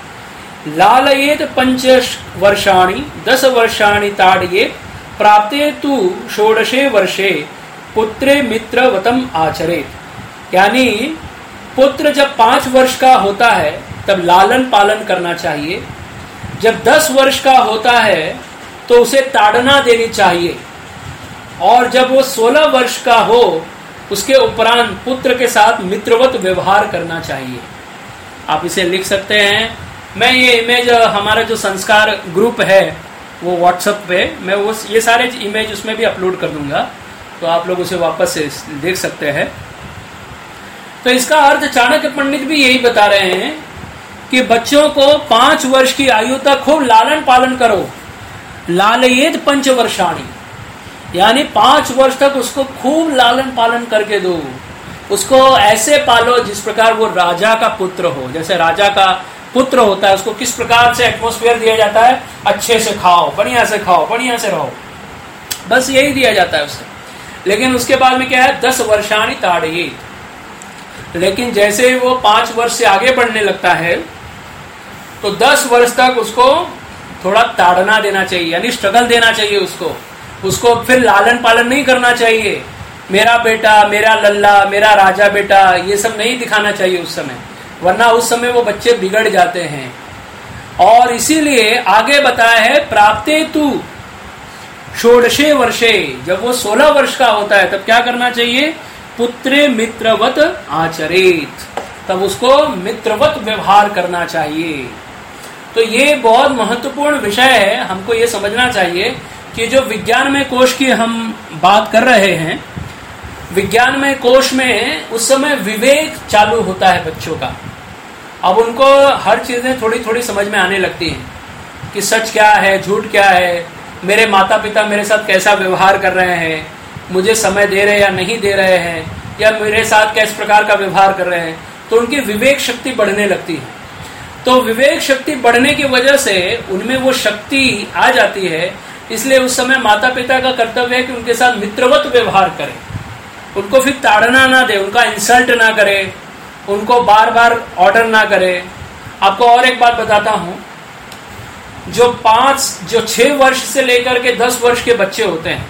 लालयेत पंच वर्षाणि दस वर्षाणि ताड़येत प्राप्ते तु षोडशे वर्षे पुत्रे मित्रवतम आचरेत। यानी पुत्र जब पांच वर्ष का होता है तब लालन पालन करना चाहिए, जब दस वर्ष का होता है तो उसे ताड़ना देनी चाहिए, और जब वो सोलह वर्ष का हो उसके उपरांत पुत्र के साथ मित्रवत व्यवहार करना चाहिए। आप इसे लिख सकते हैं। मैं ये इमेज हमारा जो संस्कार ग्रुप है वो व्हाट्सएप पे मैं वो ये सारे इमेज उसमें भी अपलोड कर दूंगा, तो आप लोग उसे वापस से देख सकते हैं। तो इसका अर्थ चाणक्य पंडित भी यही बता रहे हैं कि बच्चों को पांच वर्ष की आयु तक खूब लालन पालन करो। लालयेत पंच वर्षाणी, यानी पांच वर्ष तक उसको खूब लालन पालन करके दो। उसको ऐसे पालो जिस प्रकार वो राजा का पुत्र हो। जैसे राजा का पुत्र होता है, उसको किस प्रकार से एटमॉस्फेयर दिया जाता है, अच्छे से खाओ, बढ़िया से खाओ, बढ़िया से रहो, बस यही दिया जाता है उसे। लेकिन उसके बाद में क्या है, दस वर्षाणी ताड़येत। लेकिन जैसे वो पांच वर्ष से आगे बढ़ने लगता है तो दस वर्ष तक उसको थोड़ा ताड़ना देना चाहिए, यानी स्ट्रगल देना चाहिए उसको। उसको फिर लालन पालन नहीं करना चाहिए, मेरा बेटा, मेरा लल्ला, मेरा राजा बेटा, ये सब नहीं दिखाना चाहिए उस समय, वरना उस समय वो बच्चे बिगड़ जाते हैं। और इसीलिए आगे बताया है प्राप्ते तु षोडशे वर्षे, जब वो सोलह वर्ष का होता है तब क्या करना चाहिए, पुत्रे मित्रवत आचरेत, तब उसको मित्रवत व्यवहार करना चाहिए। तो ये बहुत महत्वपूर्ण विषय है, हमको ये समझना चाहिए कि जो विज्ञानमय कोश की हम बात कर रहे हैं, विज्ञानमय कोश में उस समय विवेक चालू होता है बच्चों का। अब उनको हर चीजें थोड़ी थोड़ी समझ में आने लगती हैं कि सच क्या है, झूठ क्या है, मेरे माता पिता मेरे साथ कैसा व्यवहार कर रहे हैं, मुझे समय दे रहे हैं या नहीं दे रहे हैं, या मेरे साथ किस प्रकार का व्यवहार कर रहे हैं। तो उनकी विवेक शक्ति बढ़ने लगती है। तो विवेक शक्ति बढ़ने की वजह से उनमें वो शक्ति आ जाती है। इसलिए उस समय माता पिता का कर्तव्य है कि उनके साथ मित्रवत व्यवहार करें, उनको फिर ताड़ना ना दे, उनका इंसल्ट ना करे, उनको बार बार ऑर्डर ना करे। आपको और एक बात बताता हूं, जो पांच जो छह वर्ष से लेकर के दस वर्ष के बच्चे होते हैं,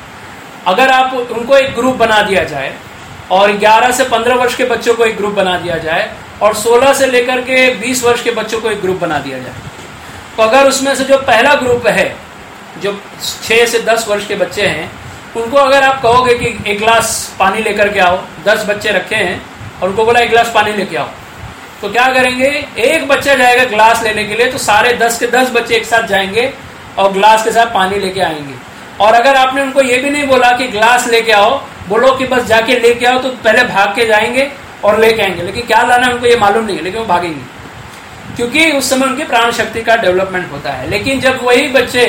अगर आप उनको एक ग्रुप बना दिया जाए और ग्यारह से पंद्रह वर्ष के बच्चों को एक ग्रुप बना दिया जाए और सोलह से लेकर के बीस वर्ष के बच्चों को एक ग्रुप बना दिया जाए, तो अगर उसमें से जो पहला ग्रुप है, जो छह से दस वर्ष के बच्चे हैं, उनको अगर आप कहोगे कि एक गिलास पानी लेकर के आओ, दस बच्चे रखे हैं और उनको बोला एक गिलास पानी लेके आओ, तो क्या करेंगे? एक बच्चा जाएगा गिलास लेने के लिए, तो सारे दस के दस बच्चे एक साथ जाएंगे और गिलास के साथ पानी लेके आएंगे। और अगर आपने उनको ये भी नहीं बोला कि गिलास लेके आओ, बोलो कि बस जाके लेके आओ, तो पहले भाग के जाएंगे और लेके आएंगे, लेकिन क्या लाना उनको ये मालूम नहीं है, लेकिन वो भागेंगे, क्योंकि उस समय उनकी प्राण शक्ति का डेवलपमेंट होता है। लेकिन जब वही बच्चे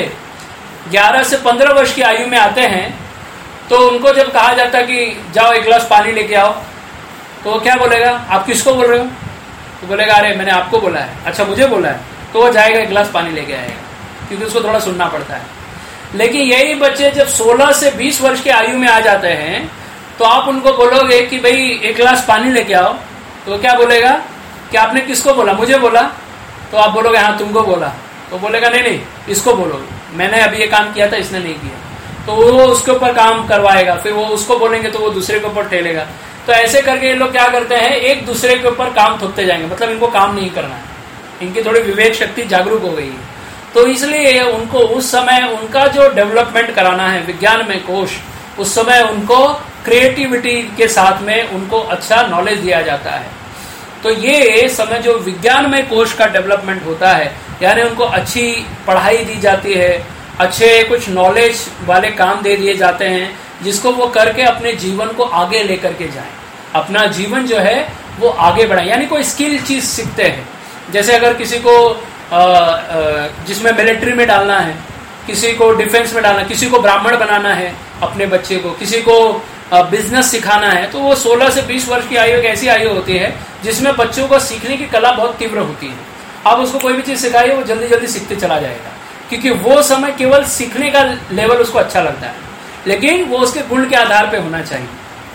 ग्यारह से पंद्रह वर्ष की आयु में आते हैं, तो उनको जब कहा जाता है कि जाओ एक गिलास पानी लेके आओ, तो वो क्या बोलेगा? आप किसको बोल रहे हो? तो बोलेगा अरे मैंने आपको बोला है। अच्छा मुझे बोला है? तो वो जाएगा एक गिलास पानी लेके आएगा, क्योंकि उसको थोड़ा सुनना पड़ता है। लेकिन यही बच्चे जब सोलह से बीस वर्ष की आयु में आ जाते हैं, तो आप उनको बोलोगे कि भाई एक गिलास पानी लेके आओ, तो क्या बोलेगा कि आपने किसको बोला? मुझे बोला। तो आप बोलोगे हाँ तुमको बोला। तो बोलेगा नहीं नहीं इसको बोलो, मैंने अभी ये काम किया था, इसने नहीं किया। तो वो उसके ऊपर काम करवाएगा, फिर वो उसको बोलेंगे तो वो दूसरे के ऊपर ठेलेगा। तो ऐसे करके ये लोग क्या करते हैं, एक दूसरे के ऊपर काम थोपते जाएंगे, मतलब इनको काम नहीं करना है, इनकी थोड़ी विवेक शक्ति जागरूक हो गई है। तो इसलिए उनको उस समय उनका जो डेवलपमेंट कराना है विज्ञान में कोश, उस समय उनको क्रिएटिविटी के साथ में उनको अच्छा नॉलेज दिया जाता है। तो ये समय जो विज्ञान में कोश का डेवलपमेंट होता है, यानी उनको अच्छी पढ़ाई दी जाती है, अच्छे कुछ नॉलेज वाले काम दे दिए जाते हैं, जिसको वो करके अपने जीवन को आगे लेकर के जाएं, अपना जीवन जो है वो आगे बढ़ाएं। यानी कोई स्किल चीज सीखते हैं, जैसे अगर किसी को आ, आ, जिसमें मिलिट्री में डालना है, किसी को डिफेंस में डालना, किसी को ब्राह्मण बनाना है अपने बच्चे को, किसी को बिजनेस सिखाना है, तो वो सोलह से बीस वर्ष की आयु एक ऐसी आयु होती है जिसमें बच्चों को सीखने की कला बहुत तीव्र होती है। आप उसको कोई भी चीज सिखाइए, वो जल्दी जल्दी सीखते चला जाएगा, क्योंकि वो समय केवल सीखने का लेवल उसको अच्छा लगता है, लेकिन वो उसके गुण के आधार पे होना चाहिए।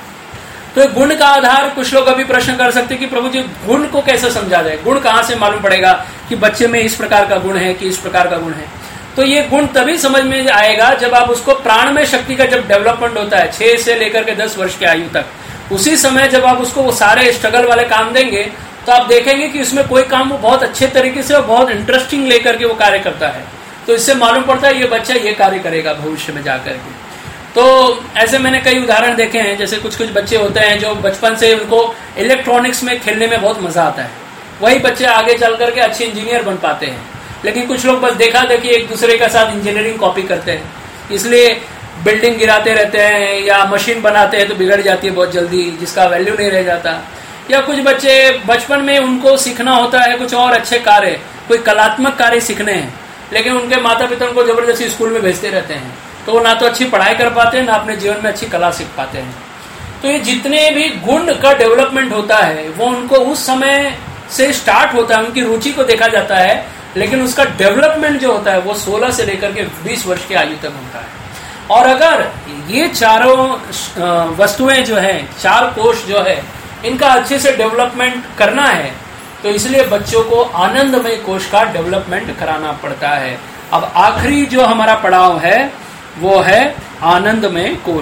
तो गुण का आधार, कुछ लोग अभी प्रश्न कर सकते हैं कि प्रभु जी गुण को कैसे समझा जाए, गुण कहाँ से मालूम पड़ेगा कि बच्चे में इस प्रकार का गुण है कि इस प्रकार का गुण है। तो ये गुण तभी समझ में आएगा जब आप उसको प्राण में शक्ति का जब डेवलपमेंट होता है छह से लेकर के दस वर्ष की आयु तक, उसी समय जब आप उसको वो सारे स्ट्रगल वाले काम देंगे, तो आप देखेंगे कि उसमें कोई काम वो बहुत अच्छे तरीके से और बहुत इंटरेस्टिंग लेकर के वो कार्य करता है। तो इससे मालूम पड़ता है ये बच्चा ये कार्य करेगा भविष्य में जाकर के। तो ऐसे मैंने कई उदाहरण देखे हैं, जैसे कुछ कुछ बच्चे होते हैं जो बचपन से उनको इलेक्ट्रॉनिक्स में खेलने में बहुत मजा आता है, वही बच्चे आगे चल करके अच्छे इंजीनियर बन पाते हैं। लेकिन कुछ लोग बस देखा देखी एक दूसरे के साथ इंजीनियरिंग कॉपी करते हैं, इसलिए बिल्डिंग गिराते रहते हैं या मशीन बनाते हैं तो बिगड़ जाती है बहुत जल्दी, जिसका वैल्यू नहीं रह जाता। या कुछ बच्चे बचपन में उनको सीखना होता है कुछ और अच्छे कार्य, कोई कलात्मक कार्य सीखने हैं, लेकिन उनके माता पिता उनको जबरदस्ती स्कूल में भेजते रहते हैं, तो वो ना तो अच्छी पढ़ाई कर पाते हैं ना अपने जीवन में अच्छी कला सीख पाते हैं। तो ये जितने भी गुण का डेवलपमेंट होता है वो उनको उस समय से स्टार्ट होता है, उनकी रुचि को देखा जाता है, लेकिन उसका डेवलपमेंट जो होता है वो सोलह से लेकर के बीस वर्ष की आयु तक होता है। और अगर ये चारों वस्तुएं जो है, चार कोश जो है, इनका अच्छे से डेवलपमेंट करना है, तो इसलिए बच्चों को आनंदमय कोश का डेवलपमेंट कराना पड़ता है। अब आखिरी जो हमारा पड़ाव है वो है आनंदमय कोश।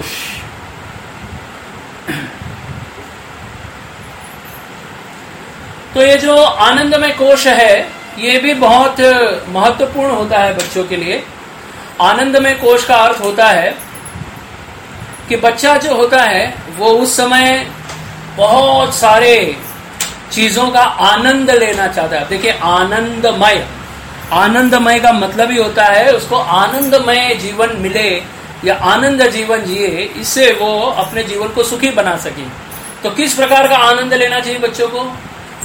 तो ये जो आनंदमय कोश है ये भी बहुत महत्वपूर्ण होता है बच्चों के लिए। आनंदमय कोश का अर्थ होता है कि बच्चा जो होता है वो उस समय बहुत सारे चीजों का आनंद लेना चाहता है। देखिए आनंदमय, आनंदमय का मतलब ही होता है उसको आनंदमय जीवन मिले या आनंद जीवन जिए, इससे वो अपने जीवन को सुखी बना सके। तो किस प्रकार का आनंद लेना चाहिए बच्चों को?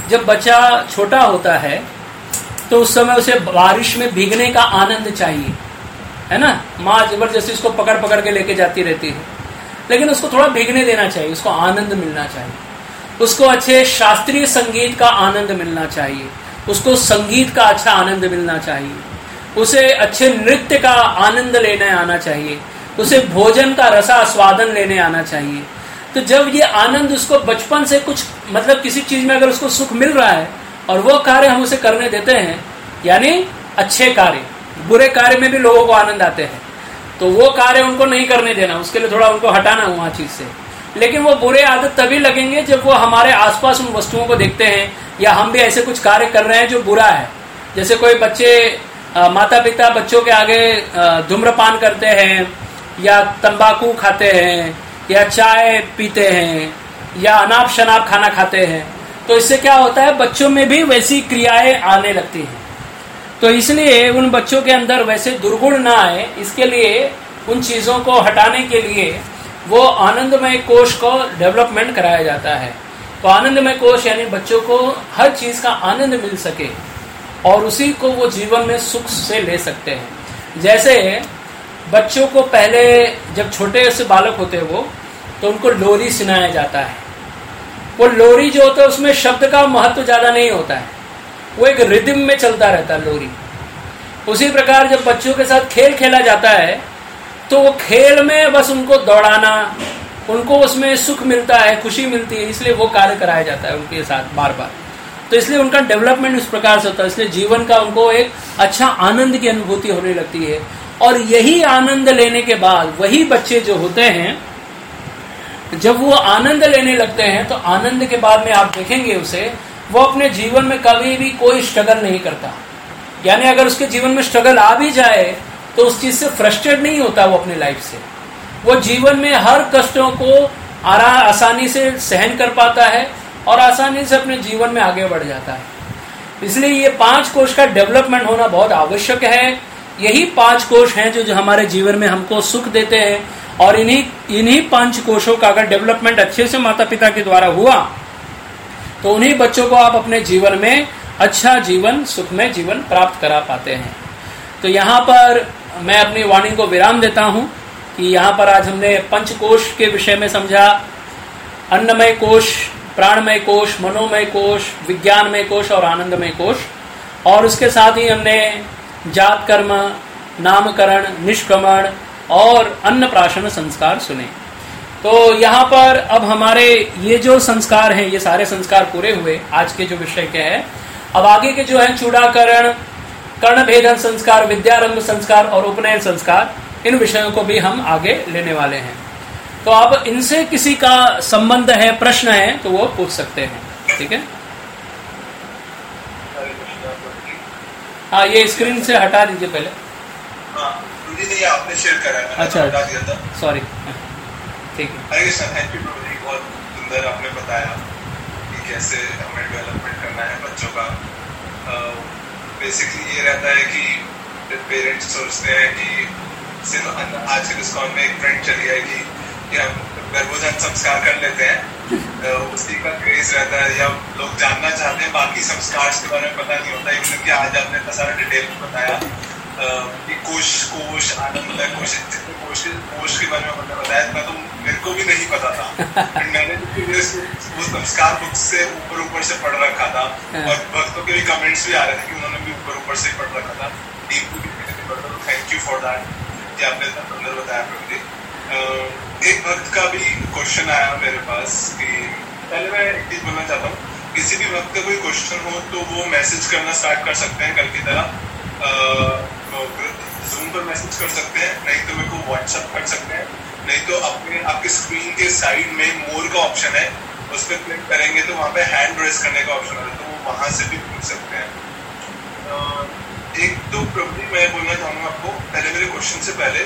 जब बच्चा छोटा होता है तो उस समय उसे बारिश में भीगने का आनंद चाहिए, है ना। माँ जबरदस्ती उसको पकड़ पकड़ के लेके जाती रहती है, लेकिन उसको थोड़ा भीगने देना चाहिए, उसको आनंद मिलना चाहिए। उसको अच्छे शास्त्रीय संगीत का आनंद मिलना चाहिए, उसको संगीत का अच्छा आनंद मिलना चाहिए, उसे अच्छे नृत्य का आनंद लेने आना चाहिए, उसे भोजन का रसास्वादन लेने आना चाहिए। तो जब ये आनंद उसको बचपन से कुछ मतलब किसी चीज में अगर उसको सुख मिल रहा है और वो कार्य हम उसे करने देते हैं, यानी अच्छे कार्य, बुरे कार्य में भी लोगों को आनंद आते हैं, तो वो कार्य उनको नहीं करने देना, उसके लिए थोड़ा उनको हटाना वहां चीज से। लेकिन वो बुरे आदत तभी लगेंगे जब वो हमारे आसपास उन वस्तुओं को देखते हैं या हम भी ऐसे कुछ कार्य कर रहे हैं जो बुरा है। जैसे कोई बच्चे, माता पिता बच्चों के आगे धूम्रपान करते हैं या तंबाकू खाते हैं या चाय पीते हैं या अनाप शनाप खाना खाते हैं, तो इससे क्या होता है, बच्चों में भी वैसी क्रियाएं आने लगती हैं। तो इसलिए उन बच्चों के अंदर वैसे दुर्गुण ना आए, इसके लिए उन चीजों को हटाने के लिए वो आनंदमय कोश को डेवलपमेंट कराया जाता है। तो आनंदमय कोश यानी बच्चों को हर चीज का आनंद मिल सके और उसी को वो जीवन में सुख से ले सकते हैं। जैसे बच्चों को पहले जब छोटे से बालक होते हैं वो, तो उनको लोरी सुनाया जाता है। वो लोरी जो होता है उसमें शब्द का महत्व ज्यादा नहीं होता है, वो एक रिदम में चलता रहता है लोरी। उसी प्रकार जब बच्चों के साथ खेल खेला जाता है तो वो खेल में बस उनको दौड़ाना, उनको उसमें सुख मिलता है, खुशी मिलती है, इसलिए वो कार्य कराया जाता है उनके साथ बार बार। तो इसलिए उनका डेवलपमेंट इस प्रकार से होता है, इसलिए जीवन का उनको एक अच्छा आनंद की अनुभूति होने लगती है। और यही आनंद लेने के बाद वही बच्चे जो होते हैं, जब वो आनंद लेने लगते हैं तो आनंद के बाद में आप देखेंगे उसे, वो अपने जीवन में कभी भी कोई स्ट्रगल नहीं करता। यानी अगर उसके जीवन में स्ट्रगल आ भी जाए तो उस चीज से फ्रस्ट्रेट नहीं होता वो अपनी लाइफ से। वो जीवन में हर कष्टों को आरा आसानी से सहन कर पाता है और आसानी से अपने जीवन में आगे बढ़ जाता है। इसलिए ये पांच कोश का डेवलपमेंट होना बहुत आवश्यक है। यही पांच कोश हैं जो, जो हमारे जीवन में हमको सुख देते हैं, और इन्हीं इन्हीं पांच कोशों का अगर डेवलपमेंट अच्छे से माता पिता के द्वारा हुआ तो उन्हीं बच्चों को आप अपने जीवन में अच्छा जीवन, सुखमय जीवन प्राप्त करा पाते हैं। तो यहाँ पर मैं अपनी वाणी को विराम देता हूँ कि यहाँ पर आज हमने पंचकोश के विषय में समझा। अन्नमय कोश, प्राणमय कोश, मनोमय कोश, विज्ञानमय कोश और आनंदमय कोश। और उसके साथ ही हमने जात कर्म, नामकरण, निष्क्रमण और अन्नप्राशन संस्कार सुने। तो यहाँ पर अब हमारे ये जो संस्कार हैं, ये सारे संस्कार पूरे हुए आज के जो विषय के हैं। अब आगे के जो है चूड़ाकरण, कर्णभेदन संस्कार, विद्यारंभ संस्कार और उपनयन संस्कार, इन विषयों को भी हम आगे लेने वाले हैं। तो अब इनसे किसी का संबंध है, प्रश्न है, तो वो पूछ सकते हैं। ठीक है, हाँ ये स्क्रीन से हटा दीजिए पहले। हाँ, नहीं आपने शेयर करा है, मैंने अच्छा हटा दिया था। सॉरी, ठीक है। हरे कृष्ण, थैंक यू प्रभु जी, बहुत सुंदर आपने बताया कि कैसे हमें डेवलपमेंट करना है बच्चों का। बेसिकली ये रहता है कि पेरेंट्स सोचते हैं कि सिर्फ आज के डिस्काउंट में एक ट्रेंड चली है कि, कि हम गर्भोधान संस्कार कर लेते हैं, तो उसी का क्रेज रहता है, या लोग जानना चाहते हैं बाकी संस्कार के बारे में पता नहीं होता। इवन कि आज आपने इतना सारा डिटेल में बताया कि कोश कोश आनंदमय कोश कोश कोश के बारे में आपने बताया, इतना तो मेरे को भी नहीं पता था। मैंने वो संस्कार बुक से ऊपर ऊपर से पढ़ रखा था, और भक्तों के भी कमेंट्स भी आ रहे थे कि उन्होंने भी ऊपर ऊपर से पढ़ रखा था। थैंक यू फॉर दैट कि आपने इतना सुंदर बताया प्रभु जी। एक भक्त का भी क्वेश्चन आया मेरे पास कि पहले मैं एक चीज बोलना चाहता हूँ, किसी भी भक्त का कोई क्वेश्चन हो तो वो मैसेज करना स्टार्ट कर सकते हैं कल की तरह। जूम पर मैसेज कर सकते हैं, नहीं तो मेरे को व्हाट्सएप कर सकते हैं, नहीं तो अपने आपके स्क्रीन के साइड में मोर का ऑप्शन है, उस पर क्लिक करेंगे तो वहाँ पे हैंड रेज करने का ऑप्शन है, तो वो वहां से भी पूछ सकते हैं। एक तो प्रभु जी मैं बोलना चाहूंगा आपको, पहले मेरे क्वेश्चन से पहले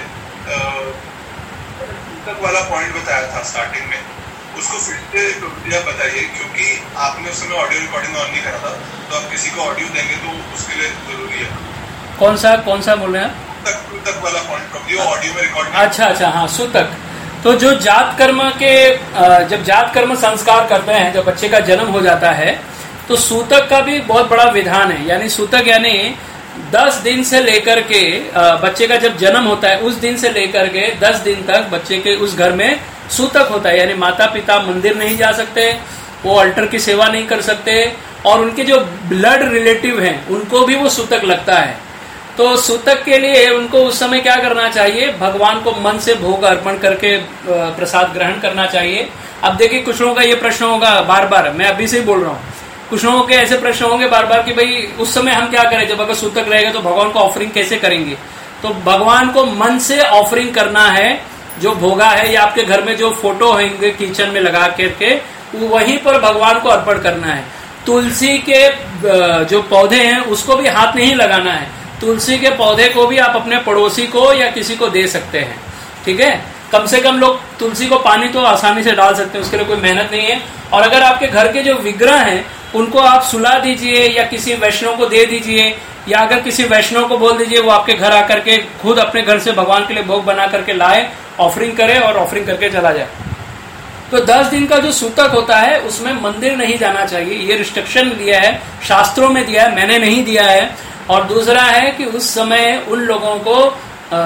तक वाला पॉइंट बताया था स्टार्टिंग में, उसको फिर से प्रभु जी आप बताइए, क्योंकि आपने उस समय ऑडियो रिकॉर्डिंग ऑन नहीं करा था, तो आप किसी को ऑडियो देंगे तो उसके लिए जरूरी है। कौन सा कौन सा बोल रहे हैं? तक तक वाला पॉइंट प्रभु जी ऑडियो में रिकॉर्ड। अच्छा अच्छा, हाँ सुतक। तो जो जात कर्म के, जब जात कर्म संस्कार करते हैं, जब बच्चे का जन्म हो जाता है तो सूतक का भी बहुत बड़ा विधान है, यानी सूतक यानी दस दिन से लेकर के बच्चे का जब जन्म होता है उस दिन से लेकर के दस दिन तक बच्चे के उस घर में सूतक होता है। यानी माता पिता मंदिर नहीं जा सकते, वो अल्टर की सेवा नहीं कर सकते, और उनके जो ब्लड रिलेटिव हैं उनको भी वो सूतक लगता है। तो सूतक के लिए उनको उस समय क्या करना चाहिए, भगवान को मन से भोग अर्पण करके प्रसाद ग्रहण करना चाहिए। अब देखिए कुछ लोगों का ये प्रश्न होगा बार बार, मैं अभी से ही बोल रहा हूँ, कुछ लोगों के ऐसे प्रश्न होंगे बार बार कि भाई उस समय हम क्या करें, जब अगर सूतक रहेगा तो भगवान को ऑफरिंग कैसे करेंगे। तो भगवान को मन से ऑफरिंग करना है, जो भोगा है या आपके घर में जो फोटो होंगे किचन में लगा करके वहीं पर भगवान को अर्पण करना है। तुलसी के जो पौधे हैं उसको भी हाथ नहीं लगाना है, तुलसी के पौधे को भी आप अपने पड़ोसी को या किसी को दे सकते हैं, ठीक है। कम से कम लोग तुलसी को पानी तो आसानी से डाल सकते हैं, उसके लिए कोई मेहनत नहीं है। और अगर आपके घर के जो विग्रह हैं उनको आप सुला दीजिए या किसी वैष्णव को दे दीजिए, या अगर किसी वैष्णव को बोल दीजिए वो आपके घर आकर के खुद अपने घर से भगवान के लिए भोग बना करके लाए, ऑफरिंग करे और ऑफरिंग करके चला जाए। तो दस दिन का जो सूतक होता है उसमें मंदिर नहीं जाना चाहिए, ये रिस्ट्रिक्शन दिया है, शास्त्रों में दिया है, मैंने नहीं दिया है। और दूसरा है कि उस समय उन लोगों को आ,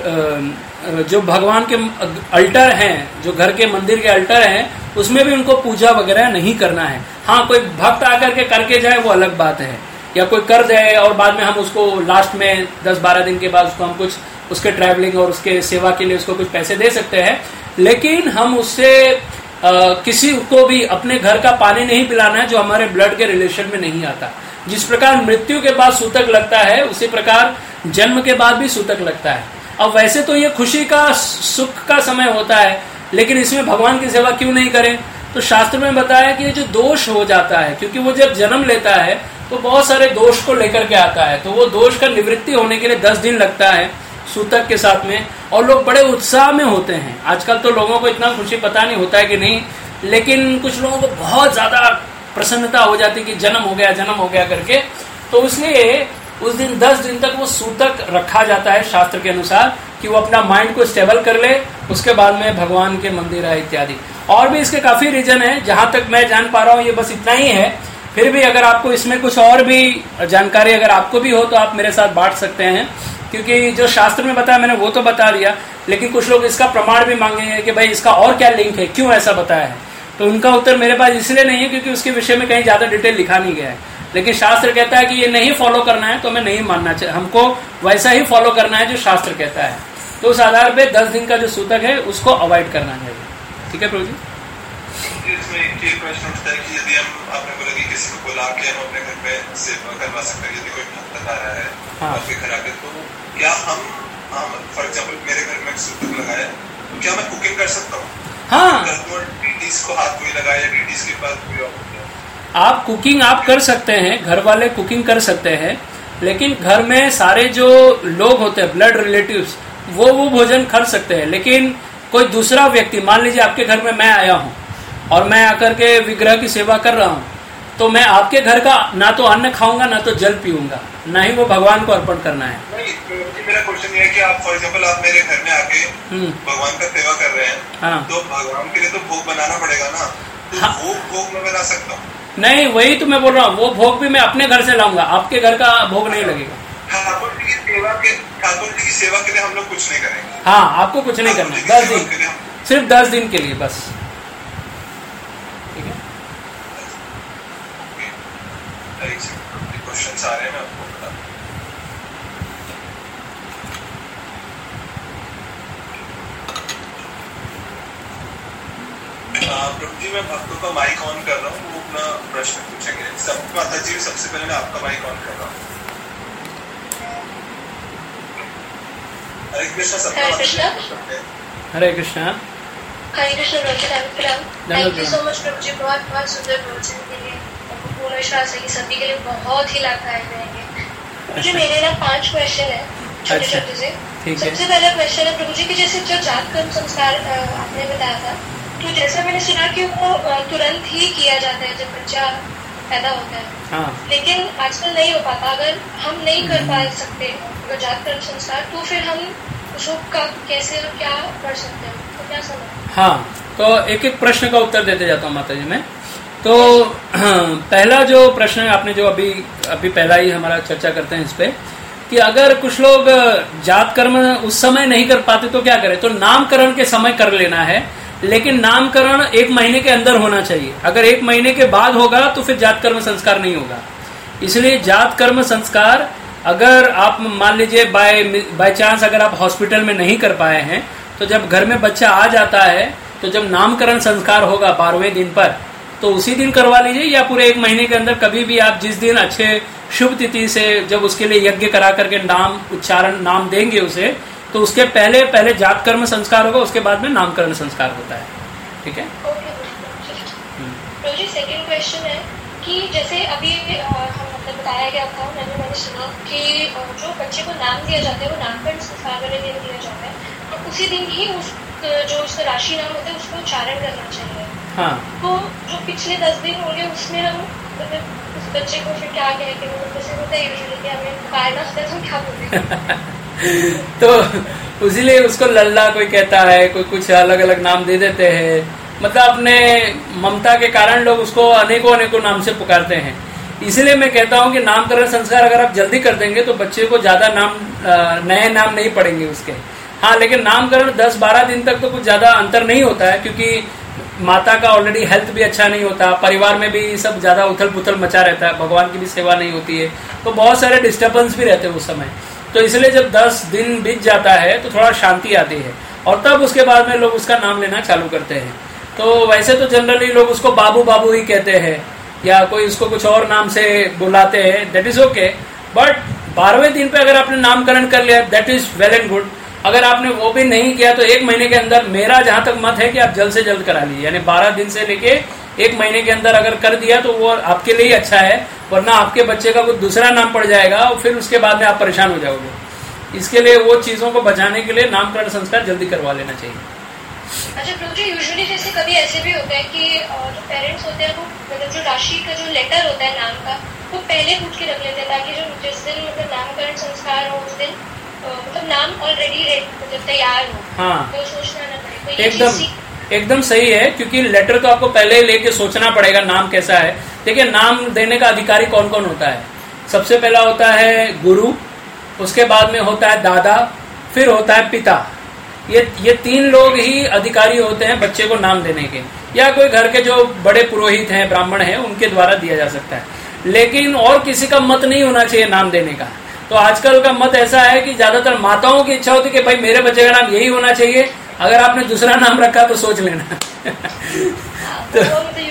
आ, जो भगवान के अल्टर हैं, जो घर के मंदिर के अल्टर हैं, उसमें भी उनको पूजा वगैरह नहीं करना है। हाँ, कोई भक्त आकर के करके जाए वो अलग बात है, या कोई कर जाए और बाद में हम उसको लास्ट में दस बारह दिन के बाद उसको हम कुछ उसके ट्रैवलिंग और उसके सेवा के लिए उसको कुछ पैसे दे सकते हैं, लेकिन हम उससे आ, किसी को भी अपने घर का पानी नहीं पिलाना है जो हमारे ब्लड के रिलेशन में नहीं आता। जिस प्रकार मृत्यु के बाद सूतक लगता है उसी प्रकार जन्म के बाद भी सूतक लगता है। अब वैसे तो ये खुशी का सुख का समय होता है, लेकिन इसमें भगवान की सेवा क्यों नहीं करें। तो शास्त्र में बताया कि ये जो दोष हो जाता है, क्योंकि वो जब जन्म लेता है तो बहुत सारे दोष को लेकर के आता है, तो वो दोष का निवृत्ति होने के लिए दस दिन लगता है सूतक के साथ में, और लोग बड़े उत्साह में होते हैं। आजकल तो लोगों को इतना खुशी पता नहीं होता है कि नहीं, लेकिन कुछ लोगों को बहुत ज्यादा प्रसन्नता हो जाती है कि जन्म हो गया जन्म हो गया करके। तो इसलिए उस दिन दस दिन तक वो सूतक रखा जाता है शास्त्र के अनुसार, कि वो अपना माइंड को स्टेबल कर ले, उसके बाद में भगवान के मंदिर है इत्यादि। और भी इसके काफी रीजन है, जहां तक मैं जान पा रहा हूँ ये बस इतना ही है। फिर भी अगर आपको इसमें कुछ और भी जानकारी अगर आपको भी हो तो आप मेरे साथ बांट सकते हैं, क्योंकि जो शास्त्र में बताया मैंने वो तो बता दिया, लेकिन कुछ लोग इसका प्रमाण भी मांगेंगे कि भाई इसका और क्या लिंक है, क्यों ऐसा बताया है। तो उनका उत्तर मेरे पास इसलिए नहीं है क्योंकि उसके विषय में कहीं ज्यादा डिटेल लिखा नहीं गया है, लेकिन शास्त्र कहता है कि ये नहीं फॉलो करना है तो हमें नहीं मानना चाहिए, हमको वैसा ही फॉलो करना है जो शास्त्र कहता है। तो उस आधार पे दस दिन का जो सूतक है उसको अवॉइड करना चाहिए। ठीक है प्रभु जी। इसमें एक ये प्रश्न उठता है कि यदि हम आपने बोला कि किसी को बुला के हम अपने घर में सेवा करवा सकते हैं, यदि कोई भक्त आ रहा है हाँ। आपके घर आके, तो क्या हम फॉर एग्जाम्पल मेरे घर में सूतक लगाए तो क्या मैं कुकिंग कर सकता हूँ? हाँ, डीटीज को हाथ कोई लगाए या डीटीज के पास कोई और, आप कुकिंग आप कर सकते हैं, घर वाले कुकिंग कर सकते हैं, लेकिन घर में सारे जो लोग होते हैं ब्लड रिलेटिव्स वो वो भोजन कर सकते हैं। लेकिन कोई दूसरा व्यक्ति, मान लीजिए आपके घर में मैं आया हूँ और मैं आकर के विग्रह की सेवा कर रहा हूँ, तो मैं आपके घर का ना तो अन्न खाऊंगा ना तो जल पीऊंगा, ना ही वो भगवान को अर्पण करना है। नहीं, मेरा क्वेश्चन ये है कि आप फॉर एग्जाम्पल आप मेरे घर में आके भगवान का सेवा कर रहे हैं, हाँ। तो भगवान के लिए तो भोग बनाना पड़ेगा ना, तो हाँ। वो भोग मैं बना सकता हूँ? नहीं, वही तो मैं बोल रहा हूँ, वो भोग भी मैं अपने घर से लाऊंगा, आपके घर का भोग नहीं लगेगा। ठाकुर जी की सेवा के ठाकुर जी की सेवा के लिए हम लोग कुछ नहीं करेंगे। हाँ, आपको कुछ नहीं करना, दस दिन, सिर्फ दस दिन के लिए बस। ठीक है, क्वेश्चन आ रहे हैं, मैं आपको बता प्रभु जी, मैं भक्तों का माइक ऑन कर रहा हूँ, वो अपना प्रश्न पूछेंगे। सब माता जी, सबसे पहले मैं आपका माइक ऑन कर रहा हूँ। हरे कृष्णा। सबका Hare Krishna. Hare Krishna. Hare Krishna. Thank you so much प्रभु जी, बहुत बहुत सुंदर प्रवचन के लिए, पूर्ण विश्वास है कि सभी के लिए बहुत ही लाभदायक रहेंगे। मुझे मेरे ना पांच क्वेश्चन है, छोटे छोटे से। सबसे पहला क्वेश्चन है प्रभु जी कि जैसे जो जात कर्म संस्कार आपने बताया था, तो जैसा मैंने सुना कि वो तुरंत ही किया जाता है जब बच्चा पैदा होता है, हाँ। लेकिन आजकल नहीं हो पाता। अगर हम नहीं कर पा सकते अगर जात कर्म संस्कार, तो फिर हम उसको कैसे और क्या कर सकते हैं, तो क्या समझ? हाँ, तो एक एक प्रश्न का उत्तर देते जाता हूँ माता जी मैं। तो पहला जो प्रश्न आपने जो अभी अभी पहला ही हमारा चर्चा करते हैं इस पे कि अगर कुछ लोग जात कर्म उस समय नहीं कर पाते तो क्या करें। तो नामकरण के समय कर लेना है, लेकिन नामकरण एक महीने के अंदर होना चाहिए। अगर एक महीने के बाद होगा तो फिर जात कर्म संस्कार नहीं होगा। इसलिए जात कर्म संस्कार अगर आप मान लीजिए बाय बाय चांस अगर आप हॉस्पिटल में नहीं कर पाए हैं तो जब घर में बच्चा आ जाता है तो जब नामकरण संस्कार होगा बारहवें दिन पर तो उसी दिन करवा लीजिए, या पूरे एक महीने के अंदर कभी भी आप जिस दिन अच्छे शुभ तिथि से जब उसके लिए यज्ञ करा करके नाम उच्चारण नाम देंगे उसे, तो उसके पहले पहले जात कर्म संस्कार होगा, उसके बाद में नामकरण संस्कार होता है। ठीक है। ओके। सेकंड क्वेश्चन है कि जैसे अभी हम मतलब बताया गया था, मैंने मैंने सुना कि जो बच्चे को नाम दिया जाता है वो नामकरण संस्कार वाले दिन दिया जाता है, और उसी दिन ही उस जो उसका राशि नाम होता है उसको उच्चारण करना चाहिए। हाँ। तो जो पिछले दस दिन होंगे उसमें हम मतलब उस बच्चे को फिर क्या कहें कि मतलब जैसे होता है यूजुअली कि हमें पुकारना होता है तो क्या बोलें? तो इसीलिए उसको लल्ला कोई कहता है, कोई कुछ अलग अलग नाम दे देते हैं। मतलब अपने ममता के कारण लोग उसको अनेकों अनेकों नाम से पुकारते हैं। इसलिए मैं कहता हूँ कि नामकरण संस्कार अगर आप जल्दी कर देंगे तो बच्चे को ज्यादा नाम नए नाम नहीं पड़ेंगे उसके। हाँ, लेकिन नामकरण दस बारह दिन तक तो कुछ ज्यादा अंतर नहीं होता है, क्योंकि माता का ऑलरेडी हेल्थ भी अच्छा नहीं होता, परिवार में भी सब ज्यादा उथल पुथल मचा रहता है, भगवान की भी सेवा नहीं होती है, तो बहुत सारे डिस्टर्बेंस भी रहते हैं उस समय। तो इसलिए जब दस दिन बीत जाता है तो थोड़ा शांति आती है, और तब उसके बाद में लोग उसका नाम लेना चालू करते हैं। तो वैसे तो जनरली लोग उसको बाबू बाबू ही कहते हैं, या कोई उसको कुछ और नाम से बुलाते हैं, दैट इज ओके। बट बारहवें दिन पे अगर आपने नामकरण कर लिया that is well and good. अगर आपने वो भी नहीं किया तो एक महीने के अंदर, मेरा जहां तक मत है कि आप जल्द से जल्द करा लीजिए, यानी बारह दिन से लेके एक महीने के अंदर अगर कर दिया तो वो आपके लिए ही अच्छा है, वरना आपके बच्चे का कुछ दूसरा नाम पड़ जाएगा और फिर उसके बाद में आप परेशान हो जाओगे। इसके लिए वो चीजों को बचाने के लिए नामकरण संस्कार जल्दी करवा लेना चाहिए। अच्छा प्रभु जी, यूजुअली जैसे कभी ऐसे भी होता है कि जो पेरेंट्स होते हैं वो मतलब जो राशि का जो लेटर होता है नाम का वो पहले पूछ के रख लेते हैं, ताकि जो जिस दिन मतलब नामकरण संस्कार हो उस दिन मतलब नाम ऑलरेडी मतलब तैयार हो। हाँ, तो सोचना ना पड़े। तो एकदम एकदम सही है, क्योंकि लेटर तो आपको पहले लेके सोचना पड़ेगा नाम कैसा है। देखिए, नाम देने का अधिकारी कौन कौन होता है। सबसे पहला होता है गुरु, उसके बाद में होता है दादा, फिर होता है पिता। ये ये तीन लोग ही अधिकारी होते हैं बच्चे को नाम देने के, या कोई घर के जो बड़े पुरोहित हैं, ब्राह्मण हैं, उनके द्वारा दिया जा सकता है। लेकिन और किसी का मत नहीं होना चाहिए नाम देने का। तो आजकल का मत ऐसा है कि ज्यादातर माताओं की इच्छा होती है कि भाई मेरे बच्चे का नाम यही होना चाहिए, अगर आपने दूसरा नाम रखा तो सोच लेना। तो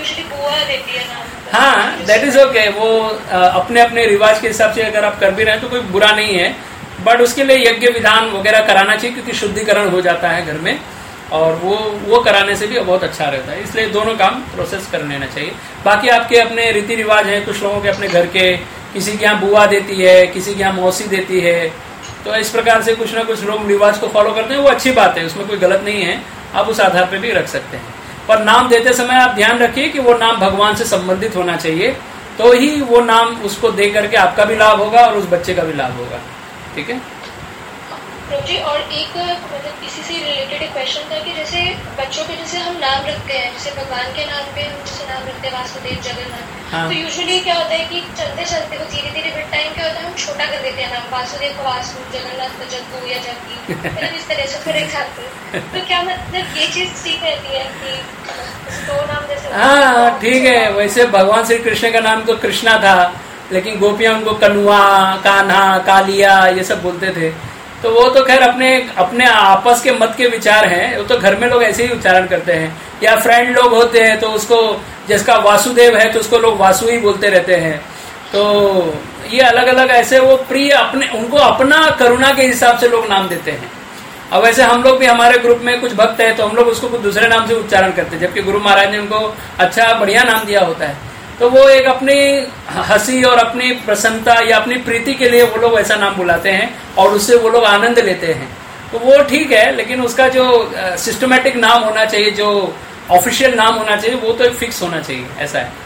हाँ, दैट इज ओके। वो अपने अपने रिवाज के हिसाब से अगर आप कर भी रहे हैं तो कोई बुरा नहीं है, बट उसके लिए यज्ञ विधान वगैरह कराना चाहिए, क्योंकि शुद्धिकरण हो जाता है घर में, और वो वो कराने से भी बहुत अच्छा रहता है। इसलिए दोनों काम प्रोसेस कर लेना चाहिए। बाकी आपके अपने रीति रिवाज हैं, कुछ लोगों के अपने घर के, किसी के यहाँ बुआ देती है, किसी के यहाँ मौसी देती है, तो इस प्रकार से कुछ ना कुछ लोग रिवाज को फॉलो करते हैं। वो अच्छी बात है, उसमें कोई गलत नहीं है, आप उस आधार पर भी रख सकते हैं। पर नाम देते समय आप ध्यान रखिए कि वो नाम भगवान से संबंधित होना चाहिए, तो ही वो नाम उसको दे करके आपका भी लाभ होगा और उस बच्चे का भी लाभ होगा। ठीक है जी। और एक मतलब इसी से रिलेटेड एक क्वेश्चन था कि जैसे बच्चों के जैसे हम नाम रखते हैं, जैसे भगवान के नाम पे हम जैसे नाम रखते हैं वासुदेव, जगन्नाथ, हाँ। तो यूजुअली क्या होता है कि चलते चलते वो धीरे धीरे विद टाइम क्या होता है हम छोटा कर देते हैं नाम, वासुदेव को वासु, जगन्नाथ को जग्गू या जग्गी, मतलब इस तरह से। फॉर एग्जाम्पल, तो क्या मतलब ये चीज ठीक रहती है कि दो नाम जैसे? हाँ, ठीक है। वैसे भगवान श्री कृष्ण का नाम तो कृष्णा था, लेकिन गोपियां उनको कनुआ, कान्हा, कालिया ये सब बोलते थे। तो वो तो खैर अपने अपने आपस के मत के विचार हैं, वो तो घर में लोग ऐसे ही उच्चारण करते हैं। या फ्रेंड लोग होते हैं तो उसको, जिसका वासुदेव है तो उसको लोग वासु ही बोलते रहते हैं। तो ये अलग अलग ऐसे वो प्रिय अपने, उनको अपना करुणा के हिसाब से लोग नाम देते हैं। अब वैसे हम लोग भी, हमारे ग्रुप में कुछ भक्त है तो हम लोग उसको कुछ दूसरे नाम से उच्चारण करते हैं, जबकि गुरु महाराज ने उनको अच्छा बढ़िया नाम दिया होता है। तो वो एक अपनी हंसी और अपनी प्रसन्नता या अपनी प्रीति के लिए वो लोग ऐसा नाम बुलाते हैं और उससे वो लोग आनंद लेते हैं। तो वो ठीक है, लेकिन उसका जो सिस्टमेटिक नाम होना चाहिए, जो ऑफिशियल नाम होना चाहिए, वो तो एक फिक्स होना चाहिए, ऐसा है।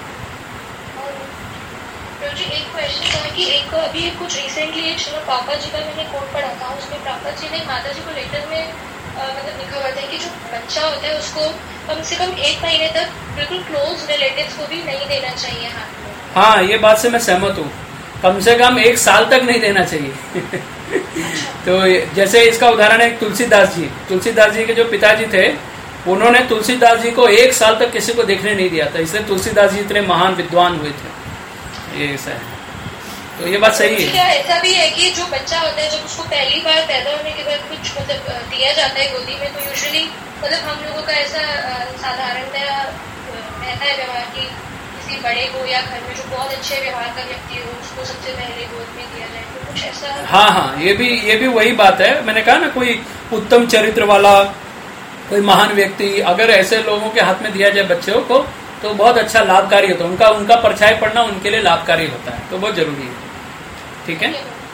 जी एक क्वेश्चन था कि एक अभी कुछ रिसेंटली एक पापा जी का मैंने कोट पढ़ा था, उसमें पापा जी ने माता जी को लेटर में आ, मतलब लिखा हुआ था कि जो बच्चा होता है उसको कम से कम एक महीने तक बिल्कुल क्लोज रिलेटिव्स को भी नहीं देना चाहिए हाथ में। हाँ, ये बात से मैं सहमत हूँ। कम से कम एक साल तक नहीं देना चाहिए। तो जैसे इसका उदाहरण है तुलसीदास जी। तुलसीदास जी के जो पिताजी थे, उन्होंने तुलसीदास जी को एक साल तक किसी को देखने नहीं दिया था, इसलिए तुलसीदास जी इतने महान विद्वान हुए थे। ये ऐसा है, तो ये बात सही है। क्या ऐसा भी है कि जो बच्चा होता है जब उसको पहली बार पैदा होने के बाद कुछ मतलब दिया जाता है गोदी में, तो यूजुअली मतलब हम लोगों का ऐसा साधारणतया रहता है व्यवहार कि किसी बड़े को या घर में जो बहुत अच्छे व्यवहार का व्यक्ति हो उसको सबसे पहले गोद में दिया जाए, तो कुछ ऐसा। हाँ हाँ, ये भी ये भी वही बात है। मैंने कहा ना, कोई उत्तम चरित्र वाला कोई महान व्यक्ति अगर ऐसे लोगों के हाथ में दिया जाए बच्चों को, तो बहुत अच्छा लाभकारी होता है। उनका उनका परछाई पड़ना उनके लिए लाभकारी होता है, तो बहुत जरूरी है। ठीक है,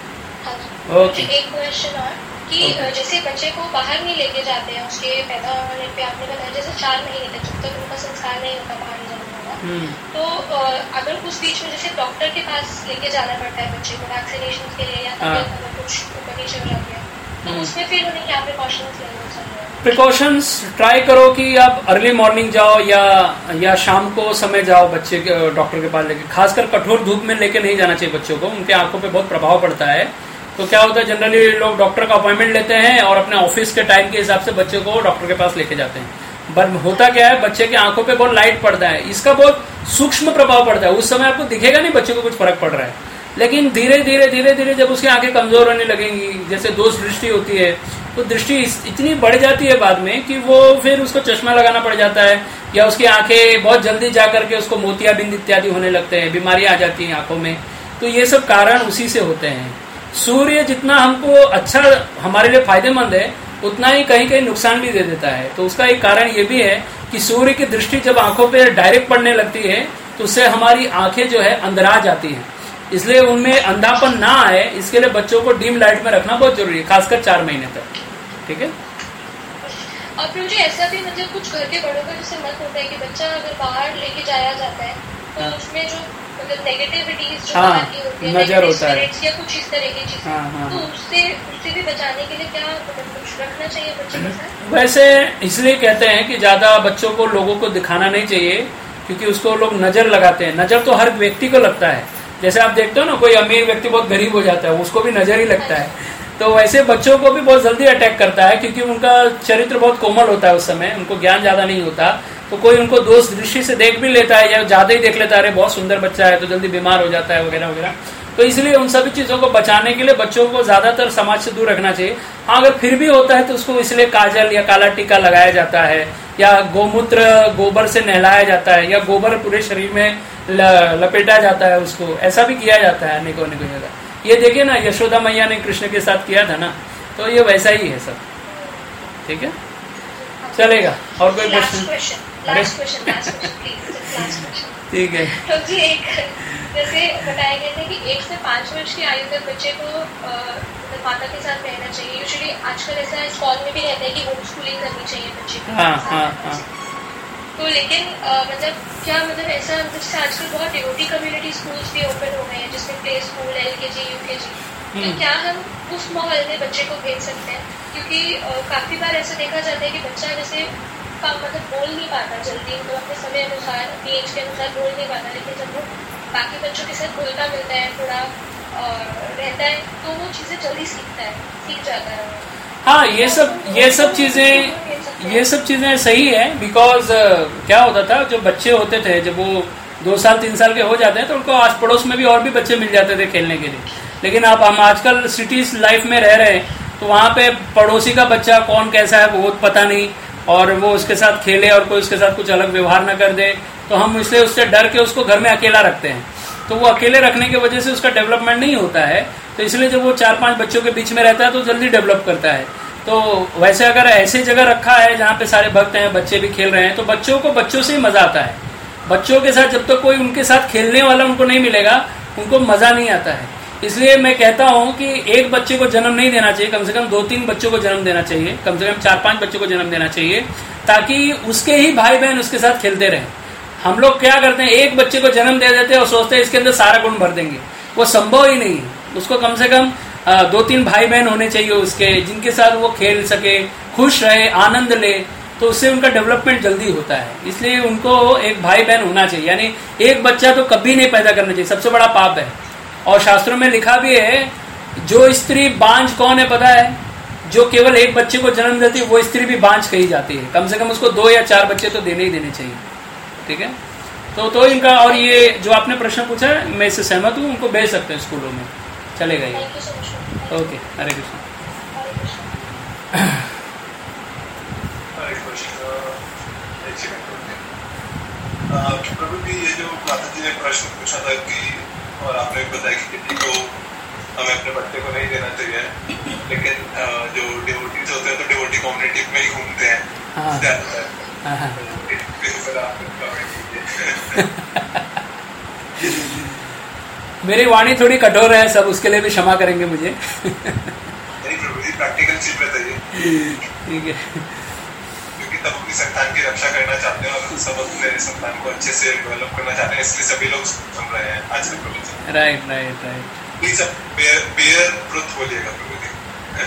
ओके। एक क्वेश्चन और कि जैसे बच्चे को बाहर नहीं लेके जाते हैं उसके पैदा होने पे, आपने बताया जैसे चार महीने तक जब तक उनका संस्कार नहीं होता बाहर जाने वाला, तो अगर उस बीच में जैसे डॉक्टर के पास लेके जाना पड़ता है बच्चे को वैक्सीनेशन के लिए या अगर कुछ ऊपर नीचे हो जाती है, तो उसमें फिर उन्हें क्या प्रिकॉशंस लेना चाहिए? प्रिकॉशंस ट्राई करो कि आप अर्ली मॉर्निंग जाओ या या शाम को समय जाओ बच्चे के डॉक्टर के पास लेके। खासकर कठोर धूप में लेके नहीं जाना चाहिए बच्चों को, उनके आंखों पे बहुत प्रभाव पड़ता है। तो क्या होता है, जनरली लोग डॉक्टर का अपॉइंटमेंट लेते हैं और अपने ऑफिस के टाइम के हिसाब से बच्चे को डॉक्टर के पास लेके जाते हैं। पर होता क्या है, बच्चे की आंखों पे बहुत लाइट पड़ता है, इसका बहुत सूक्ष्म प्रभाव पड़ता है। उस समय आपको दिखेगा नहीं बच्चे को कुछ फर्क पड़ रहा है, लेकिन धीरे धीरे धीरे धीरे जब उसकी आंखें कमजोर होने लगेंगी, जैसे दोष दृष्टि होती है, तो दृष्टि इतनी बढ़ जाती है बाद में कि वो फिर उसको चश्मा लगाना पड़ जाता है, या उसकी आंखें बहुत जल्दी जा करके उसको मोतियाबिंद इत्यादि होने लगते हैं, बीमारियां आ जाती हैं आंखों में। तो ये सब कारण उसी से होते हैं। सूर्य जितना हमको अच्छा हमारे लिए फायदेमंद है, उतना ही कहीं कहीं नुकसान भी दे देता है। तो उसका एक कारण ये भी है कि सूर्य की दृष्टि जब आंखों पे डायरेक्ट पड़ने लगती है, तो उससे हमारी आंखें जो है अंधरा जाती हैं। इसलिए उनमें अंधापन ना आए, इसके लिए बच्चों को डीम लाइट में रखना बहुत जरूरी है, खासकर चार महीने तक। ठीक है। और मुझे ऐसा भी मतलब कुछ घर के बड़ों का जैसे मत होता है कि बच्चा अगर बाहर लेके जाया जाता है, तो हाँ। उसमें जो मतलब नेगेटिविटीज जो हाँ, आती होती है, नजर होता है या कुछ इस तरह की चीजें, हाँ, हाँ, तो उससे उससे भी बचाने के लिए क्या मतलब कुछ रखना चाहिए बच्चे के साथ? वैसे इसलिए कहते हैं कि ज्यादा बच्चों को लोगों को दिखाना नहीं चाहिए, क्योंकि उसको लोग नजर लगाते हैं। नजर तो हर व्यक्ति को लगता है। जैसे आप देखते हो ना, कोई अमीर व्यक्ति बहुत गरीब हो जाता है, उसको भी नजर ही लगता है। तो वैसे बच्चों को भी बहुत जल्दी अटैक करता है, क्योंकि उनका चरित्र बहुत कोमल होता है उस समय, उनको ज्ञान ज्यादा नहीं होता। तो कोई उनको दोस्त दृष्टि से देख भी लेता है, या ज्यादा ही देख लेता है, अरे बहुत सुंदर बच्चा है, तो जल्दी बीमार हो जाता है वगैरह वगैरह। तो इसलिए उन सभी चीजों को बचाने के लिए बच्चों को ज्यादातर समाज से दूर रखना चाहिए। हाँ, अगर फिर भी होता है तो उसको इसलिए काजल या काला टीका लगाया जाता है, या गोमूत्र गोबर से नहलाया जाता है, या गोबर पूरे शरीर में लपेटा जाता है उसको, ऐसा भी किया जाता है अनेकों अनेकों जगह। ये देखिए ना, यशोदा मैया ने कृष्ण के साथ किया था ना, तो ये वैसा ही है सब। ठीक है, चलेगा। और कोई क्वेश्चन? ठीक है। तो जी एक जैसे बताया गया था कि एक से पांच वर्ष की आयु तक बच्चे को मतलब माता के साथ रहना चाहिए। यूजुअली आजकल ऐसा स्कूल में भी रहता है कि होम स्कूलिंग करनी चाहिए बच्चे को। हाँ, हाँ, हाँ। तो लेकिन आ, मतलब क्या मतलब ऐसा जैसे आजकल बहुत डिवोटी कम्युनिटी स्कूल्स भी ओपन हो गए हैं, जिसमें प्ले स्कूल, एलकेजी, यूकेजी, तो क्या हम उस माहौल में बच्चे को भेज सकते हैं? क्योंकि आ, काफी बार ऐसा देखा जाता है कि बच्चा जैसे का मतलब बोल नहीं पाता जल्दी, तो अपने समय अनुसार अपनी एज के अनुसार बोल नहीं पाता, लेकिन जब वो बाकी बच्चों के साथ घुलता मिलता है, थोड़ा रहता है, तो वो चीजें जल्दी सीखता है, सीख जाता है। हाँ, ये सब ये सब चीजें ये सब चीजें सही है। बिकॉज uh, क्या होता था, जो बच्चे होते थे, जब वो दो साल तीन साल के हो जाते हैं, तो उनको आस पड़ोस में भी और भी बच्चे मिल जाते थे खेलने के लिए। लेकिन अब हम आजकल सिटीज लाइफ में रह रहे हैं, तो वहाँ पे पड़ोसी का बच्चा कौन कैसा है वो पता नहीं, और वो उसके साथ खेले और कोई उसके साथ कुछ अलग व्यवहार न कर दे, तो हम इसलिए उससे डर के उसको घर में अकेला रखते हैं। तो वो अकेले रखने की वजह से उसका डेवलपमेंट नहीं होता है। तो इसलिए जब वो चार पांच बच्चों के बीच में रहता है तो जल्दी डेवलप करता है। तो वैसे अगर ऐसी जगह रखा है जहाँ पे सारे भक्त हैं, बच्चे भी खेल रहे हैं, तो बच्चों को बच्चों से ही मजा आता है। बच्चों के साथ जब तक तो कोई उनके साथ खेलने वाला उनको नहीं मिलेगा, उनको मजा नहीं आता है। इसलिए मैं कहता हूँ कि एक बच्चे को जन्म नहीं देना चाहिए, कम से कम दो तीन बच्चों को जन्म देना चाहिए, कम से कम चार पांच बच्चों को जन्म देना चाहिए, ताकि उसके ही भाई बहन उसके साथ खेलते रहें। हम लोग क्या करते हैं, एक बच्चे को जन्म दे देते हैं और सोचते हैं इसके अंदर सारा गुण भर देंगे, वो संभव ही नहीं है। उसको कम से कम दो तीन भाई बहन होने चाहिए उसके, जिनके साथ वो खेल सके, खुश रहे, आनंद ले। तो उससे उनका डेवलपमेंट जल्दी होता है। इसलिए उनको एक भाई बहन होना चाहिए, यानी एक बच्चा तो कभी नहीं पैदा करना चाहिए, सबसे बड़ा पाप है। और शास्त्रों में लिखा भी है, जो स्त्री बांझ कौन है पता है? जो केवल एक बच्चे को जन्म देती है वो स्त्री भी बांझ कही जाती है। कम से कम उसको दो या चार बच्चे तो देने ही देने चाहिए, ठीक है। तो तो इनका, और ये जो आपने प्रश्न पूछा है मैं इससे सहमत हूँ, उनको भेज सकते हैं स्कूलों में, चलेगा ये। ओके, हरे कृष्ण। प्रभु जी, ये जो माता जी ने प्रश्न पूछा था कि, और आपने बताया कि किसी को हमें अपने बच्चे को नहीं देना चाहिए, लेकिन जो डिवोटीज होते हैं तो डिवोटी कम्युनिटी में ही घूमते हैं। हाँ। हाँ। मेरी वाणी थोड़ी कठोर है, सब उसके लिए भी क्षमा करेंगे मुझे। नहीं प्रभु जी, प्रैक्टिकल चीज बताइए। ठीक है, क्योंकि तब अपनी संतान की रक्षा करना चाहते हैं और सब अपने संतान को अच्छे से डेवलप करना चाहते हैं, इसलिए सभी लोग सुन रहे हैं आज के प्रभु जी। राइट राइट राइट प्लीज अब बेयर बेयर ट्रुथ बोलिएगा प्रभु जी।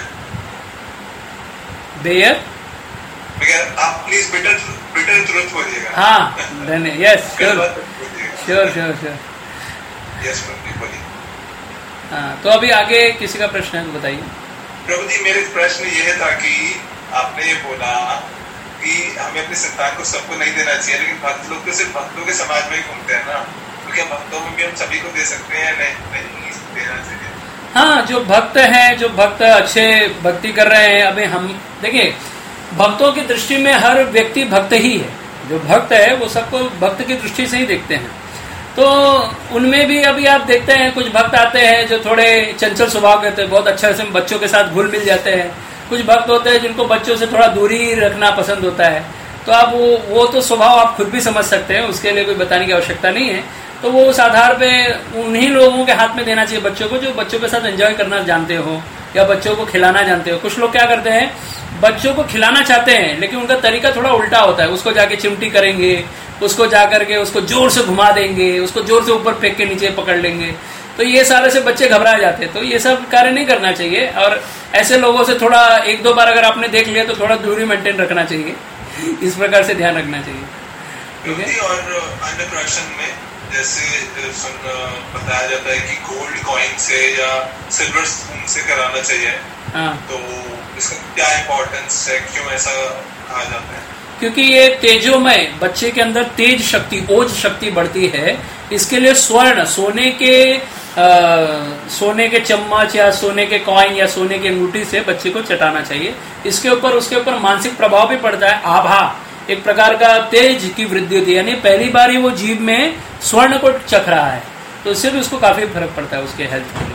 बेयर आप प्लीज बेटर बेटर ट्रुथ बोलिएगा। हाँ, yes, sure sure sure sure yes प्रभु जी, बोलिए। हाँ, तो अभी आगे किसी का प्रश्न है तो बताइए। प्रभु जी, मेरे प्रश्न यह था कि आपने ये बोला कि हमें अपनी संतान को सबको नहीं देना चाहिए, लेकिन भक्त लोग तो सिर्फ भक्तों के समाज में ही घूमते हैं ना, तो क्या भक्तों में भी हम सभी को दे सकते हैं? नहीं, नहीं देना चाहिए। हाँ, जो भक्त हैं, जो भक्त अच्छे भक्ति कर रहे हैं, अभी हम देखिए, भक्तों की दृष्टि में हर व्यक्ति भक्त ही है। जो भक्त है वो सबको भक्त की दृष्टि से ही देखते हैं। तो उनमें भी अभी आप देखते हैं कुछ भक्त आते हैं जो थोड़े चंचल स्वभाव के होते हैं, बहुत अच्छे से बच्चों के साथ घुल मिल जाते हैं। कुछ भक्त होते हैं जिनको बच्चों से थोड़ा दूरी रखना पसंद होता है। तो आप वो वो तो स्वभाव आप खुद भी समझ सकते हैं, उसके लिए कोई बताने की आवश्यकता नहीं है। तो वो उस आधार पे उन्हीं लोगों के हाथ में देना चाहिए बच्चों को जो बच्चों के साथ एंजॉय करना जानते हो या बच्चों को खिलाना जानते हो। कुछ लोग क्या करते हैं, बच्चों को खिलाना चाहते हैं लेकिन उनका तरीका थोड़ा उल्टा होता है। उसको जाके चिमटी करेंगे, उसको जाकर के उसको जोर से घुमा देंगे, उसको जोर से ऊपर फेंक के नीचे पकड़ लेंगे। तो ये सारे से बच्चे घबरा जाते हैं। तो ये सब कार्य नहीं करना चाहिए, और ऐसे लोगों से थोड़ा एक दो बार अगर आपने देख लिया तो थोड़ा दूरी मेंटेन रखना चाहिए। इस प्रकार से ध्यान रखना चाहिए, ठीक है। और अन्य प्रश्न में जैसे बताया जाता है कि गोल्ड कॉइन से या सिल्वर स्पून से कराना चाहिए। हाँ। तो इसका क्या इम्पोर्टेंस है, क्यों ऐसा कहा जाता है? क्योंकि ये तेजोमय, बच्चे के अंदर तेज शक्ति, ओज शक्ति बढ़ती है। इसके लिए स्वर्ण, सोने के आ, सोने के चम्मच या सोने के कॉइन या सोने के अंगूठी से बच्चे को चटाना चाहिए। इसके ऊपर उसके ऊपर मानसिक प्रभाव भी पड़ता है। आभा, एक प्रकार का तेज की वृद्धि होती है, यानी पहली बार ही वो जीभ में स्वर्ण को चख रहा है, तो इससे भी उसको काफी फर्क पड़ता है उसके हेल्थ के लिए।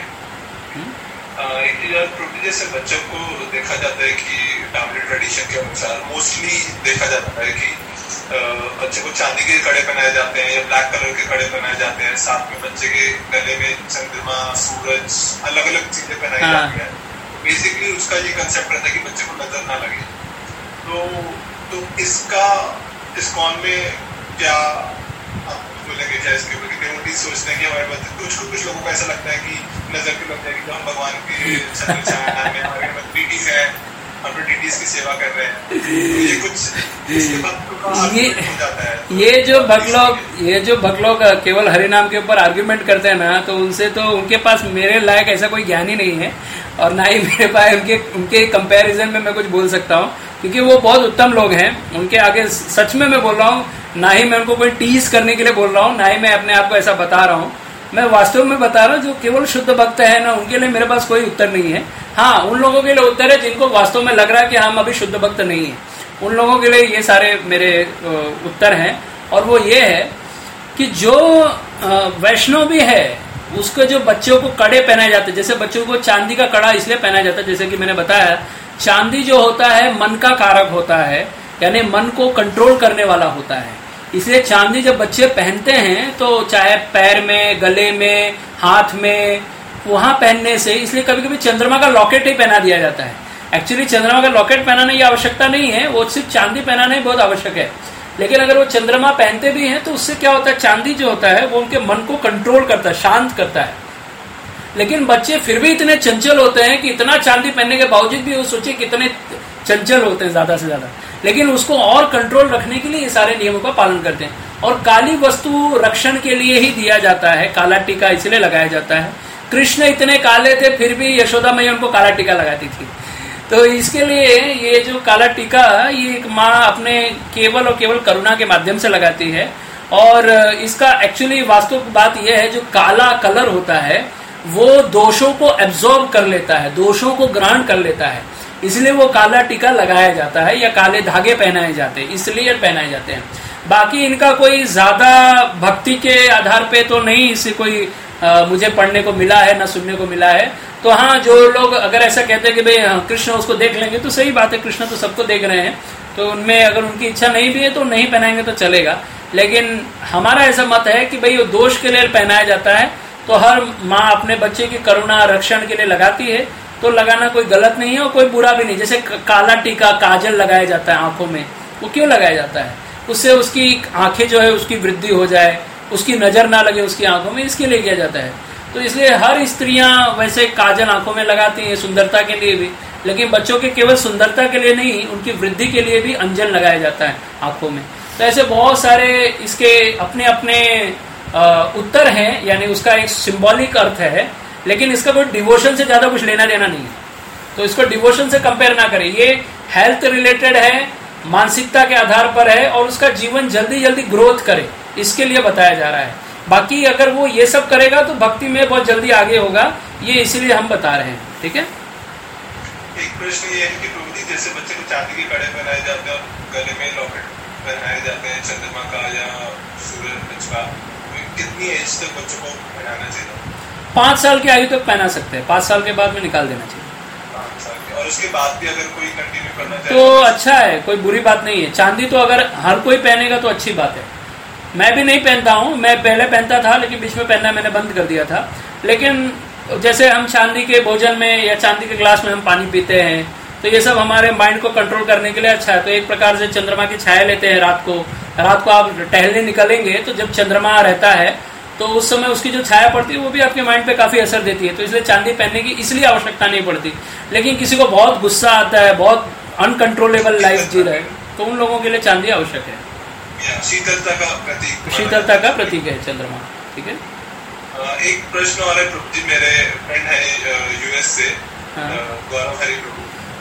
जैसे बच्चों को देखा जाता है कि फैमिली ट्रेडिशन के अनुसार मोस्टली देखा जाता है कि बच्चे को चांदी के कड़े पहनाए जाते हैं या ब्लैक कलर के कड़े पहनाए जाते हैं। साथ में बच्चे के गले में चंद्रमा, सूरज, अलग अलग चीजें पहनाई हाँ। जाती है। बेसिकली उसका ये कंसेप्ट रहता है कि बच्चे को नजर ना लगे। तो तो इसका इस्कॉन में क्या आप बोलेंगे, क्या इसके ऊपर डिवोटीज सोचते हैं कि हमारे बच्चे, कुछ कुछ लोगों को ऐसा लगता है कि नजर के लग जाएगी तो हम भगवान की छत्र में हमारे डीटीज है, हम डीटीज की सेवा कर रहे हैं। तो ये कुछ इसके बाद ये हो जाता है। ये जो भक्त लोग ये जो भक्त लोग केवल हरि नाम के ऊपर आर्ग्यूमेंट करते हैं ना, तो उनसे तो उनके पास मेरे लायक ऐसा कोई ज्ञान ही नहीं है, और ना ही मेरे पास उनके उनके कंपैरिजन में मैं कुछ बोल सकता हूँ, क्योंकि वो बहुत उत्तम लोग हैं। उनके आगे सच में मैं बोल रहा हूँ, ना ही मैं उनको कोई टीज करने के लिए बोल रहा हूँ, ना ही मैं अपने आप को ऐसा बता रहा हूँ। मैं वास्तव में बता रहा हूँ, जो केवल शुद्ध भक्त है ना, उनके लिए मेरे पास कोई उत्तर नहीं है। हाँ, उन लोगों के लिए उत्तर है जिनको वास्तव में लग रहा है कि हम अभी शुद्ध भक्त नहीं है, उन लोगों के लिए ये सारे मेरे उत्तर हैं। और वो ये है कि जो वैष्णव भी है, उसको जो बच्चों को कड़े पहनाए जाते हैं, जैसे बच्चों को चांदी का कड़ा इसलिए पहनाया जाता है, जैसे कि मैंने बताया, चांदी जो होता है मन का कारक होता है, यानी मन को कंट्रोल करने वाला होता है। इसलिए चांदी जब बच्चे पहनते हैं तो चाहे पैर में, गले में, हाथ में, वहां पहनने से, इसलिए कभी कभी चंद्रमा का लॉकेट ही पहना दिया जाता है। एक्चुअली चंद्रमा का लॉकेट पहनाने की आवश्यकता नहीं है, वो सिर्फ चांदी पहनाना ही बहुत आवश्यक है। लेकिन अगर वो चंद्रमा पहनते भी हैं तो उससे क्या होता है, चांदी जो होता है वो उनके मन को कंट्रोल करता है, शांत करता है। लेकिन बच्चे फिर भी इतने चंचल होते हैं कि इतना चांदी पहनने के बावजूद भी वो सोचे कितने चंचल होते हैं ज्यादा से ज्यादा, लेकिन उसको और कंट्रोल रखने के लिए ये सारे नियमों का पालन करते हैं। और काली वस्तु रक्षण के लिए ही दिया जाता है, काला टीका इसलिए लगाया जाता है। कृष्ण इतने काले थे फिर भी यशोदा मैया उनको काला टीका लगाती थी, तो इसके लिए ये जो काला टीका ये एक माँ अपने केवल और केवल करुणा के माध्यम से लगाती है। और इसका एक्चुअली वास्तविक बात यह है, जो काला कलर होता है वो दोषों को एब्जॉर्ब कर लेता है, दोषों को ग्रहण कर लेता है, इसलिए वो काला टीका लगाया जाता है या काले धागे पहनाए जाते हैं, इसलिए पहनाए जाते हैं। बाकी इनका कोई ज्यादा भक्ति के आधार पे तो नहीं इससे कोई आ, मुझे पढ़ने को मिला है ना सुनने को मिला है। तो हाँ, जो लोग अगर ऐसा कहते हैं कि भाई कृष्ण उसको देख लेंगे, तो सही बात है, कृष्ण तो सबको देख रहे हैं, तो उनमें अगर उनकी इच्छा नहीं भी है तो नहीं पहनाएंगे तो चलेगा। लेकिन हमारा ऐसा मत है कि भाई वो दोष के लिए पहनाया जाता है, तो हर माँ अपने बच्चे की करुणा रक्षण के लिए लगाती है, तो लगाना कोई गलत नहीं है और कोई बुरा भी नहीं। जैसे काला टीका काजल लगाया जाता है आंखों में, वो क्यों लगाया जाता है? उससे उसकी आंखें जो है उसकी वृद्धि हो जाए, उसकी नजर ना लगे उसकी आंखों में, इसके लिए किया जाता है। तो इसलिए हर स्त्रियां वैसे काजल आंखों में लगाती हैं सुंदरता के लिए भी, लेकिन बच्चों के केवल सुंदरता के लिए नहीं, उनकी वृद्धि के लिए भी अंजन लगाया जाता है आंखों में। तो ऐसे बहुत सारे इसके अपने अपने उत्तर हैं, यानी उसका एक सिंबॉलिक अर्थ है, लेकिन इसका कोई डिवोशन से ज्यादा कुछ लेना देना नहीं है, तो इसको डिवोशन से कंपेयर ना करें। ये हेल्थ रिलेटेड है, मानसिकता के आधार पर है, और उसका जीवन जल्दी जल्दी ग्रोथ करे इसके लिए बताया जा रहा है। बाकी अगर वो ये सब करेगा तो भक्ति में बहुत जल्दी आगे होगा, ये इसीलिए हम बता रहे हैं। ठीक है। एक प्रश्न ये है कि प्रभु जी, जैसे बच्चे को चांदी के कड़े पहनाए जाते हैं और गले में लॉकेट पहनाए जाते हैं चंद्रमा का या सूरज का, कितनी एज तक बच्चों को पहनाना चाहिए? पाँच साल की आयु तक पहना सकते हैं, पाँच साल के बाद में निकाल देना चाहिए। पाँच साल के, और उसके बाद भी अगर कोई कंटिन्यू करना चाहे तो अच्छा है, कोई बुरी बात नहीं है। चांदी तो अगर हर कोई पहनेगा तो अच्छी बात है। मैं भी नहीं पहनता हूँ, मैं पहले पहनता था लेकिन बीच में पहनना मैंने बंद कर दिया था। लेकिन जैसे हम चांदी के भोजन में या चांदी के ग्लास में हम पानी पीते हैं, तो ये सब हमारे माइंड को कंट्रोल करने के लिए अच्छा है। तो एक प्रकार से चंद्रमा की छाया लेते हैं रात को, रात को आप टहलने निकलेंगे तो जब चंद्रमा रहता है तो उस समय उसकी जो छाया पड़ती है वो भी आपके माइंड पे काफी असर देती है, तो इसलिए चांदी पहनने की इसलिए आवश्यकता नहीं पड़ती। लेकिन किसी को बहुत गुस्सा आता है, बहुत अनकंट्रोलेबल लाइफ जी रहे, तो उन लोगों के लिए चांदी आवश्यक है। शीतलता का प्रतीक, शीतलता का प्रतीक है चंद्रमा। ठीक है। एक प्रश्न और है प्रभु जी, मेरे फ्रेंड है यूएस से, गौरव हरि प्रभु,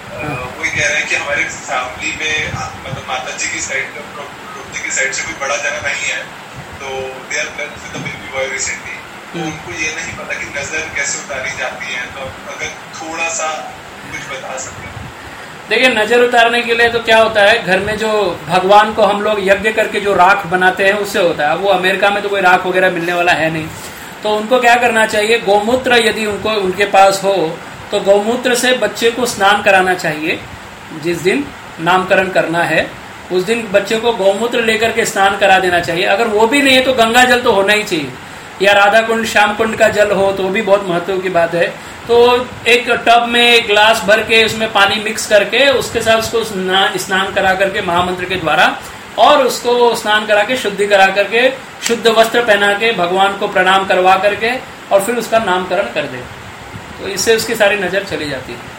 वो कह रहे हैं कि हमारे फैमिली में मतलब माता जी की साइड प्रभु जी की साइड से कोई बड़ा जना नहीं है, तो they are blessed with a baby boy recently, तो उनको ये नहीं पता कि नजर कैसे उतारी जाती है, तो अगर थोड़ा सा कुछ बता सकते हैं। देखिए, नजर उतारने के लिए तो क्या होता है, घर में जो भगवान को हम लोग यज्ञ करके जो राख बनाते हैं उससे होता है। वो अमेरिका में तो कोई राख वगैरह मिलने वाला है नहीं, तो उनको क्या करना चाहिए, गौमूत्र यदि उनको उनके पास हो तो गौमूत्र से बच्चे को स्नान कराना चाहिए। जिस दिन नामकरण करना है उस दिन बच्चे को गौमूत्र लेकर के स्नान करा देना चाहिए। अगर वो भी नहीं है तो गंगा जल तो होना ही चाहिए, या राधा कुंड श्याम कुंड का जल हो तो भी बहुत महत्व की बात है। तो एक टब में एक ग्लास भर के उसमें पानी मिक्स करके उसके साथ उसको स्नान करा करके महामंत्र के द्वारा, और उसको स्नान करा के शुद्धि करा करके शुद्ध वस्त्र पहना के भगवान को प्रणाम करवा करके और फिर उसका नामकरण कर दे, तो इससे उसकी सारी नजर चली जाती है।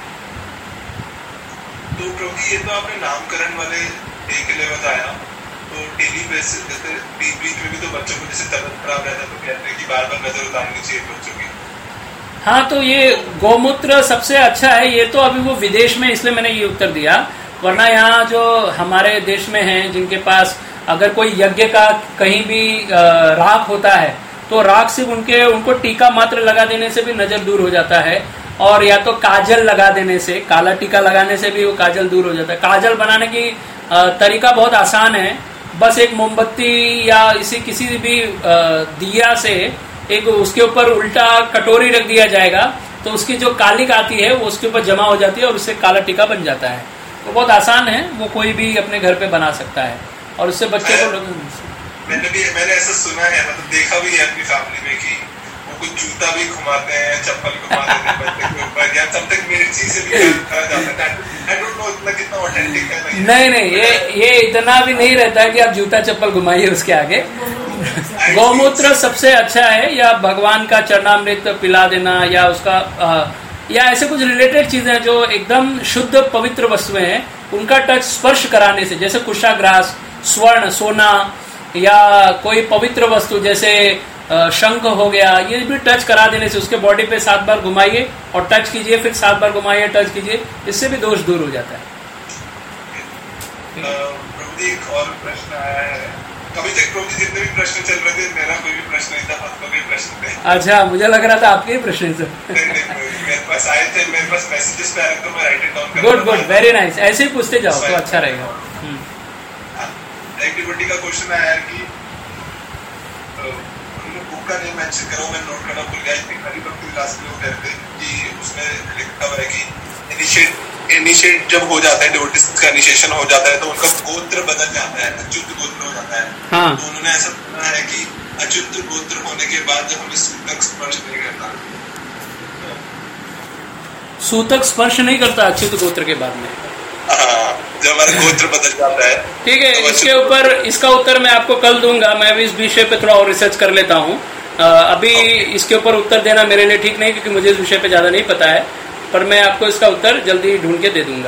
तो क्योंकि ये तो आपने नामकरण वाले डे के लिए बताया, तो डेली बेसिस जैसे बीच बीच में भी तो बच्चों को जैसे तबीयत खराब रहता है तो कहते हैं कि बार बार नजर उतारनी चाहिए बच्चों की। हाँ, तो ये गौमूत्र सबसे अच्छा है। ये तो अभी वो विदेश में, इसलिए मैंने ये उत्तर दिया, वरना यहाँ जो हमारे देश में हैं जिनके पास अगर कोई यज्ञ का कहीं भी राख होता है तो राख से उनके उनको टीका मात्र लगा देने से भी नजर दूर हो जाता है, और या तो काजल लगा देने से, काला टीका लगाने से भी वो काजल दूर हो जाता है। काजल बनाने की तरीका बहुत आसान है, बस एक मोमबत्ती या इसी किसी भी दिया से एक उसके ऊपर उल्टा कटोरी रख दिया जाएगा तो उसकी जो कालिक आती है वो उसके ऊपर जमा हो जाती है और उससे काला टीका बन जाता है। तो बहुत आसान है, वो कोई भी अपने घर पे बना सकता है और उससे बच्चे को मैंने भी मैंने ऐसा सुना है, मतलब देखा भी है अपनी फैमिली में कि वो कुछ जूता भी घुमाते हैं, चप्पल घुमा देते हैं बच्चे के ऊपर, या तब तक मिर्ची से भी करा जाता है। आई डोंट नो इतना कितना ऑथेंटिक है। नहीं नहीं, ये ये इतना भी नहीं रहता है कि आप जूता चप्पल घुमाइए उसके आगे। गौमूत्र सबसे अच्छा है, या भगवान का चरणामृत पिला देना, या उसका आ, या ऐसे कुछ रिलेटेड चीजें जो एकदम शुद्ध पवित्र वस्तुएं हैं उनका टच स्पर्श कराने से, जैसे कुशाग्रास, स्वर्ण, सोना या कोई पवित्र वस्तु जैसे शंख हो गया, ये भी टच करा देने से उसके बॉडी पे सात बार घुमाइए और टच कीजिए, फिर सात बार घुमाइए, टच कीजिए, इससे भी दोष दूर हो जाता है। एक और प्रश्न आया है, अभी तक प्रभु जितने भी प्रश्न चल रहे थे मेरा कोई भी प्रश्न नहीं था, आपका कोई प्रश्न नहीं। अच्छा, मुझे लग रहा था आपके ही प्रश्न थे। नहीं नहीं, मेरे पास आए थे, मेरे पास मैसेजेस पे आए तो मैं राइट इट डाउन कर। गुड गुड, वेरी नाइस, ऐसे ही पूछते जाओ तो अच्छा रहेगा। एक्टिविटी का क्वेश्चन आया है कि बुक का नेम मेंशन करो, मैं नोट करना भूल गया। इतनी हरी भक्ति विलास के लोग कहते हैं कि उसमें लिखा हुआ है कि इनिशिएट इनिशिएट जब हो जाता है, डिवोटीज का इनिशिएशन हो जाता है तो उनका गोत्र बदल जाता है, अच्युत गोत्र हो जाता है। हाँ। तो उन्होंने ऐसा सुना है कि अच्युत गोत्र होने के बाद जब हमें सूतक स्पर्श नहीं करता, सूतक स्पर्श नहीं करता अच्युत गोत्र के बाद में। हाँ, जब हमारा गोत्र बदल जाता है। ठीक है, तो इसके ऊपर इसका उत्तर मैं आपको कल दूंगा। मैं भी इस विषय पे थोड़ा और रिसर्च कर लेता हूँ। अभी इसके ऊपर उत्तर देना मेरे लिए ठीक नहीं, क्योंकि मुझे इस विषय पे ज्यादा नहीं पता है, पर मैं आपको इसका उत्तर जल्दी ढूंढ के दे दूंगा।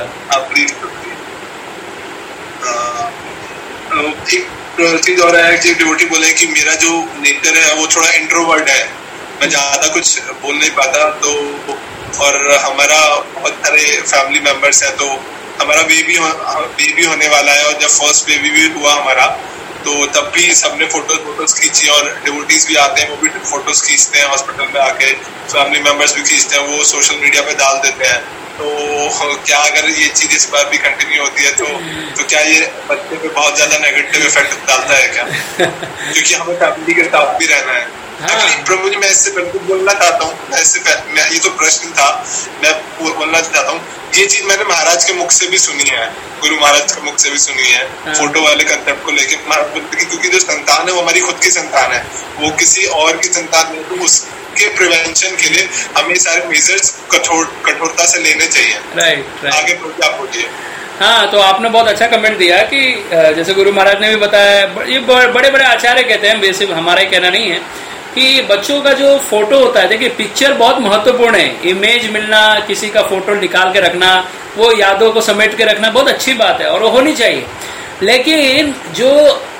एक चीज और है कि डिवोटी बोले कि मेरा जो नेचर है वो थोड़ा इंट्रोवर्ट है, मैं ज्यादा कुछ बोल नहीं पाता, तो और हमारा बहुत सारे फैमिली मेंबर्स हैं, तो हमारा बेबी बेबी होने वाला है, और जब फर्स्ट बेबी भी हुआ हमारा तो तब भी सबने फोटोज फोटोज खींची, और डिवोटीज भी आते हैं वो भी फोटोज खींचते हैं, हॉस्पिटल में आके फैमिली मेंबर्स भी खींचते हैं, वो सोशल मीडिया पे डाल देते हैं। तो क्या अगर ये चीज इस बार भी कंटिन्यू होती है तो तो क्या ये बच्चे पे बहुत ज्यादा नेगेटिव इफेक्ट डालता है क्या? क्योंकि हमें फैमिली के साथ भी रहना है। हाँ। प्रभु जी, मैं इससे पहले बोलना चाहता हूँ, मैं इससे मैं ये तो प्रश्न था, मैं बोलना चाहता हूँ, ये चीज मैंने महाराज के मुख से भी सुनी है, गुरु महाराज के मुख से भी सुनी है। हाँ। फोटो वाले कंसेप्ट को लेके महाराज बोलते हैं क्योंकि जो संतान है वो हमारी खुद की संतान है, वो किसी और की संतान नहीं, तो उसके प्रिवेंशन के लिए हमें सारे मेजर्स कठोर कठोरता से लेने चाहिए। Right right. आगे क्या बोलिए। हाँ, तो आपने बहुत अच्छा कमेंट दिया कि जैसे गुरु महाराज ने भी बताया, ये बड़े बड़े आचार्य कहते हैं, बेसिक हमारा ही कहना नहीं है, कि बच्चों का जो फोटो होता है, देखिए पिक्चर बहुत महत्वपूर्ण है, इमेज मिलना, किसी का फोटो निकाल के रखना, वो यादों को समेट के रखना बहुत अच्छी बात है और वो होनी चाहिए, लेकिन जो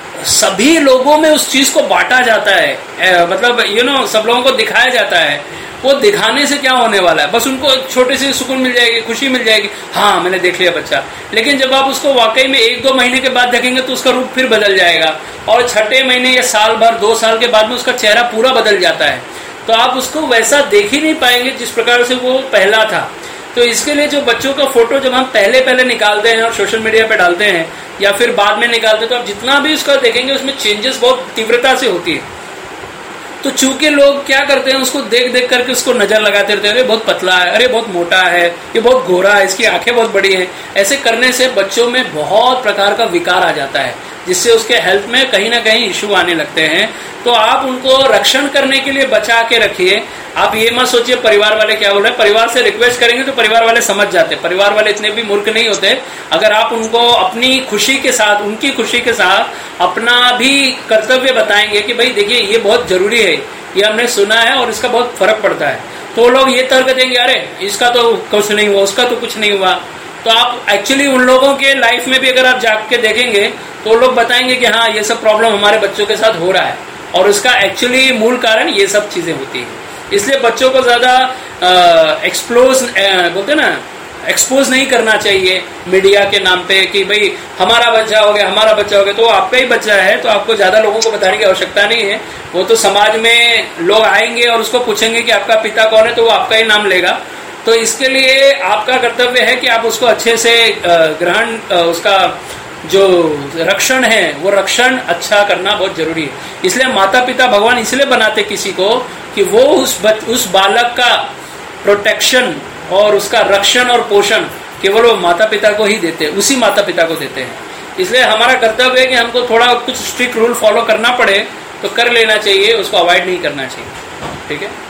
सभी लोगों में उस चीज को बांटा जाता है, ए, मतलब यू नो सब लोगों को दिखाया जाता है, वो दिखाने से क्या होने वाला है? बस उनको छोटे से सुकून मिल जाएगी, खुशी मिल जाएगी, हाँ मैंने देख लिया बच्चा, लेकिन जब आप उसको वाकई में एक दो महीने के बाद देखेंगे तो उसका रूप फिर बदल जाएगा, और छठे महीने या साल भर दो साल के बाद में उसका चेहरा पूरा बदल जाता है, तो आप उसको वैसा देख ही नहीं पाएंगे जिस प्रकार से वो पहला था। तो इसके लिए जो बच्चों का फोटो जब हम पहले पहले निकालते हैं और सोशल मीडिया पे डालते हैं या फिर बाद में निकालते हैं, तो आप जितना भी उसका देखेंगे उसमें चेंजेस बहुत तीव्रता से होती है। तो चूंकि लोग क्या करते हैं, उसको देख देख करके उसको नजर लगाते रहते हैं, अरे बहुत पतला है, अरे बहुत मोटा है, ये बहुत गोरा है, इसकी आंखें बहुत बड़ी हैं। ऐसे करने से बच्चों में बहुत प्रकार का विकार आ जाता है, जिससे उसके हेल्थ में कहीं ना कहीं इश्यू आने लगते हैं। तो आप उनको रक्षण करने के लिए बचा के रखिए। आप ये मत सोचिए परिवार वाले क्या बोल रहे हैं, परिवार से रिक्वेस्ट करेंगे तो परिवार वाले समझ जाते हैं, परिवार वाले इतने भी मूर्ख नहीं होते। अगर आप उनको अपनी खुशी के साथ, उनकी खुशी के साथ अपना भी कर्तव्य बताएंगे कि भाई देखिए ये बहुत जरूरी है, ये हमने सुना है और इसका बहुत फर्क पड़ता है, तो लोग ये तर्क देंगे अरे इसका तो कुछ नहीं हुआ, उसका तो कुछ नहीं हुआ। तो आप एक्चुअली उन लोगों के लाइफ में भी अगर आप जाग के देखेंगे तो लोग बताएंगे कि हाँ ये सब प्रॉब्लम हमारे बच्चों के साथ हो रहा है, और उसका एक्चुअली मूल कारण ये सब चीजें होती है। इसलिए बच्चों को ज्यादा एक्सप्लोज बोलते ना एक्सपोज नहीं करना चाहिए मीडिया के नाम पे कि भाई हमारा बच्चा हो गया, हमारा बच्चा हो गया। तो आपका ही बच्चा है तो आपको ज्यादा लोगों को बताने की आवश्यकता नहीं है। वो तो समाज में लोग आएंगे और उसको पूछेंगे कि आपका पिता कौन है, तो वो आपका ही नाम लेगा। तो इसके लिए आपका कर्तव्य है कि आप उसको अच्छे से ग्रहण, उसका जो रक्षण है वो रक्षण अच्छा करना बहुत जरूरी है। इसलिए माता पिता भगवान इसलिए बनाते किसी को कि वो उस बच, उस बालक का प्रोटेक्शन और उसका रक्षण और पोषण केवल वो माता पिता को ही देते हैं, उसी माता पिता को देते हैं। इसलिए हमारा कर्तव्य है कि हमको थोड़ा कुछ स्ट्रिक्ट रूल फॉलो करना पड़े तो कर लेना चाहिए, उसको अवॉइड नहीं करना चाहिए। ठीक है।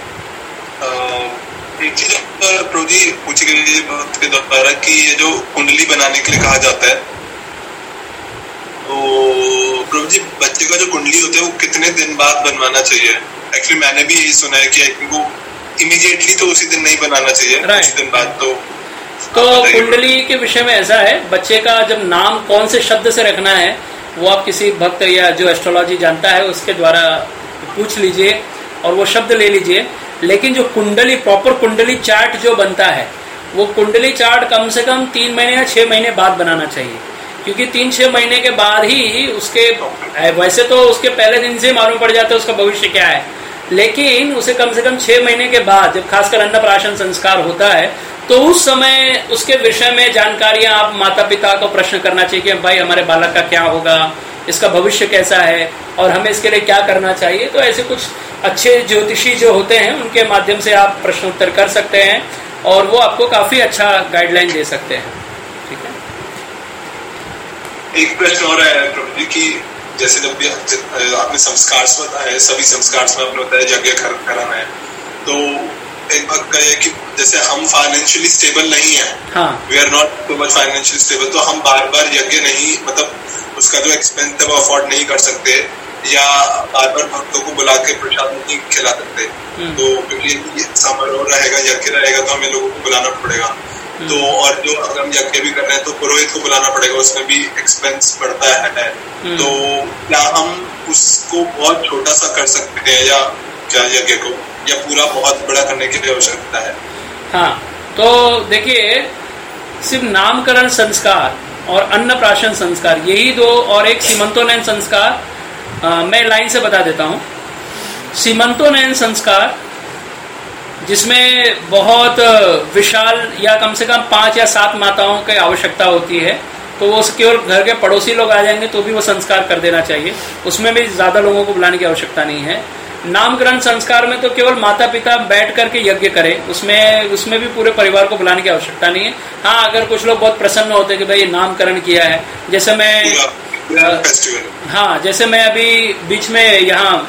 एक चीज प्रभु जी पूछी गई के द्वारा कि ये जो कुंडली बनाने के लिए कहा जाता है, तो प्रभु जी बच्चे का जो कुंडली होता है वो कितने दिन बाद बनवाना चाहिए? एक्चुअली मैंने भी यही सुना है कि वो इमीडिएटली तो उसी दिन नहीं बनाना चाहिए, right. उसी दिन बाद तो तो कुंडली के विषय में ऐसा है, बच्चे का जब नाम कौन से शब्द से रखना है वो आप किसी भक्त या जो एस्ट्रोलॉजी जानता है उसके द्वारा पूछ लीजिए और वो शब्द ले लीजिए। लेकिन जो कुंडली, प्रॉपर कुंडली चार्ट जो बनता है, वो कुंडली चार्ट कम से कम तीन महीने या छह महीने बाद बनाना चाहिए, क्योंकि तीन छह महीने के बाद ही उसके, वैसे तो उसके पहले दिन से मालूम पड़ जाता है उसका भविष्य क्या है, लेकिन उसे कम से कम छह महीने के बाद, जब खासकर अन्नप्राशन संस्कार होता है, तो उस समय उसके विषय में जानकारियां आप माता पिता को प्रश्न करना चाहिए कि भाई हमारे बालक का क्या होगा, इसका भविष्य कैसा है और हमें इसके लिए क्या करना चाहिए। तो ऐसे कुछ अच्छे ज्योतिषी जो होते हैं उनके माध्यम से आप प्रश्न उत्तर कर सकते हैं और वो आपको काफी अच्छा गाइडलाइन दे सकते हैं। ठीक है, एक प्रश्न और है प्रभु जी की, जैसे जब भी आपने संस्कार बताया, सभी संस्कार में आपने बताया यज्ञ कराना है, तो एक बात का है कि जैसे हम फाइनेंशियली स्टेबल नहीं है, we are not too much financially stable, तो हम बार बार यज्ञ नहीं, मतलब उसका जो एक्सपेंस है वो अफोर्ड नहीं कर सकते या बार बार भक्तों को बुला के प्रसाद नहीं खिला सकते, तो क्योंकि समारोह रहेगा, यज्ञ रहेगा, तो हमें लोगों को बुलाना पड़ेगा। तो और जो अगर हम यज्ञ भी कर रहे हैं तो पुरोहित को बुलाना पड़ेगा, उसमें भी एक्सपेंस बढ़ता है, तो क्या हम उसको बहुत छोटा सा कर सकते हैं या क्या यज्ञ को, या पूरा बहुत बड़ा करने की भी आवश्यकता है? हाँ, तो देखिए, सिर्फ नामकरण संस्कार और अन्नप्राशन संस्कार, यही दो, और एक सीमंतोन्नयन संस्कार, आ, मैं लाइन से बता देता हूँ। सीमंतोन्नयन संस्कार जिसमें बहुत विशाल या कम से कम पांच या सात माताओं की आवश्यकता होती है, तो वो केवल घर के पड़ोसी लोग आ जाएंगे तो भी वो संस्कार कर देना चाहिए, उसमें भी ज्यादा लोगों को बुलाने की आवश्यकता नहीं है। नामकरण संस्कार में तो केवल माता पिता बैठ करके यज्ञ करें, उसमें उसमें भी पूरे परिवार को बुलाने की आवश्यकता नहीं है। हाँ, अगर कुछ लोग बहुत प्रसन्न होते हैं कि भाई नामकरण किया है, जैसे मैं हाँ जैसे मैं अभी बीच में यहाँ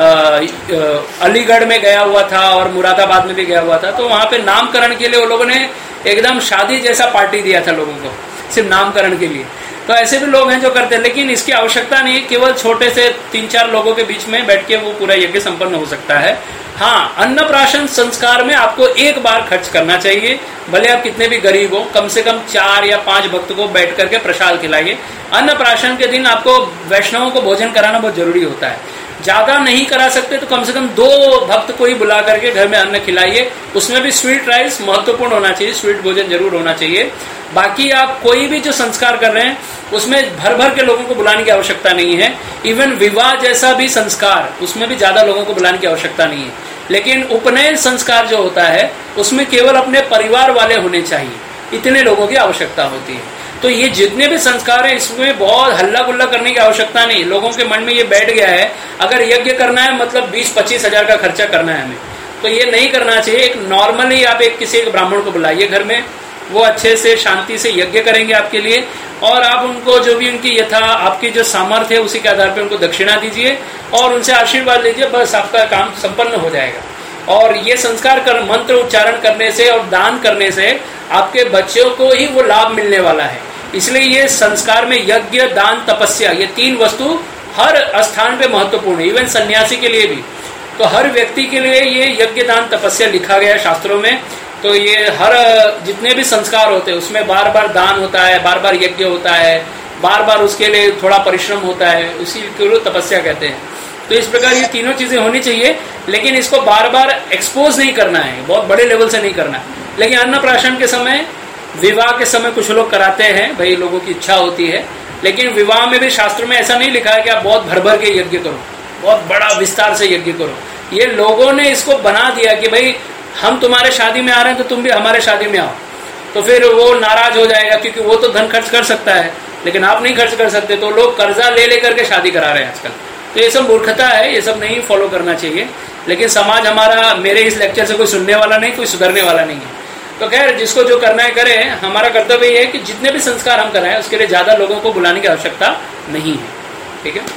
अलीगढ़ में गया हुआ था और मुरादाबाद में भी गया हुआ था, तो वहाँ पे नामकरण के लिए वो लोगों ने एकदम शादी जैसा पार्टी दिया था लोगों को, सिर्फ नामकरण के लिए। तो ऐसे भी लोग हैं जो करते हैं, लेकिन इसकी आवश्यकता नहीं है, केवल छोटे से तीन चार लोगों के बीच में बैठ के वो पूरा यज्ञ संपन्न हो सकता है। हाँ, अन्नप्राशन संस्कार में आपको एक बार खर्च करना चाहिए, भले आप कितने भी गरीब हो, कम से कम चार या पांच भक्त को बैठ करके प्रसाद खिलाइए। अन्नप्राशन के दिन आपको वैष्णवों को भोजन कराना बहुत जरूरी होता है, ज्यादा नहीं करा सकते तो कम से कम दो भक्त को ही बुला करके घर में अन्न खिलाइए, उसमें भी स्वीट राइस महत्वपूर्ण होना चाहिए, स्वीट भोजन जरूर होना चाहिए। बाकी आप कोई भी जो संस्कार कर रहे हैं उसमें भर भर के लोगों को बुलाने की आवश्यकता नहीं है। इवन विवाह जैसा भी संस्कार, उसमें भी ज्यादा लोगों को बुलाने की आवश्यकता नहीं है। लेकिन उपनयन संस्कार जो होता है उसमें केवल अपने परिवार वाले होने चाहिए, इतने लोगों की आवश्यकता होती है। तो ये जितने भी संस्कार है इसमें बहुत हल्ला गुल्ला करने की आवश्यकता नहीं। लोगों के मन में ये बैठ गया है अगर यज्ञ करना है मतलब बीस पच्चीस हजार का खर्चा करना है हमें, तो ये नहीं करना चाहिए। एक नॉर्मली आप एक किसी एक ब्राह्मण को बुलाइए घर में, वो अच्छे से शांति से यज्ञ करेंगे आपके लिए, और आप उनको जो भी उनकी यथा आपकी जो सामर्थ्य है उसी के आधार पर उनको दक्षिणा दीजिए और उनसे आशीर्वाद लीजिए, बस आपका काम संपन्न हो जाएगा। और ये संस्कार कर मंत्र उच्चारण करने से और दान करने से आपके बच्चों को ही वो लाभ मिलने वाला है। इसलिए ये संस्कार में यज्ञ, दान, तपस्या, ये तीन वस्तु हर स्थान पे महत्वपूर्ण है, इवन सन्यासी के लिए भी। तो हर व्यक्ति के लिए ये यज्ञ, दान, तपस्या लिखा गया है शास्त्रों में। तो ये हर जितने भी संस्कार होते हैं उसमें बार बार दान होता है, बार बार यज्ञ होता है, बार बार उसके लिए थोड़ा परिश्रम होता है, उसी को तपस्या कहते हैं। तो इस प्रकार ये तीनों चीजें होनी चाहिए, लेकिन इसको बार बार एक्सपोज नहीं करना है, बहुत बड़े लेवल से नहीं करना है। लेकिन अन्नप्राशन के समय, विवाह के समय कुछ लोग कराते हैं, भाई लोगों की इच्छा होती है, लेकिन विवाह में भी शास्त्र में ऐसा नहीं लिखा है कि आप बहुत भर भर के यज्ञ करो, बहुत बड़ा विस्तार से यज्ञ करो। ये लोगों ने इसको बना दिया कि भाई हम तुम्हारे शादी में आ रहे हैं तो तुम भी हमारे शादी में आओ, तो फिर वो नाराज हो जाएगा क्योंकि वो तो धन खर्च कर सकता है लेकिन आप नहीं खर्च कर सकते, तो लोग कर्जा ले लेकर के शादी करा रहे हैं आजकल। तो ये सब मूर्खता है, ये सब नहीं फॉलो करना चाहिए। लेकिन समाज हमारा, मेरे इस लेक्चर से कोई सुनने वाला नहीं, कोई सुधरने वाला नहीं है। तो खैर जिसको जो करना है करे, हमारा कर्तव्य ये है कि जितने भी संस्कार हम कराएं उसके लिए ज्यादा लोगों को बुलाने की आवश्यकता नहीं है। ठीक है,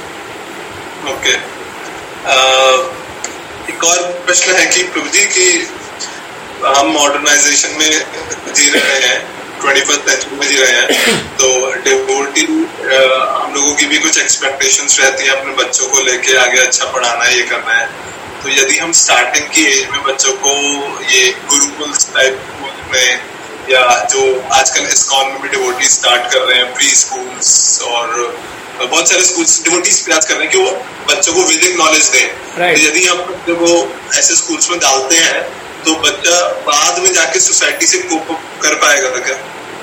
ओके। एक और प्रश्न है कि प्रभु जी की हम मॉडर्नाइजेशन में जी रहे हैं, ट्वेंटी फर्स्ट सेंचुरी में जी रहे हैं, तो डिवोटी हम लोगों की भी कुछ एक्सपेक्टेशंस रहती है अपने बच्चों को लेके, आगे अच्छा पढ़ाना है, ये करना है। तो यदि हम स्टार्टिंग की एज में बच्चों को ये गुरुकुल टाइप में या जो आजकल इस्कॉन में भी डिवोटीज स्टार्ट कर रहे हैं, प्री स्कूल्स और बहुत सारे स्कूल्स डिवोटीज प्रयास कर रहे हैं कि वो बच्चों को वैदिक नॉलेज दें। right. तो यदि हम बच्चों को ऐसे स्कूल्स में डालते हैं तो बच्चा बाद में जाके सोसाइटी से कोप कर पाएगा क्या?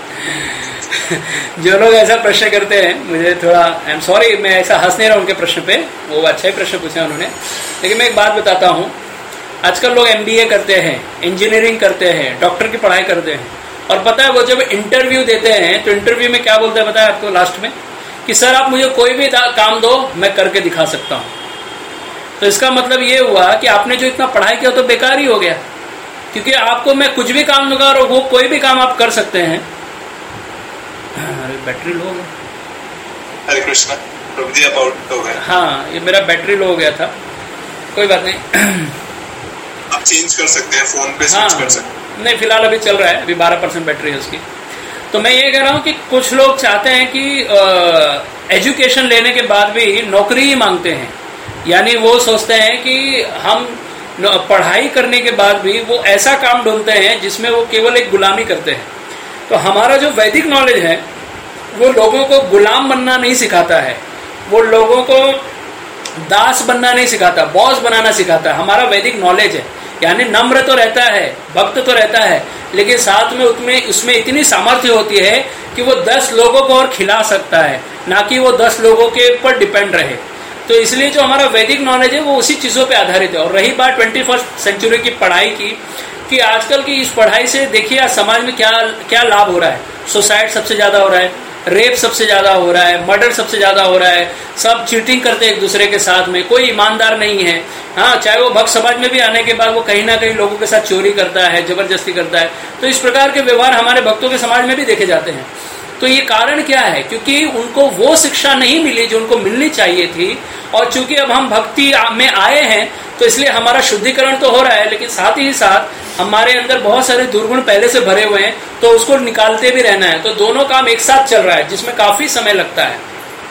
जो लोग ऐसा प्रश्न करते हैं, मुझे थोड़ा आई एम सॉरी, मैं ऐसा हंस नहीं रहा उनके प्रश्न पे, वो अच्छा ही प्रश्न पूछा उन्होंने, लेकिन मैं एक बात बताता हूँ। आजकल लोग एमबीए करते हैं, इंजीनियरिंग करते हैं, डॉक्टर की पढ़ाई करते हैं, और पता है वो जब इंटरव्यू देते हैं तो इंटरव्यू में क्या बोलते हैं पता है आपको? लास्ट में कि सर आप मुझे कोई भी काम दो, मैं करके दिखा सकता हूँ। तो इसका मतलब ये हुआ कि आपने जो इतना पढ़ाई किया तो बेकार ही हो गया, क्योंकि आपको मैं कुछ भी काम दूंगा और वो कोई भी काम आप कर सकते हैं। अरे बैटरी लो हो गया। हरे कृष्णा, प्रभु जी आप आउट हो गए। हाँ, ये मेरा बैटरी लो हो गया था, कोई बात नहीं। आप चेंज कर सकते हैं, फोन पे हाँ, चेंज कर सकते हैं। नहीं फिलहाल अभी चल रहा है, अभी बारह परसेंट बैटरी है उसकी। तो मैं ये कह रहा हूँ कि कुछ लोग चाहते हैं कि एजुकेशन लेने के बाद भी नौकरी ही मांगते हैं, यानी वो सोचते हैं कि हम पढ़ाई करने के बाद भी वो ऐसा काम ढूंढते हैं जिसमें वो केवल एक गुलामी करते हैं। तो हमारा जो वैदिक नॉलेज है वो लोगों को गुलाम बनना नहीं सिखाता है, वो लोगों को दास बनना नहीं सिखाता, बॉस बनाना सिखाता है। हमारा वैदिक नॉलेज है, यानी नम्र तो रहता है, भक्त तो रहता है, लेकिन साथ में उसमें उसमें इतनी सामर्थ्य होती है कि वो दस लोगों को और खिला सकता है, ना कि वो दस लोगों के ऊपर डिपेंड रहे। तो इसलिए जो हमारा वैदिक नॉलेज है वो उसी चीज़ों पे आधारित है। और रही बात ट्वेंटी फर्स्ट सेंचुरी की पढ़ाई की, कि आजकल की इस पढ़ाई से देखिए आज समाज में क्या क्या लाभ हो रहा है। सुसाइड सबसे ज़्यादा हो रहा है, रेप सबसे ज़्यादा हो रहा है, मर्डर सबसे ज़्यादा हो रहा है, सब चीटिंग करते हैं एक दूसरे के साथ में, कोई ईमानदार नहीं है। हाँ, चाहे वो भक्त समाज में भी आने के बाद वो कहीं ना कहीं लोगों के साथ चोरी करता है, जबरदस्ती करता है। तो इस प्रकार के व्यवहार हमारे भक्तों के समाज में भी देखे जाते हैं। तो ये कारण क्या है? क्योंकि उनको वो शिक्षा नहीं मिली जो उनको मिलनी चाहिए थी, और चूंकि अब हम भक्ति में आए हैं तो इसलिए हमारा शुद्धिकरण तो हो रहा है, लेकिन साथ ही साथ हमारे अंदर बहुत सारे दुर्गुण पहले से भरे हुए हैं, तो उसको निकालते भी रहना है। तो दोनों काम एक साथ चल रहा है, जिसमें काफी समय लगता है।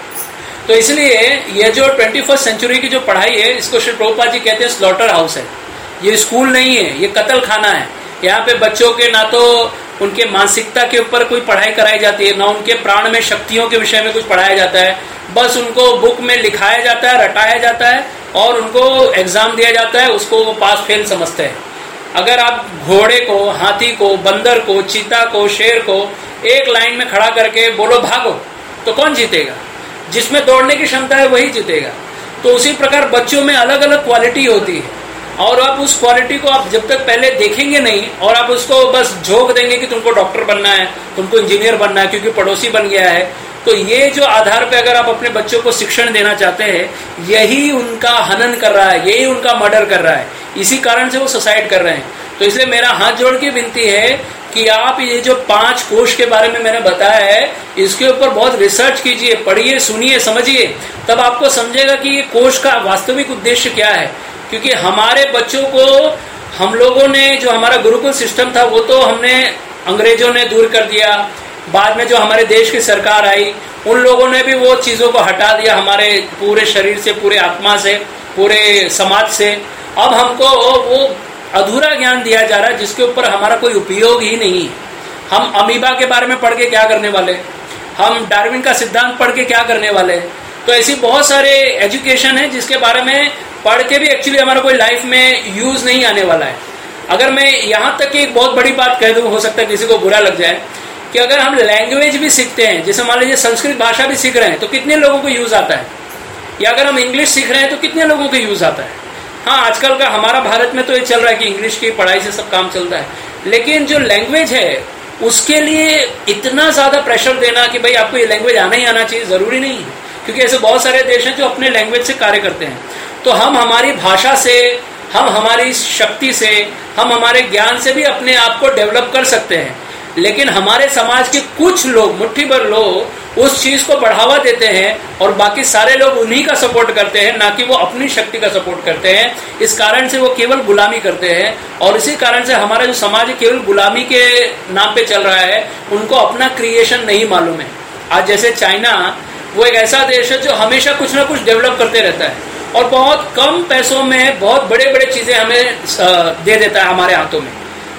तो इसलिए ये जो ट्वेंटी फर्स्ट सेंचुरी की जो पढ़ाई है, इसको श्री प्रभुपाद जी कहते हैं स्लॉटर हाउस है। ये स्कूल नहीं है, ये कत्ल खाना है। यहाँ पे बच्चों के ना तो उनके मानसिकता के ऊपर कोई पढ़ाई कराई जाती है, ना उनके प्राण में शक्तियों के विषय में कुछ पढ़ाया जाता है। बस उनको बुक में लिखाया जाता है, रटाया जाता है और उनको एग्जाम दिया जाता है, उसको वो पास फेल समझते हैं। अगर आप घोड़े को, हाथी को, बंदर को, चीता को, शेर को एक लाइन में खड़ा करके बोलो भागो, तो कौन जीतेगा? जिसमें दौड़ने की क्षमता है वही जीतेगा। तो उसी प्रकार बच्चों में अलग अलग क्वालिटी होती है, और आप उस क्वालिटी को आप जब तक पहले देखेंगे नहीं और आप उसको बस झोंक देंगे कि तुमको डॉक्टर बनना है, तुमको इंजीनियर बनना है क्योंकि पड़ोसी बन गया है, तो ये जो आधार पे अगर आप अपने बच्चों को शिक्षण देना चाहते हैं, यही उनका हनन कर रहा है, यही उनका मर्डर कर रहा है। इसी कारण से वो सुसाइड कर रहे हैं। तो इसलिए मेरा हाथ जोड़ के विनती है कि आप ये जो पांच कोश के बारे में मैंने बताया है, इसके ऊपर बहुत रिसर्च कीजिए, पढ़िए, सुनिए, समझिए, तब आपको समझेगा कि ये कोश का वास्तविक उद्देश्य क्या है। क्योंकि हमारे बच्चों को हम लोगों ने, जो हमारा गुरुकुल सिस्टम था वो तो हमने अंग्रेजों ने दूर कर दिया, बाद में जो हमारे देश की सरकार आई उन लोगों ने भी वो चीज़ों को हटा दिया हमारे पूरे शरीर से, पूरे आत्मा से, पूरे समाज से। अब हमको वो अधूरा ज्ञान दिया जा रहा है जिसके ऊपर हमारा कोई उपयोग ही नहीं है। हम अमीबा के बारे में पढ़ के क्या करने वाले, हम डार्विन का सिद्धांत पढ़ के क्या करने वाले। तो ऐसी बहुत सारे एजुकेशन है जिसके बारे में पढ़ के भी एक्चुअली हमारा कोई लाइफ में यूज नहीं आने वाला है। अगर मैं यहाँ तक की एक बहुत बड़ी बात कह दूँ, हो सकता है किसी को बुरा लग जाए, कि अगर हम लैंग्वेज भी सीखते हैं, जैसे मान लीजिए संस्कृत भाषा भी सीख रहे हैं, तो कितने लोगों को यूज आता है, या अगर हम इंग्लिश सीख रहे हैं तो कितने लोगों को यूज आता है। हाँ, आजकल का हमारा भारत में तो ये चल रहा है कि इंग्लिश की पढ़ाई से सब काम चलता है, लेकिन जो लैंग्वेज है उसके लिए इतना ज्यादा प्रेशर देना कि भाई आपको ये लैंग्वेज आना ही आना चाहिए, जरूरी नहीं है। क्योंकि ऐसे बहुत सारे देश हैं जो अपने लैंग्वेज से कार्य करते हैं। तो हम हमारी भाषा से, हम हमारी शक्ति से, हम हमारे ज्ञान से भी अपने आप को डेवलप कर सकते हैं, लेकिन हमारे समाज के कुछ लोग, मुट्ठी भर लोग उस चीज को बढ़ावा देते हैं और बाकी सारे लोग उन्हीं का सपोर्ट करते हैं, ना कि वो अपनी शक्ति का सपोर्ट करते हैं। इस कारण से वो केवल गुलामी करते हैं, और इसी कारण से हमारा जो समाज केवल गुलामी के नाम पे चल रहा है, उनको अपना क्रिएशन नहीं मालूम है। आज जैसे चाइना, वो एक ऐसा देश है जो हमेशा कुछ ना कुछ डेवलप करते रहता है और बहुत कम पैसों में बहुत बड़े बड़े चीजें हमें दे देता है हमारे हाथों में।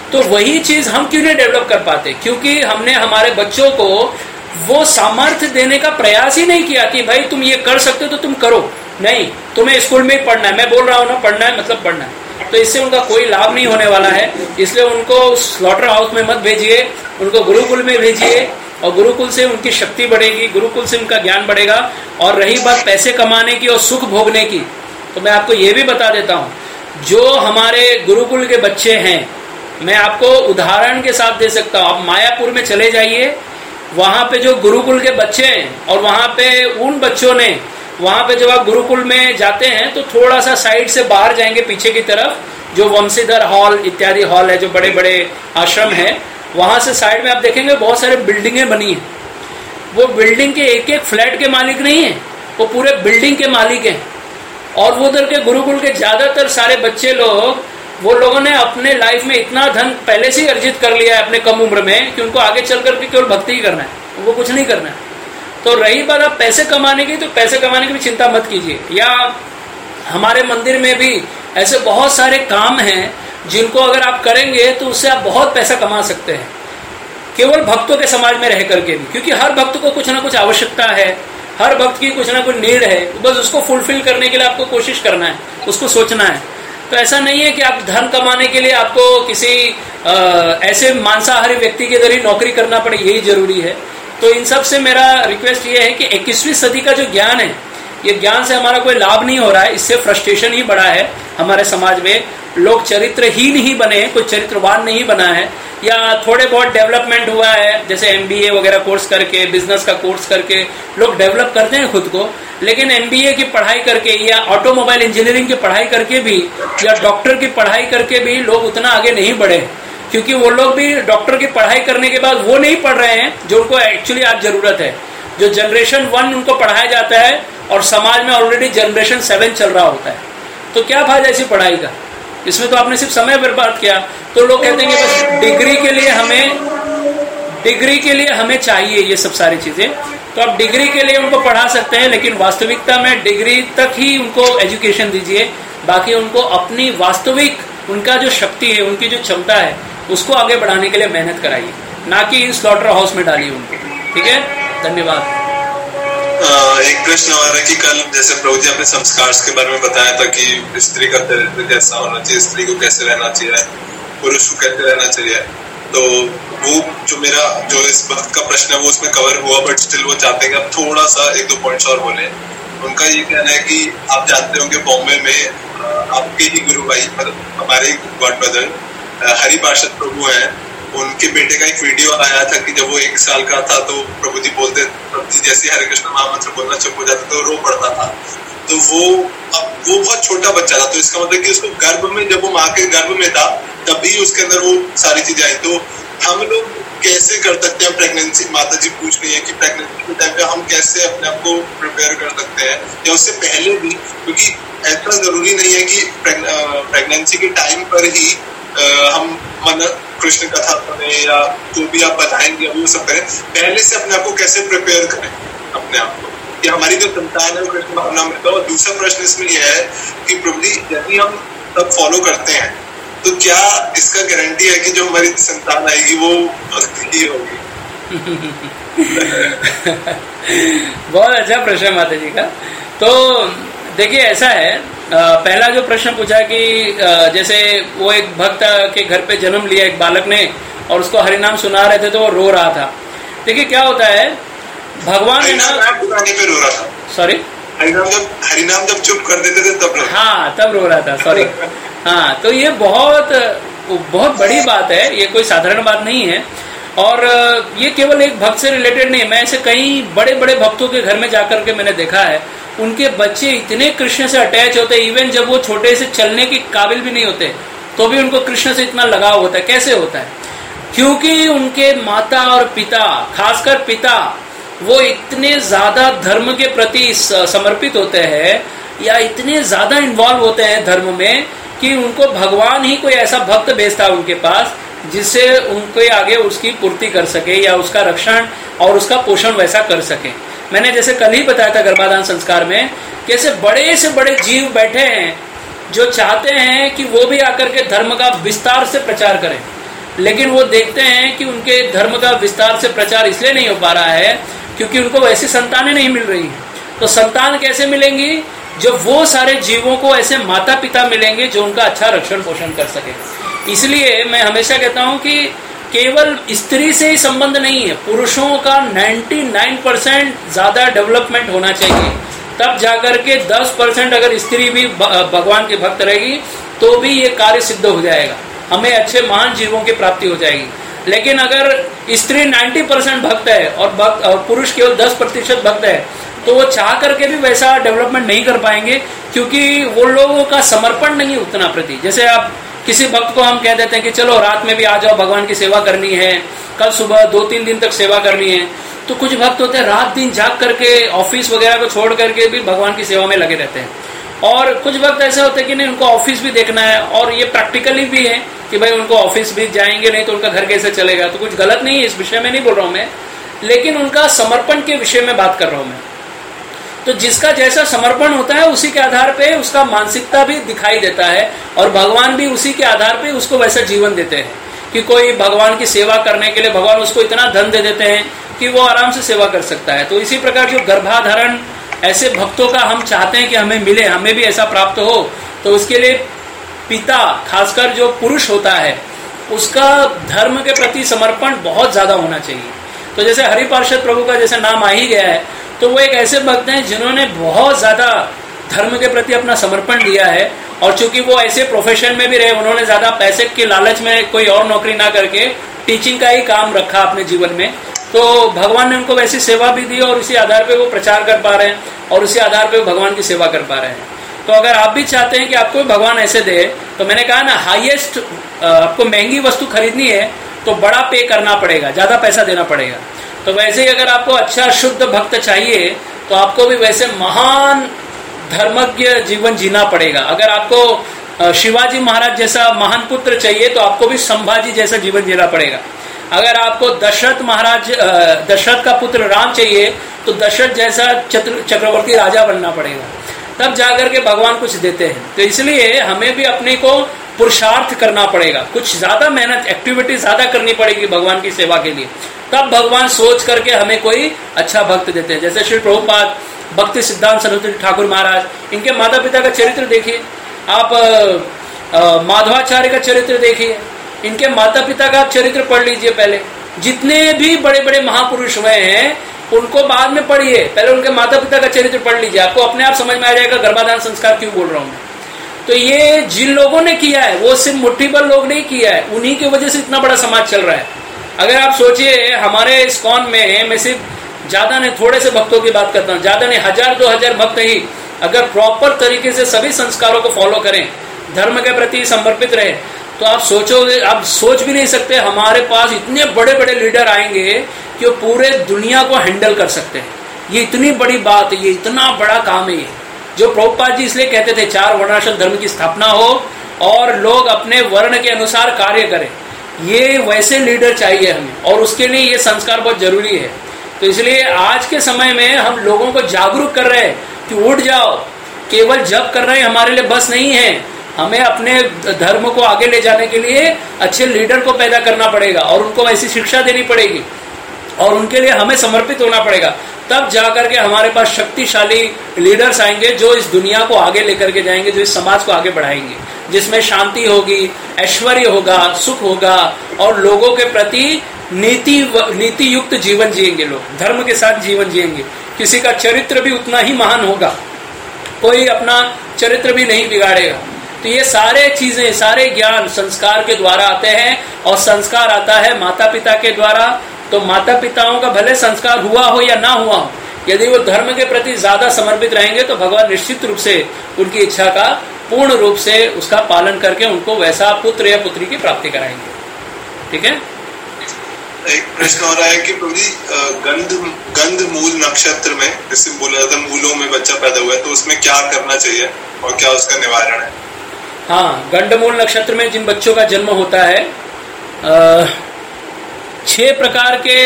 तो वही चीज हम क्यों नहीं डेवलप कर पाते? क्योंकि हमने हमारे बच्चों को वो सामर्थ्य देने का प्रयास ही नहीं किया कि भाई तुम ये कर सकते हो तो तुम करो। नहीं, तुम्हें स्कूल में ही पढ़ना है, मैं बोल रहा हूँ ना, पढ़ना है मतलब पढ़ना है। तो इससे उनका कोई लाभ नहीं होने वाला है। इसलिए उनको स्लॉटर हाउस में मत भेजिए, उनको गुरुकुल में भेजिए, और गुरुकुल से उनकी शक्ति बढ़ेगी, गुरुकुल से उनका ज्ञान बढ़ेगा। और रही बात पैसे कमाने की और सुख भोगने की, तो मैं आपको ये भी बता देता हूँ, जो हमारे गुरुकुल के बच्चे हैं, मैं आपको उदाहरण के साथ दे सकता हूँ। आप मायापुर में चले जाइए, वहां पे जो गुरुकुल के बच्चे हैं, और वहां पे उन बच्चों ने, वहां पे जब आप गुरुकुल में जाते हैं तो थोड़ा सा साइड से बाहर जाएंगे पीछे की तरफ, जो वंशीधर हॉल इत्यादि हॉल है, जो बड़े बड़े आश्रम है, वहां से साइड में आप देखेंगे बहुत सारे बिल्डिंगें बनी हैं। वो बिल्डिंग के एक एक फ्लैट के मालिक नहीं है, वो पूरे बिल्डिंग के मालिक हैं। और वो उधर के गुरुकुल के ज्यादातर सारे बच्चे लोग, वो लोगों ने अपने लाइफ में इतना धन पहले से ही अर्जित कर लिया है अपने कम उम्र में कि उनको आगे चल करके केवल भक्ति ही करना है, वो कुछ नहीं करना है। तो रही बात आप पैसे कमाने की, तो पैसे कमाने की भी चिंता मत कीजिए। या हमारे मंदिर में भी ऐसे बहुत सारे काम हैं जिनको अगर आप करेंगे तो उससे आप बहुत पैसा कमा सकते हैं, केवल भक्तों के समाज में रह करके भी। क्योंकि हर भक्त को कुछ ना कुछ आवश्यकता है, हर भक्त की कुछ ना कुछ नीड है, बस उसको फुलफिल करने के लिए आपको कोशिश करना है, उसको सोचना है। तो ऐसा नहीं है कि आप धन कमाने के लिए आपको किसी आ, ऐसे मांसाहारी व्यक्ति के इधर ही नौकरी करना पड़े, यही जरूरी है। तो इन सब से मेरा रिक्वेस्ट ये है कि इक्कीसवीं सदी का जो ज्ञान है, ये ज्ञान से हमारा कोई लाभ नहीं हो रहा है, इससे फ्रस्ट्रेशन ही बढ़ा है हमारे समाज में। लोग चरित्रहीन ही बने, कोई चरित्रवान नहीं बना है। या थोड़े बहुत डेवलपमेंट हुआ है, जैसे एमबीए वगैरह कोर्स करके, बिजनेस का कोर्स करके लोग डेवलप करते हैं खुद को। लेकिन एमबीए की पढ़ाई करके या ऑटोमोबाइल इंजीनियरिंग की पढ़ाई करके भी, या डॉक्टर की पढ़ाई करके भी लोग उतना आगे नहीं बढ़े, क्योंकि वो लोग भी डॉक्टर की पढ़ाई करने के बाद वो नहीं पढ़ रहे हैं जो उनको एक्चुअली आज जरूरत है। जो जनरेशन वन उनको पढ़ाया जाता है और समाज में ऑलरेडी जनरेशन सेवन चल रहा होता है, तो क्या फायदा ऐसी पढ़ाई का? इसमें तो आपने सिर्फ समय बर्बाद किया। तो लोग कहते हैं कि बस डिग्री के लिए हमें डिग्री के लिए हमें चाहिए ये सब सारी चीजें। तो आप डिग्री के लिए उनको पढ़ा सकते हैं, लेकिन वास्तविकता में डिग्री तक ही उनको एजुकेशन दीजिए। बाकी उनको अपनी वास्तविक, उनका जो शक्ति है, उनकी जो क्षमता है, उसको आगे बढ़ाने के लिए मेहनत कराइए, ना कि इन स्लॉटर हाउस में डालिए उनको। ठीक है, धन्यवाद। एक प्रश्न और है कि कल जैसे प्रभु जी आपने संस्कार के बारे में बताया था कि स्त्री का चरित्र कैसा होना चाहिए, स्त्री को कैसे रहना चाहिए, पुरुष को कैसे रहना चाहिए। तो वो जो मेरा जो इस वक्त का प्रश्न है वो उसमें कवर हुआ, बट स्टिल वो चाहते हैं कि आप थोड़ा सा एक दो पॉइंट्स और बोले। उनका ये कहना है कि आप जानते होंगे बॉम्बे में आपके ही गुरु भाई, मतलब हमारे गॉड ब्रदर हरि पार्षद प्रभु हैं, उनके बेटे का एक वीडियो आया था कि जब वो एक साल का था तो प्रभु जी बोलते, प्रभु जी जैसे हरे कृष्ण महामंत्र बोलना चुप हो जाता तो रो पड़ता था। तो वो अब वो बहुत छोटा बच्चा था, तो इसका मतलब कि उसको गर्भ में, जब वो माँ के गर्भ में था तभी उसके अंदर वो सारी चीजें आई। तो हम लोग कैसे कर सकते हैं प्रेगनेंसी, माता जी पूछ रही है कि प्रेगनेंसी के टाइम पे हम कैसे अपने आप को प्रिपेयर कर सकते हैं, या उससे पहले भी, क्योंकि ऐसा जरूरी नहीं है कि प्रेगनेंसी के टाइम पर ही हम मन कृष्ण कथा पढ़े या जो भी आप बताएंगे वो सब करें। पहले से अपने आप को कैसे प्रिपेयर करें अपने आप को कि हमारी जो संतान है वो कृष्ण भावना में। और दूसरा प्रश्न इसमें यह है कि प्रभु जी यदि हम सब फॉलो करते हैं तो क्या इसका गारंटी है कि जो हमारी संतान आएगी वो भक्ति ही होगी? बहुत अच्छा प्रश्न माता जी का। तो देखिए ऐसा है, पहला जो प्रश्न पूछा कि जैसे वो एक भक्त के घर पे जन्म लिया एक बालक ने और उसको हरिनाम सुना रहे थे तो वो रो रहा था। देखिए क्या होता है, भगवान है ना, पे रो रहा था। सॉरी, हरिनाम जब हरिनाम जब चुप कर देते थे तब रो हाँ तब रो रहा था, सॉरी। हाँ, तो ये बहुत बहुत बड़ी बात है, ये कोई साधारण बात नहीं है। और ये केवल एक भक्त से रिलेटेड नहीं है, मैं ऐसे कई बड़े बड़े भक्तों के घर में जाकर के मैंने देखा है, उनके बच्चे इतने कृष्ण से अटैच होते हैं, इवन जब वो छोटे से चलने के काबिल भी नहीं होते तो भी उनको कृष्ण से इतना लगाव होता है। कैसे होता है? क्योंकि उनके माता और पिता, खासकर पिता, वो इतने ज्यादा धर्म के प्रति समर्पित होते हैं या इतने ज्यादा इन्वॉल्व होते हैं धर्म में कि उनको भगवान ही कोई ऐसा भक्त भेजता है उनके पास जिससे उनके आगे उसकी पूर्ति कर सके या उसका रक्षण और उसका पोषण वैसा कर सके। मैंने जैसे कल ही बताया था गर्भाधान संस्कार में, कैसे बड़े से बड़े जीव बैठे हैं जो चाहते हैं कि वो भी आकर के धर्म का विस्तार से प्रचार करें। लेकिन वो देखते हैं कि उनके धर्म का विस्तार से प्रचार इसलिए नहीं हो पा रहा है क्योंकि उनको वैसी संतानें नहीं मिल रही हैं। तो संतान कैसे मिलेंगी? जब वो सारे जीवों को ऐसे माता पिता मिलेंगे जो उनका अच्छा रक्षण पोषण कर सके। इसलिए मैं हमेशा कहता हूं कि केवल स्त्री से ही संबंध नहीं है, पुरुषों का निन्यानवे परसेंट ज्यादा डेवलपमेंट होना चाहिए, तब जाकर के दस परसेंट अगर स्त्री भी भगवान के भक्त रहेगी तो भी ये कार्य सिद्ध हो जाएगा, हमें अच्छे महान जीवों की प्राप्ति हो जाएगी। लेकिन अगर स्त्री नब्बे परसेंट भक्त है और भक्त और पुरुष केवल दस प्रतिशत भक्त है तो वो चाह करके भी वैसा डेवलपमेंट नहीं कर पाएंगे, क्योंकि वो लोगों का समर्पण नहीं उतना प्रति। जैसे आप किसी भक्त को हम कह देते हैं कि चलो रात में भी आ जाओ, भगवान की सेवा करनी है, कल सुबह दो तीन दिन तक सेवा करनी है, तो कुछ भक्त होते हैं रात दिन जाग करके ऑफिस वगैरह को छोड़ करके भी भगवान की सेवा में लगे रहते हैं। और कुछ वक्त ऐसे होते हैं कि नहीं, उनको ऑफिस भी देखना है, और ये प्रैक्टिकली भी है कि भाई उनको ऑफिस भी जाएंगे नहीं तो उनका घर कैसे चलेगा। तो कुछ गलत नहीं है, इस विषय में नहीं बोल रहा हूं मैं, लेकिन उनका समर्पण के विषय में बात कर रहा हूं मैं। तो जिसका जैसा समर्पण होता है उसी के आधार पे उसका मानसिकता भी दिखाई देता है, और भगवान भी उसी के आधार पे उसको वैसा जीवन देते हैं कि कोई भगवान की सेवा करने के लिए भगवान उसको इतना धन दे देते हैं कि वो आराम से सेवा कर सकता है। तो इसी प्रकार जो गर्भाधारण ऐसे भक्तों का हम चाहते हैं कि हमें मिले, हमें भी ऐसा प्राप्त हो, तो उसके लिए पिता खासकर जो पुरुष होता है उसका धर्म के प्रति समर्पण बहुत ज्यादा होना चाहिए। तो जैसे हरि पार्षद प्रभु का जैसे नाम आ ही गया है, तो वो एक ऐसे भक्त हैं जिन्होंने बहुत ज्यादा धर्म के प्रति अपना समर्पण दिया है, और चूंकि वो ऐसे प्रोफेशन में भी रहे, उन्होंने ज्यादा पैसे के लालच में कोई और नौकरी ना करके टीचिंग का ही काम रखा अपने जीवन में, तो भगवान ने उनको वैसी सेवा भी दी और उसी आधार पे वो प्रचार कर पा रहे हैं और उसी आधार पे वो भगवान की सेवा कर पा रहे हैं। तो अगर आप भी चाहते हैं कि आपको भगवान ऐसे दे, तो मैंने कहा ना, हाईएस्ट आपको महंगी वस्तु खरीदनी है तो बड़ा पे करना पड़ेगा, ज्यादा पैसा देना पड़ेगा। तो वैसे ही अगर आपको अच्छा शुद्ध भक्त चाहिए तो आपको भी वैसे महान धर्मज्ञ जीवन जीना पड़ेगा। अगर आपको शिवाजी महाराज जैसा महान पुत्र चाहिए तो आपको भी संभाजी जैसा जीवन जीना पड़ेगा। अगर आपको दशरथ महाराज दशरथ का पुत्र राम चाहिए तो दशरथ जैसा चक्रवर्ती राजा बनना पड़ेगा, तब जाकर के भगवान कुछ देते हैं। तो इसलिए हमें भी अपने को पुरुषार्थ करना पड़ेगा, कुछ ज्यादा मेहनत एक्टिविटी ज्यादा करनी पड़ेगी भगवान की सेवा के लिए, तब भगवान सोच करके हमें कोई अच्छा भक्त देते हैं। जैसे श्री प्रभुपाद भक्ति सिद्धांत सरस्वती ठाकुर महाराज, इनके माता पिता का चरित्र देखिए आप, माधवाचार्य का चरित्र देखिए, इनके माता पिता का चरित्र पढ़ लीजिए पहले। जितने भी बड़े बड़े महापुरुष हुए हैं उनको बाद में पढ़िए, पहले उनके माता पिता का चरित्र पढ़ लीजिए, आपको अपने आप समझ में आ जाएगा गर्भाधान संस्कार क्यों बोल रहा हूं मैं। तो ये जिन लोगों ने किया है वो सिर्फ मुट्ठी भर लोग नहीं किया है, उन्हीं की वजह से इतना बड़ा समाज चल रहा है। अगर आप सोचिए हमारे इस्कॉन में, मैं सिर्फ ज्यादा नहीं थोड़े से भक्तों की बात करता हूँ, ज्यादा नहीं हजार दो हजार भक्त ही अगर प्रॉपर तरीके से सभी संस्कारों को फॉलो करें, धर्म के प्रति समर्पित रहे, तो आप सोचोगे, आप सोच भी नहीं सकते हमारे पास इतने बड़े बड़े लीडर आएंगे कि वो पूरे दुनिया को हैंडल कर सकते हैं। ये इतनी बड़ी बात है, ये इतना बड़ा काम है। ये जो प्रभुपाद जी इसलिए कहते थे चार वर्णाश्रम धर्म की स्थापना हो और लोग अपने वर्ण के अनुसार कार्य करें, ये वैसे लीडर चाहिए हमें, और उसके लिए ये संस्कार बहुत जरूरी है। तो इसलिए आज के समय में हम लोगों को जागरूक कर रहे हैं कि उठ जाओ, केवल जप कर रहे हैं हमारे लिए बस नहीं है, हमें अपने धर्म को आगे ले जाने के लिए अच्छे लीडर को पैदा करना पड़ेगा और उनको ऐसी शिक्षा देनी पड़ेगी और उनके लिए हमें समर्पित होना पड़ेगा। तब जाकर के हमारे पास शक्तिशाली लीडर्स आएंगे जो इस दुनिया को आगे लेकर के जाएंगे, जो इस समाज को आगे बढ़ाएंगे, जिसमें शांति होगी, ऐश्वर्य होगा, सुख होगा और लोगों के प्रति नीति नीति युक्त जीवन जिएंगे, लोग धर्म के साथ जीवन जिएंगे। किसी का चरित्र भी उतना ही महान होगा, कोई अपना चरित्र भी नहीं बिगाड़ेगा। तो ये सारे चीजें, सारे ज्ञान संस्कार के द्वारा आते हैं, और संस्कार आता है माता पिता के द्वारा। तो माता पिताओं का भले संस्कार हुआ हो या ना हुआ हो, यदि वो धर्म के प्रति ज्यादा समर्पित रहेंगे तो भगवान निश्चित रूप से उनकी इच्छा का पूर्ण रूप से उसका पालन करके उनको वैसा पुत्र या पुत्री की प्राप्ति कराएंगे। ठीक है। एक प्रश्न हो रहा है कि प्रभु जी गंध गंध मूल नक्षत्र में जैसे बोला जाता है मूलों में बच्चा पैदा हुआ है, तो उसमें क्या करना चाहिए और क्या उसका निवारण है? हाँ, गंडमूल नक्षत्र में जिन बच्चों का जन्म होता है, आ, छह प्रकार के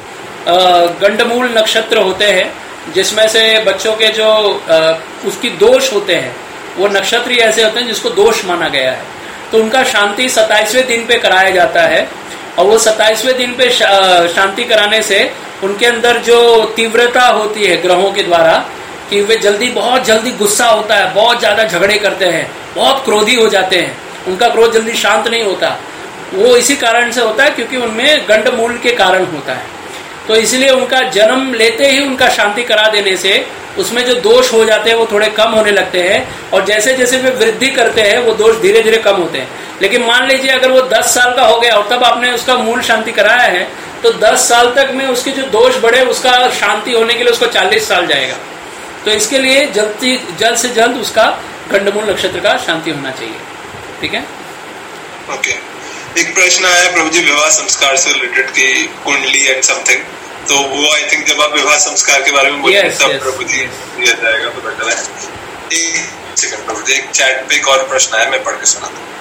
गंडमूल नक्षत्र होते हैं, जिसमें से बच्चों के जो आ, उसकी दोष होते हैं, वो नक्षत्र ही ऐसे होते हैं जिसको दोष माना गया है। तो उनका शांति सत्ताईसवें दिन पे कराया जाता है। और वो सत्ताईसवें दिन पे शांति कराने से उनके अंदर जो तीव्रता होती है ग्रहों के द्वारा कि वे जल्दी बहुत जल्दी गुस्सा होता है, बहुत ज्यादा झगड़े करते हैं, बहुत क्रोधी हो जाते हैं, उनका क्रोध जल्दी शांत नहीं होता, वो इसी कारण से होता है क्योंकि उनमें गंडमूल के कारण होता है। तो इसलिए उनका जन्म लेते ही उनका शांति करा देने से उसमें जो दोष हो जाते हैं वो थोड़े कम होने लगते हैं, और जैसे जैसे वे वृद्धि करते हैं वो दोष धीरे धीरे कम होते हैं। लेकिन मान लीजिए अगर वो दस साल का हो गया और तब आपने उसका मूल शांति कराया है, तो दस साल तक में उसके जो दोष बढ़े उसका शांति होने के लिए उसको चालीस साल जाएगा। तो इसके लिए जल्दी जल्द से जल्द उसका गंडमूल नक्षत्र का शांति होना चाहिए। ठीक है, ओके। एक प्रश्न आया प्रभु जी विवाह संस्कार से रिलेटेड की कुंडली एंड समथिंग, तो वो आई थिंक जब आप विवाह संस्कार के बारे में बोलेंगे yes, तब yes, प्रभु जी दिया yes. जाएगा, पता चला है। एक सेकंड प्रभु जी, एक चैट पे एक और प्रश्न आया, मैं पढ़ के सुनाता हूँ।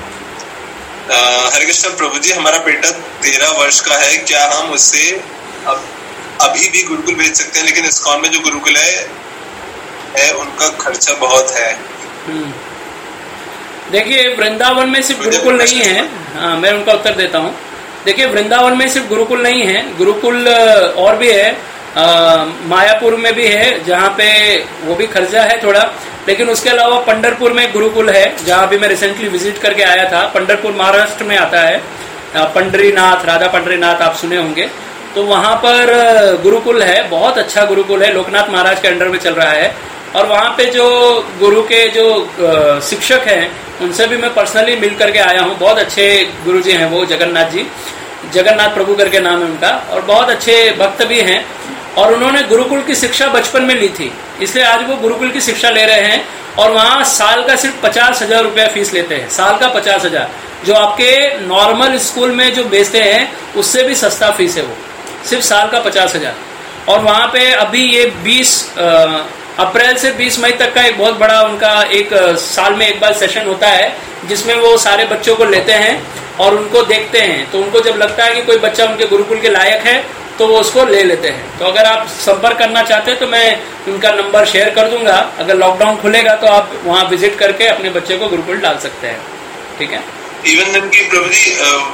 हरे कृष्ण प्रभु जी, हमारा बेटा तेरह वर्ष का है, क्या हम उससे अब अभी भी गुरुकुल भेज सकते हैं? लेकिन इस्कॉन में जो गुरुकुल है, है उनका खर्चा बहुत है। देखिए वृंदावन में सिर्फ गुरुकुल नहीं है, हाँ मैं उनका उत्तर देता हूँ। देखिए वृंदावन में सिर्फ गुरुकुल नहीं है, गुरुकुल और भी है, आ, मायापुर में भी है जहाँ पे वो भी खर्चा है थोड़ा, लेकिन उसके अलावा पंढरपुर में गुरुकुल है जहाँ भी मैं रिसेंटली विजिट करके आया था। पंढरपुर महाराष्ट्र में आता है, पंडरीनाथ, राधा पंडरीनाथ आप सुने होंगे, तो वहाँ पर गुरुकुल है, बहुत अच्छा गुरुकुल है, लोकनाथ महाराज के अंडर में चल रहा है। और वहाँ पे जो गुरु के जो शिक्षक हैं उनसे भी मैं पर्सनली मिल करके आया हूँ, बहुत अच्छे गुरु जी हैं वो, जगन्नाथ जी, जगन्नाथ प्रभु करके नाम है उनका, और बहुत अच्छे भक्त भी हैं। और उन्होंने गुरुकुल की शिक्षा बचपन में ली थी, इसलिए आज वो गुरुकुल की शिक्षा ले रहे हैं। और वहाँ साल का सिर्फ पचास हजार रुपया फीस लेते हैं, साल का पचास हजार, जो आपके नॉर्मल स्कूल में जो बेचते हैं उससे भी सस्ता फीस है वो, सिर्फ साल का पचास हजार। और वहाँ पे अभी ये बीस अप्रैल से बीस मई तक का एक बहुत बड़ा उनका एक साल में एक बार सेशन होता है, जिसमें वो सारे बच्चों को लेते हैं और उनको देखते हैं। तो उनको जब लगता है कि कोई बच्चा उनके गुरुकुल के लायक है तो वो उसको ले लेते हैं। तो अगर आप संपर्क करना चाहते हैं तो मैं उनका नंबर शेयर कर दूंगा, अगर लॉकडाउन खुलेगा तो आप वहाँ विजिट करके अपने बच्चे को गुरुकुल डाल सकते हैं। ठीक है, इवन उनकी प्रभु जी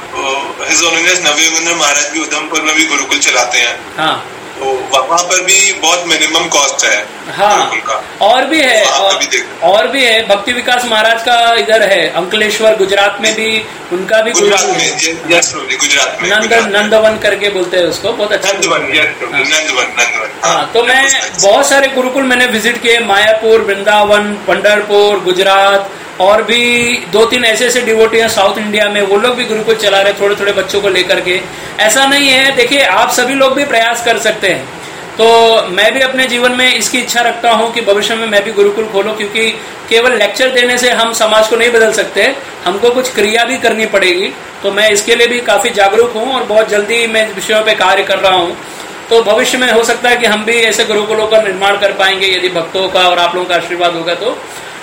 हिज ऑनरेस नवयोगेंद्र महाराज भी उधमपुर में भी गुरुकुल चलाते हैं। हाँ, तो वहाँ पर भी बहुत मिनिमम कॉस्ट है। हाँ, और भी है, और, भी और भी है, भक्ति विकास महाराज का इधर है अंकलेश्वर, गुजरात में भी उनका भी गुजरात में, यस गुजरात में नंद नंदवन करके बोलते हैं उसको, बहुत अच्छा नंदवन, नंदवन, नंदवन। हाँ, तो मैं बहुत सारे गुरुकुल मैंने विजिट किए, मायापुर, वृंदावन, पंढरपुर, गुजरात, और भी दो तीन ऐसे ऐसे डिवोटी हैं साउथ इंडिया में, वो लोग भी गुरुकुल चला रहे थोड़े थोड़े बच्चों को लेकर के। ऐसा नहीं है, देखिए आप सभी लोग भी प्रयास कर सकते हैं। तो मैं भी अपने जीवन में इसकी इच्छा रखता हूं कि भविष्य में मैं भी गुरुकुल खोलूं, क्योंकि केवल लेक्चर देने से हम समाज को नहीं बदल सकते, हमको कुछ क्रिया भी करनी पड़ेगी। तो मैं इसके लिए भी काफी जागरूक हूं और बहुत जल्दी मैं इस विषयों पे कार्य कर रहा हूं। तो भविष्य में हो सकता है कि हम भी ऐसे गुरुकुलों का निर्माण कर पाएंगे यदि भक्तों का और आप लोगों का आशीर्वाद होगा। तो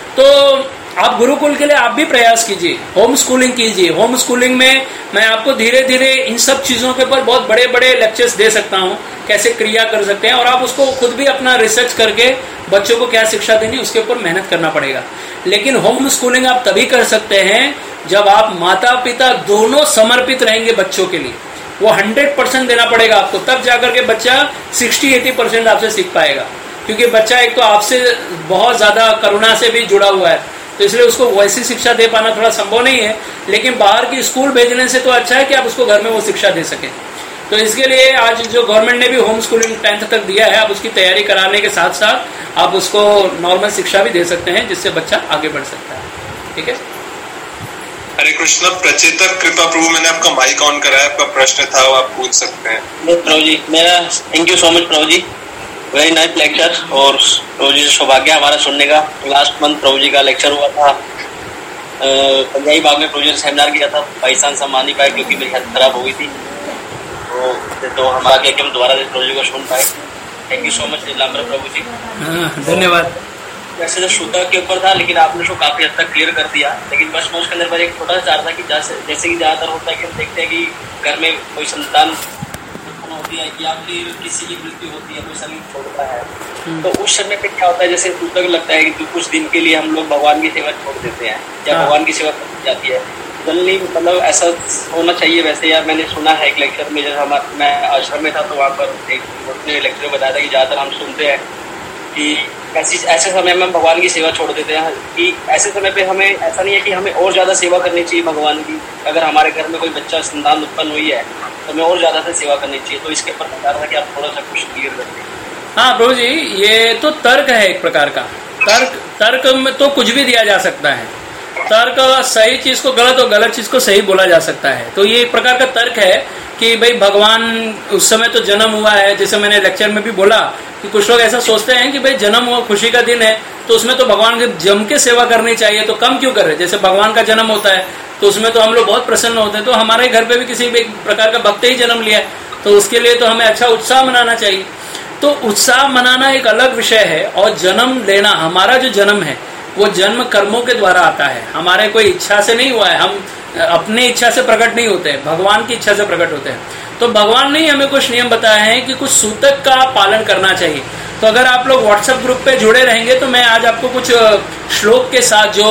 तो आप गुरुकुल के लिए आप भी प्रयास कीजिए, होम स्कूलिंग कीजिए। होम स्कूलिंग में मैं आपको धीरे धीरे इन सब चीजों के ऊपर बहुत बड़े बड़े लेक्चर्स दे सकता हूँ, कैसे क्रिया कर सकते हैं, और आप उसको खुद भी अपना रिसर्च करके बच्चों को क्या शिक्षा देनी उसके ऊपर मेहनत करना पड़ेगा। लेकिन होम स्कूलिंग आप तभी कर सकते हैं जब आप माता पिता दोनों समर्पित रहेंगे बच्चों के लिए। वो हंड्रेड परसेंट देना पड़ेगा आपको, तब जाकर के बच्चा सिक्सटी एटी परसेंट आपसे सीख पाएगा। क्योंकि बच्चा एक तो आपसे बहुत ज्यादा करुणा से भी जुड़ा हुआ है, तो इसलिए उसको वैसी शिक्षा दे पाना थोड़ा संभव नहीं है। लेकिन बाहर की स्कूल भेजने से तो अच्छा है कि आप उसको घर में वो शिक्षा दे सकें। तो इसके लिए आज जो गवर्नमेंट ने भी होम स्कूलिंग टेंथ तक दिया है, आप उसकी तैयारी कराने के साथ साथ आप उसको नॉर्मल शिक्षा भी दे सकते हैं, जिससे बच्चा आगे बढ़ सकता है। ठीक है, हरे कृष्ण। प्रचेतक कृपा प्रभु, मैंने आपका माइक ऑन करा है, आपका प्रश्न था वो आप पूछ सकते हैं। प्रभु जी, मेरा थैंक यू सो मच प्रभु जी, वेरी नाइस लेक्चर। और प्रभु जी सौभाग्य हमारा सुनने का। लास्ट मंथ प्रभु जी का लेक्चर हुआ था पंजाबी बाग में, प्रभु जी ने सेमिनार किया था, बाई चांस हम मान नहीं पाए क्योंकि मेरी हेल्थ खराब हो गई थी। तो, तो हम आगे हम दोबारा प्रभु जी को सुन पाए। Thank you so much Nilambar प्रभु जी, धन्यवाद। वैसे तो श्रोता के ऊपर था, लेकिन आपने उसको काफी हद तक क्लियर कर दिया। लेकिन बस मैं उसके अंदर पर एक छोटा सा चाह था कि जैसे जैसे कि ज्यादातर होता है कि हम देखते हैं कि घर में कोई संतान होती है या फिर किसी की मृत्यु होती है, कोई शरीर छोड़ता है, तो उस समय पे क्या होता है, जैसे सूतक लगता है कि कुछ दिन के लिए हम लोग भगवान की सेवा छोड़ देते हैं या भगवान की सेवा करनी जाती है। जनरली मतलब ऐसा होना चाहिए वैसे। यार मैंने सुना है एक लेक्चर में, जैसे हमारे मैं आश्रम में था तो वहाँ पर एक लेक्चर बताया था कि ज़्यादातर हम सुनते हैं कि ऐसी ऐसे समय में हम भगवान की सेवा छोड़ देते हैं कि ऐसे समय पे हमें ऐसा नहीं है कि हमें और ज़्यादा सेवा करनी चाहिए भगवान की। अगर हमारे घर में कोई बच्चा संतान उत्पन्न हुई है तो हमें और ज़्यादा से सेवा करनी चाहिए। तो इसके ऊपर बता रहा था कि आप थोड़ा सा कुछ क्लियर कर दें। हाँ प्रभु जी, ये तो तर्क है एक प्रकार का। तर्क तर्क में तो कुछ भी दिया जा सकता है। तर्क सही चीज को गलत और गलत चीज को सही बोला जा सकता है। तो ये एक प्रकार का तर्क है कि भाई भगवान उस समय तो जन्म हुआ है, जैसे मैंने लेक्चर में भी बोला कि कुछ लोग ऐसा सोचते हैं कि भाई जन्म हुआ, खुशी का दिन है, तो उसमें तो भगवान की जम के सेवा करनी चाहिए, तो कम क्यों कर रहे। जैसे भगवान का जन्म होता है तो उसमें तो हम लोग बहुत प्रसन्न होते हैं, तो हमारे घर पे भी किसी भी एक प्रकार का भक्त ही जन्म लिया है तो उसके लिए तो हमें अच्छा उत्साह मनाना चाहिए। तो उत्साह मनाना एक अलग विषय है, और जन्म लेना, हमारा जो जन्म है वो जन्म कर्मों के द्वारा आता है, हमारे कोई इच्छा से नहीं हुआ है। हम अपने इच्छा से प्रकट नहीं होते हैं, भगवान की इच्छा से प्रकट होते हैं। तो भगवान ने हमें कुछ नियम बताए हैं कि कुछ सूतक का पालन करना चाहिए। तो अगर आप लोग व्हाट्सएप ग्रुप पे जुड़े रहेंगे तो मैं आज आपको कुछ श्लोक के साथ, जो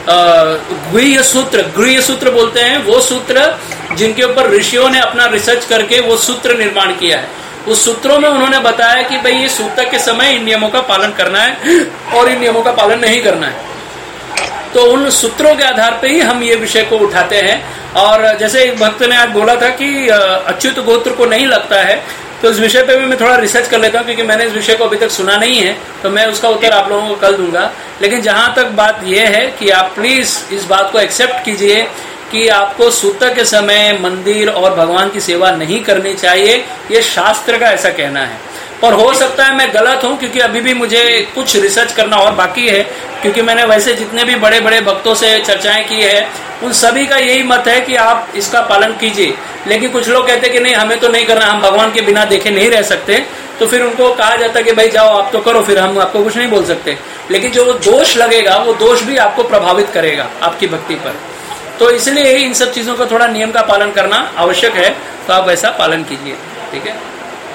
गृह्य सूत्र गृह्य सूत्र बोलते हैं, वो सूत्र जिनके ऊपर ऋषियों ने अपना रिसर्च करके वो सूत्र निर्माण किया है, उस सूत्रों में उन्होंने बताया कि भाई ये सूतक के समय इन नियमों का पालन करना है और इन नियमों का पालन नहीं करना है। तो उन सूत्रों के आधार पे ही हम ये विषय को उठाते हैं। और जैसे एक भक्त ने आज बोला था कि अच्युत गोत्र को नहीं लगता है, तो इस विषय पे भी मैं थोड़ा रिसर्च कर लेता हूँ, क्योंकि मैंने इस विषय को अभी तक सुना नहीं है, तो मैं उसका उत्तर आप लोगों को कल दूंगा। लेकिन जहां तक बात यह है कि आप प्लीज इस बात को एक्सेप्ट कीजिए कि आपको सूतक के समय मंदिर और भगवान की सेवा नहीं करनी चाहिए, ये शास्त्र का ऐसा कहना है। और हो सकता है मैं गलत हूं, क्योंकि अभी भी मुझे कुछ रिसर्च करना और बाकी है, क्योंकि मैंने वैसे जितने भी बड़े बड़े भक्तों से चर्चाएं की है उन सभी का यही मत है कि आप इसका पालन कीजिए। लेकिन कुछ लोग कहते हैं कि नहीं, हमें तो नहीं करना, हम भगवान के बिना देखे नहीं रह सकते, तो फिर उनको कहा जाता है कि भाई जाओ आप तो करो, फिर हम आपको कुछ नहीं बोल सकते। लेकिन जो दोष लगेगा वो दोष भी आपको प्रभावित करेगा आपकी भक्ति पर। तो इसलिए इन सब चीजों का थोड़ा नियम का पालन करना आवश्यक है, तो आप वैसा पालन कीजिए। ठीक है।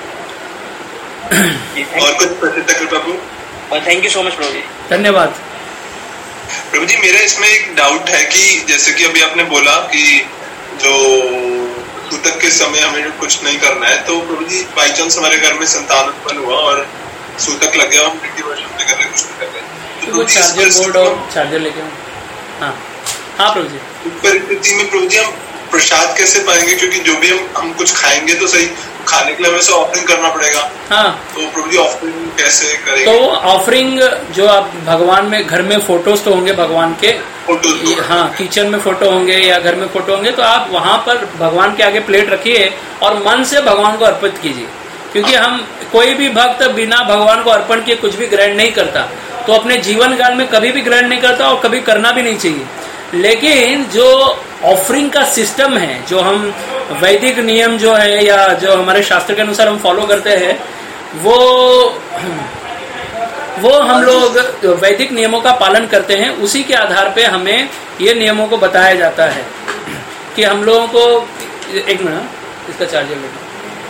और कुछ प्रश्न प्रभु? थैंक यू सो मच प्रभु जी। धन्यवाद प्रभु जी। मेरा इसमें एक डाउट है कि जैसे कि अभी आपने बोला कि जो सूतक के समय हमें कुछ नहीं करना है, तो प्रभु जी बाई चांस हमारे घर में संतान उत्पन्न हुआ और सूतक लग गया, हम फिफ्टी परसेंट कर रहे कुछ नहीं कर रहे, तो चार्जर बोर्ड और चार्जर लेके हाँ हाँ प्रभु जी। परिस्थिति में प्रभु जी हम प्रसाद कैसे पाएंगे, क्योंकि जो भी हम हम कुछ खाएंगे तो सही, खाने के लिए हमें ऑफरिंग करना पड़ेगा। हाँ, तो प्रभु जी ऑफरिंग कैसे करेंगे? तो ऑफरिंग जो आप भगवान में, घर में फोटोज तो होंगे भगवान के, फोटोज, हाँ किचन में फोटो होंगे या घर में फोटो होंगे, तो आप वहां पर भगवान के आगे प्लेट रखिए और मन से भगवान को अर्पित कीजिए। क्योंकि हम कोई भी भक्त बिना भगवान को अर्पण किए कुछ भी ग्रहण नहीं करता, तो अपने जीवन काल में कभी भी ग्रहण नहीं करता और कभी करना भी नहीं चाहिए। लेकिन जो ऑफरिंग का सिस्टम है, जो हम वैदिक नियम जो है या जो हमारे शास्त्र के अनुसार हम फॉलो करते हैं, वो वो हम लोग वैदिक नियमों का पालन करते हैं। उसी के आधार पे हमें ये नियमों को बताया जाता है कि हम लोगों को, एक मिनट इसका चार्जर लेना।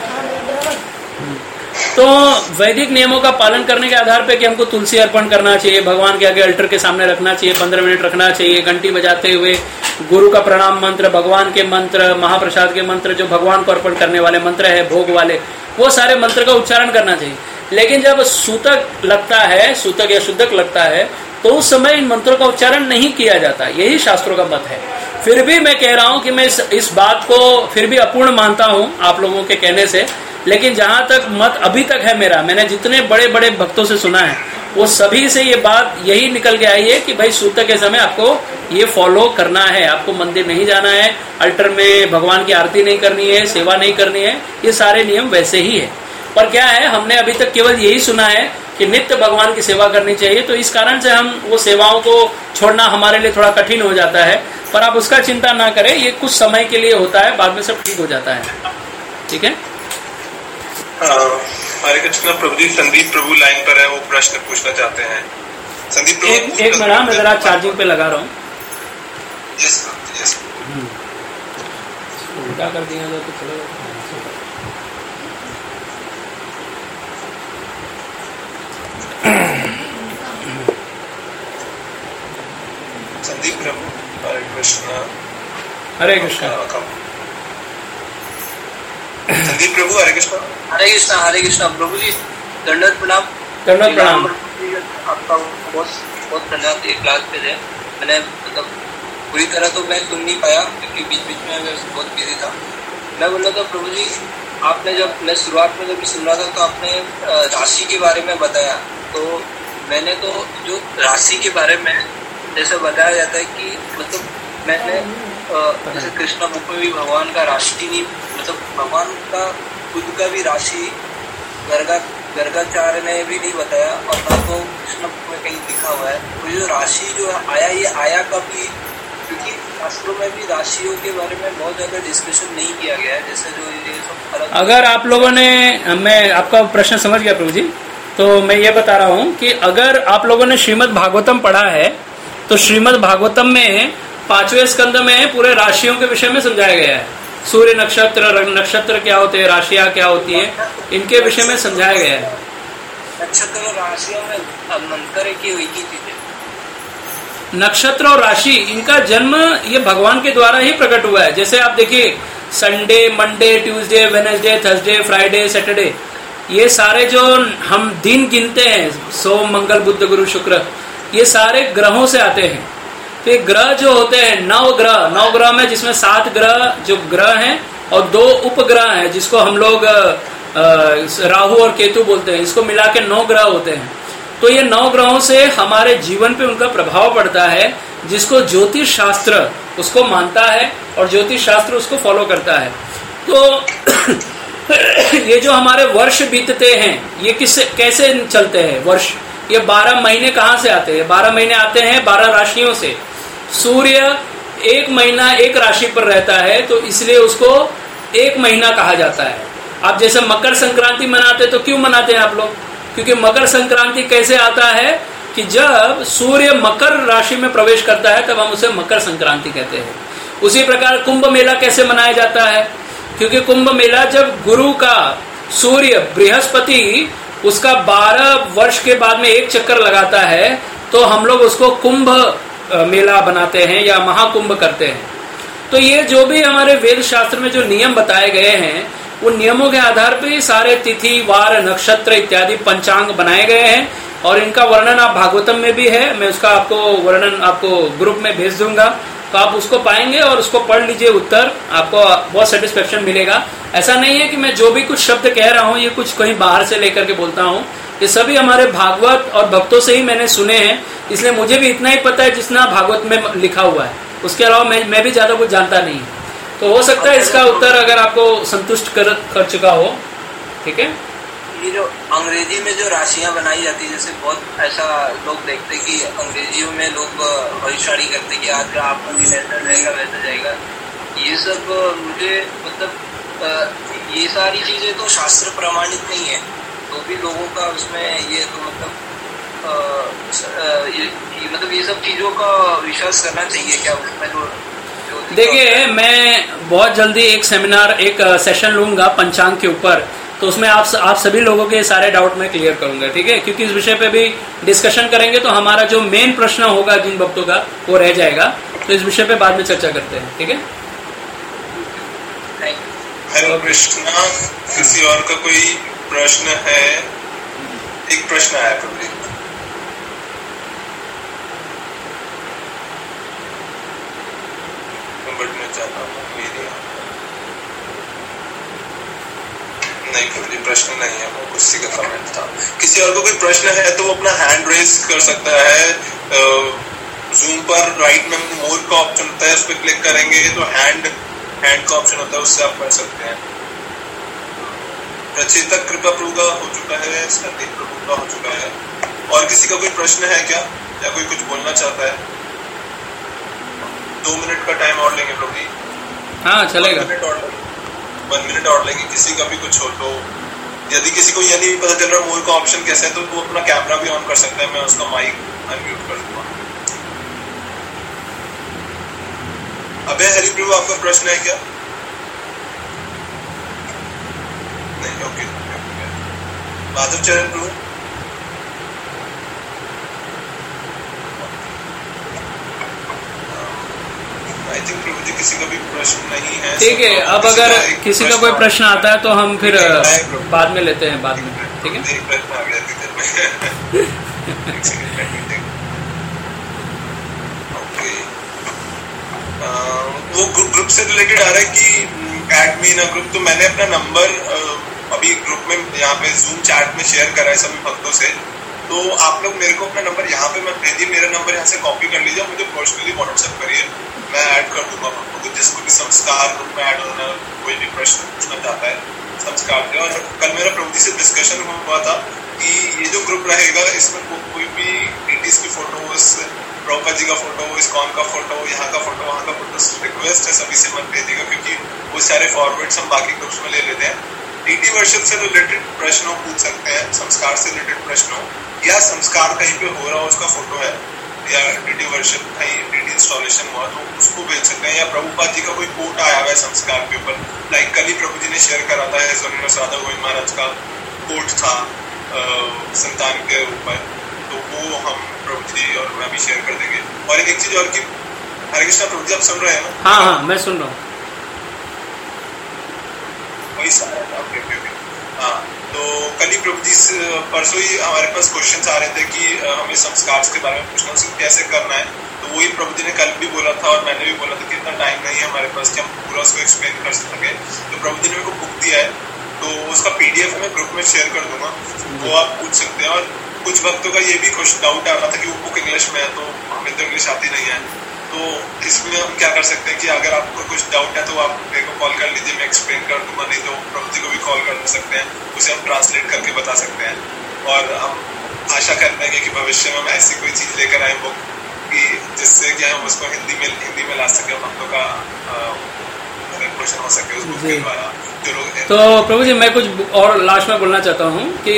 तो वैदिक नियमों का पालन करने के आधार पे कि हमको तुलसी अर्पण करना चाहिए, भगवान के आगे अल्टर के सामने रखना चाहिए, पंद्रह मिनट रखना चाहिए, घंटी बजाते हुए गुरु का प्रणाम मंत्र, भगवान के मंत्र, महाप्रसाद के मंत्र, जो भगवान को अर्पण करने वाले मंत्र है, भोग वाले, वो सारे मंत्र का उच्चारण करना चाहिए। लेकिन जब सूतक लगता है, सूतक या शुद्धक लगता है, तो उस समय इन मंत्रों का उच्चारण नहीं किया जाता, यही शास्त्रों का मत है। फिर भी मैं कह रहा हूं कि मैं इस, इस बात को फिर भी अपूर्ण मानता हूं आप लोगों के कहने से। लेकिन जहां तक मत अभी तक है मेरा, मैंने जितने बड़े बड़े भक्तों से सुना है, वो सभी से ये बात यही निकल के आई है कि भाई सूतक के समय आपको ये फॉलो करना है, आपको मंदिर नहीं जाना है, अल्टर में भगवान की आरती नहीं करनी है, सेवा नहीं करनी है, ये सारे नियम वैसे ही है। पर क्या है, हमने अभी तक केवल यही सुना है कि नित्य भगवान की सेवा करनी चाहिए, तो इस कारण से हम वो सेवाओं को छोड़ना हमारे लिए थोड़ा कठिन हो जाता है। पर आप उसका चिंता ना करें, ये कुछ समय के लिए होता है, बाद में सब ठीक हो जाता है। ठीक है। हरे कृष्ण प्रभु जी। संदीप प्रभु लाइन पर है, वो प्रश्न पूछना चाहते हैं। संदीप प्रभु, एक, एक मिनट मैं जरा चार्जिंग पे लगा रहा हूँ। Yes yes. उल्टा कर दिया जाए तो चलेगा। संदीप प्रभु, हरे कृष्णा। हरे कृष्णा। संदीप प्रभु, हरे कृष्णा। हरे कृष्णा। हरे कृष्णा प्रभु जी, दंडवत प्रणाम। दंडवत प्रणाम। आपका बहुत बहुत धन्यवाद। एक क्लास पे थे, मैंने मतलब पूरी तरह तो मैं सुन नहीं पाया क्योंकि बीच बीच में मैं बहुत बिजी था। मैं बोल रहा था प्रभु जी, आपने जब मैं शुरुआत में जब सुन रहा था तो आपने राशि के बारे में बताया, तो मैंने तो जो राशि के बारे में जैसे बताया जाता है कि मतलब मैंने जैसे कृष्णा बुक में भी भगवान का राशि नहीं, मतलब भगवान का खुद का भी राशि गर्गा गर्गाचार्य ने भी नहीं बताया और ना तो कृष्ण बुक में कहीं लिखा हुआ है। तो जो राशि जो आया, ये आया कभी, क्योंकि शास्त्रों में भी राशियों के बारे में बहुत ज्यादा डिस्कशन नहीं किया गया है। जैसे जो ये सब अलग, अगर आप लोगों ने, मैं आपका प्रश्न समझ गया प्रभु जी, तो मैं ये बता रहा हूँ कि अगर आप लोगों ने श्रीमद् भागवतम पढ़ा है तो श्रीमद् भागवतम में पांचवें स्कंद में पूरे राशियों के विषय में समझाया गया है। सूर्य नक्षत्र, नक्षत्र क्या होते हैं, राशियां क्या होती है, इनके विषय में समझाया गया है। नक्षत्र और राशियों में अंतर की हुई की चीजें, नक्षत्र और राशि इनका जन्म ये भगवान के द्वारा ही प्रकट हुआ है। जैसे आप देखिए Sunday, Monday, Tuesday, Wednesday, Thursday, Friday, Saturday, ये सारे जो हम दिन गिनते हैं, सोम, मंगल, बुध, गुरु, शुक्र, ये सारे ग्रहों से आते हैं। तो ये ग्रह जो होते हैं नौ ग्रह, नौ ग्रह में जिसमें सात ग्रह जो ग्रह हैं और दो उपग्रह हैं जिसको हम लोग राहु और केतु बोलते हैं, इसको मिला के नौ ग्रह होते हैं। तो ये नौ ग्रहों से हमारे जीवन पे उनका प्रभाव पड़ता है, जिसको ज्योतिष शास्त्र उसको मानता है और ज्योतिष शास्त्र उसको फॉलो करता है। तो ये जो हमारे वर्ष बीतते हैं, ये किससे कैसे चलते हैं वर्ष, ये बारह महीने कहाँ से आते हैं? बारह महीने आते हैं बारह राशियों से। सूर्य एक महीना एक राशि पर रहता है, तो इसलिए उसको एक महीना कहा जाता है। आप जैसे मकर संक्रांति मनाते तो क्यों मनाते हैं आप लोग? क्योंकि मकर संक्रांति कैसे आता है कि जब सूर्य मकर राशि में प्रवेश करता है तब हम उसे मकर संक्रांति कहते हैं। उसी प्रकार कुंभ मेला कैसे मनाया जाता है? क्योंकि कुंभ मेला जब गुरु का सूर्य बृहस्पति उसका बारह वर्ष के बाद में एक चक्कर लगाता है, तो हम लोग उसको कुंभ मेला बनाते हैं या महाकुंभ करते हैं। तो ये जो भी हमारे वेद शास्त्र में जो नियम बताए गए हैं, उन नियमों के आधार पर सारे तिथि, वार, नक्षत्र इत्यादि पंचांग बनाए गए हैं और इनका वर्णन आप भागवतम में भी है। मैं उसका आपको वर्णन आपको ग्रुप में भेज दूंगा, तो आप उसको पाएंगे और उसको पढ़ लीजिए, उत्तर आपको बहुत सेटिस्फेक्शन मिलेगा। ऐसा नहीं है कि मैं जो भी कुछ शब्द कह रहा हूँ ये कुछ कहीं बाहर से लेकर के बोलता हूँ, ये सभी हमारे भागवत और भक्तों से ही मैंने सुने हैं, इसलिए मुझे भी इतना ही पता है जितना भागवत में लिखा हुआ है। उसके अलावा मैं मैं भी ज्यादा कुछ जानता नहीं। तो हो सकता है इसका उत्तर अगर आपको संतुष्ट कर, कर चुका हो। ठीक है। ये जो अंग्रेजी में जो राशियां बनाई जाती है, जैसे बहुत ऐसा लोग देखते हैं कि अंग्रेजियों में लोग भविष्यवाणी करते हैं कि आज का आपका दिन ऐसा जाएगा वैसा जाएगा। ये सब मुझे मतलब ये सारी चीजें तो शास्त्र प्रमाणित नहीं है, तो भी लोगों का उसमें ये तो मतलब आ, ये, ये, मतलब ये सब चीजों का विश्वास करना चाहिए क्या उसमें? जो, जो देखिए, मैं बहुत जल्दी एक सेमिनार, एक सेशन लूंगा पंचांग के ऊपर, तो उसमें आप आप सभी लोगों के सारे डाउट में क्लियर करूंगा। ठीक है, क्योंकि इस विषय पे भी डिस्कशन करेंगे तो हमारा जो मेन प्रश्न होगा जिन भक्तों का वो रह जाएगा। तो इस विषय पे बाद में चर्चा करते हैं। ठीक है। हेलो कृष्णा, किसी और का कोई प्रश्न है? एक प्रश्न आया प्रभु। बढ़ना चाहता हूँ मेरी नहीं प्रभु जी, प्रश्न नहीं है, वो कुछ का कमेंट था। किसी और को कोई प्रश्न है तो वो अपना हैंड रेज कर सकता है। जूम पर राइट में मोर का ऑप्शन होता है, उस पर क्लिक करेंगे तो हैंड हैंड का ऑप्शन होता है, उससे आप कर सकते हैं। रचिता कृपा प्रभु का हो चुका है, संदीप प्रभु का हो चुका है। और किसी का कोई प्रश्न है क्या, या कोई कुछ बोलना चाहता है? दो मिनट का टाइम और लेंगे प्रभु जी। हाँ चलेगा। वन मिनट और लेंगे। किसी का भी कुछ हो तो, यदि किसी को यह नहीं पता चल रहा मोर का ऑप्शन कैसे है, तो वो अपना कैमरा भी ऑन कर सकता है। मैं उसका माइक अनम्यूट कर दूंगा। अबे हरि प्रभु, आपका प्रश्न है क्या? नहीं, ओके। माधव चरण प्रभु, प्रभु जी किसी का भी प्रश्न नहीं है। ठीक है, अब अगर किसी का कोई प्रश्न आता है तो हम फिर बाद में लेते हैं, बाद में। ठीक है, एक प्रश्न आ गया थी ओके, वो ग्रुप से रिलेटेड आ रहा है कि add me in a group. तो मैंने अपना नंबर अभी ग्रुप में यहाँ पे जूम चैट में शेयर करा है सभी भक्तों से। तो आप लोग मेरे को अपना नंबर यहाँ पे मत भेजिए, मेरा नंबर यहाँ से कॉपी कर लीजिए, मुझे पर्सनली व्हाट्सएप करिए, मैं ऐड कर दूंगा आपको। तो जिसको भी संस्कार ग्रुप में ऐड होना, कोई भी प्रश्न पूछना चाहता है संस्कार के। और कल मेरा प्रभु जी से डिस्कशन हुआ था कि ये जो ग्रुप रहेगा इसमें को, कोई भी एटीज की फोटोज, प्रभुपाद जी का फोटो, इस्कॉन का फोटो, यहाँ का फोटो, वहाँ का फोटो, रिक्वेस्ट है सभी से मत भेजिएगा, क्योंकि वो सारे फॉरवर्ड्स हम बाकी ग्रुप्स में ले लेते हैं। टीटी वर्शिप से रिलेटेड प्रश्न हो पूछ सकते हैं, संस्कार से रिलेटेड प्रश्न हो, या संस्कार कहीं पे हो रहा हो उसका फोटो है, या टीटी वर्शिप कहीं टीटी इंस्टॉलेशन हुआ तो उसको भेज सकते हैं, या प्रभुपाद जी का कोई कोट आया हुआ है संस्कार के ऊपर, लाइक कल ही प्रभु जी ने शेयर करा था राधा गोविंद महाराज का कोट था आ, संतान के ऊपर, तो वो हम प्रभु जी और मैं भी शेयर कर देंगे। और एक चीज और की, हरे कृष्णा प्रभु जी आप सुन रहे हैं ना? हाँ हाँ मैं सुन रहा हूँ। वही सारा ओके ओके ओके हाँ। तो कल ही प्रभु जी परसों ही हमारे पास क्वेश्चंस आ रहे थे कि हमें संस्कार के बारे में पूछना, उसे कैसे करना है। तो वही प्रभु जी ने कल भी बोला था और मैंने भी बोला था कि इतना टाइम नहीं है हमारे पास कि हम पूरा उसको एक्सप्लेन कर सके। तो प्रभु जी ने मेरे को बुक दिया है, तो उसका पीडीएफ मैं ग्रुप में शेयर कर दूंगा, वो आप पूछ सकते हैं। और कुछ भक्तों का ये भी कुछ डाउट आ रहा था कि वो बुक इंग्लिश में है, तो हमें तो इंग्लिश आती नहीं है। तो इसमें हम क्या कर सकते हैं कि अगर आपको कुछ डाउट है तो आप मेरे को कॉल कर लीजिए, मैं एक्सप्लेन कर दूंगा, नहीं तो प्रभु जी को भी कॉल कर सकते हैं, उसे हम ट्रांसलेट करके बता सकते हैं। और हम आशा करते हैं कि भविष्य में हम ऐसी कोई चीज लेकर आए बुक कि जिससे कि हम उसको हिंदी में हिंदी में ला सके, हम लोग का क्वेश्चन हो सके उस बुक के द्वारा। तो प्रभु जी मैं कुछ और लास्ट में बोलना चाहता हूँ कि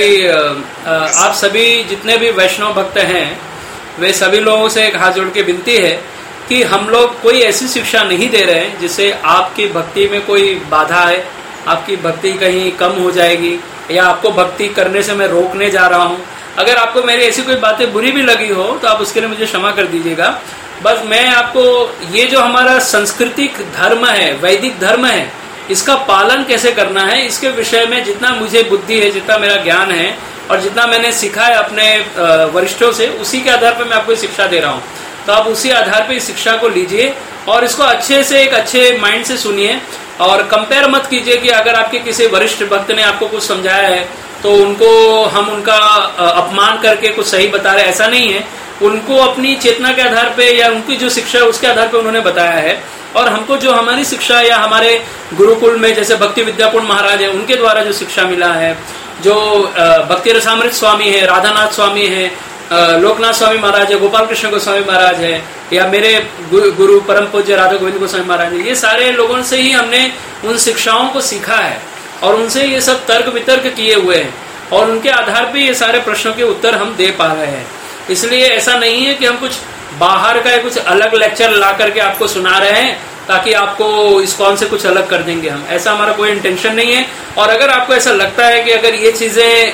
आप सभी जितने भी वैष्णव भक्त हैं वे सभी लोगों से एक हाथ जोड़ के विनती है कि हम लोग कोई ऐसी शिक्षा नहीं दे रहे हैं जिससे आपकी भक्ति में कोई बाधा है, आपकी भक्ति कहीं कम हो जाएगी, या आपको भक्ति करने से मैं रोकने जा रहा हूँ। अगर आपको मेरी ऐसी कोई बातें बुरी भी लगी हो तो आप उसके लिए मुझे क्षमा कर दीजिएगा। बस मैं आपको ये जो हमारा सांस्कृतिक धर्म है, वैदिक धर्म है, इसका पालन कैसे करना है इसके विषय में जितना मुझे बुद्धि है, जितना मेरा ज्ञान है और जितना मैंने सीखा है अपने वरिष्ठों से, उसी के आधार पर मैं आपको शिक्षा दे रहा हूँ। तो आप उसी आधार पर इस शिक्षा को लीजिए और इसको अच्छे से एक अच्छे माइंड से सुनिए और कंपेयर मत कीजिए कि अगर आपके किसी वरिष्ठ भक्त ने आपको कुछ समझाया है तो उनको हम उनका अपमान करके कुछ सही बता रहे, ऐसा नहीं है। उनको अपनी चेतना के आधार पे या उनकी जो शिक्षा है उसके आधार पे उन्होंने बताया है, और हमको जो हमारी शिक्षा या हमारे गुरुकुल में जैसे भक्ति विद्यापूर्ण महाराज है उनके द्वारा जो शिक्षा मिला है, जो भक्ति रसामृत स्वामी है, राधानाथ स्वामी है, लोकनाथ स्वामी महाराज है, गोपाल कृष्ण गोस्वामी महाराज है, या मेरे गुरु परम पूज्य राधा गोविंद गोस्वामी महाराज है, ये सारे लोगों से ही हमने उन शिक्षाओं को सीखा है और उनसे ये सब तर्क वितर्क किए हुए हैं और उनके आधार पे ये सारे प्रश्नों के उत्तर हम दे पा रहे हैं। इसलिए ऐसा नहीं है कि हम कुछ बाहर का कुछ अलग लेक्चर ला करके आपको सुना रहे हैं ताकि आपको इस्कॉन से कुछ अलग कर देंगे हम, ऐसा हमारा कोई इंटेंशन नहीं है। और अगर आपको ऐसा लगता है कि अगर ये चीजें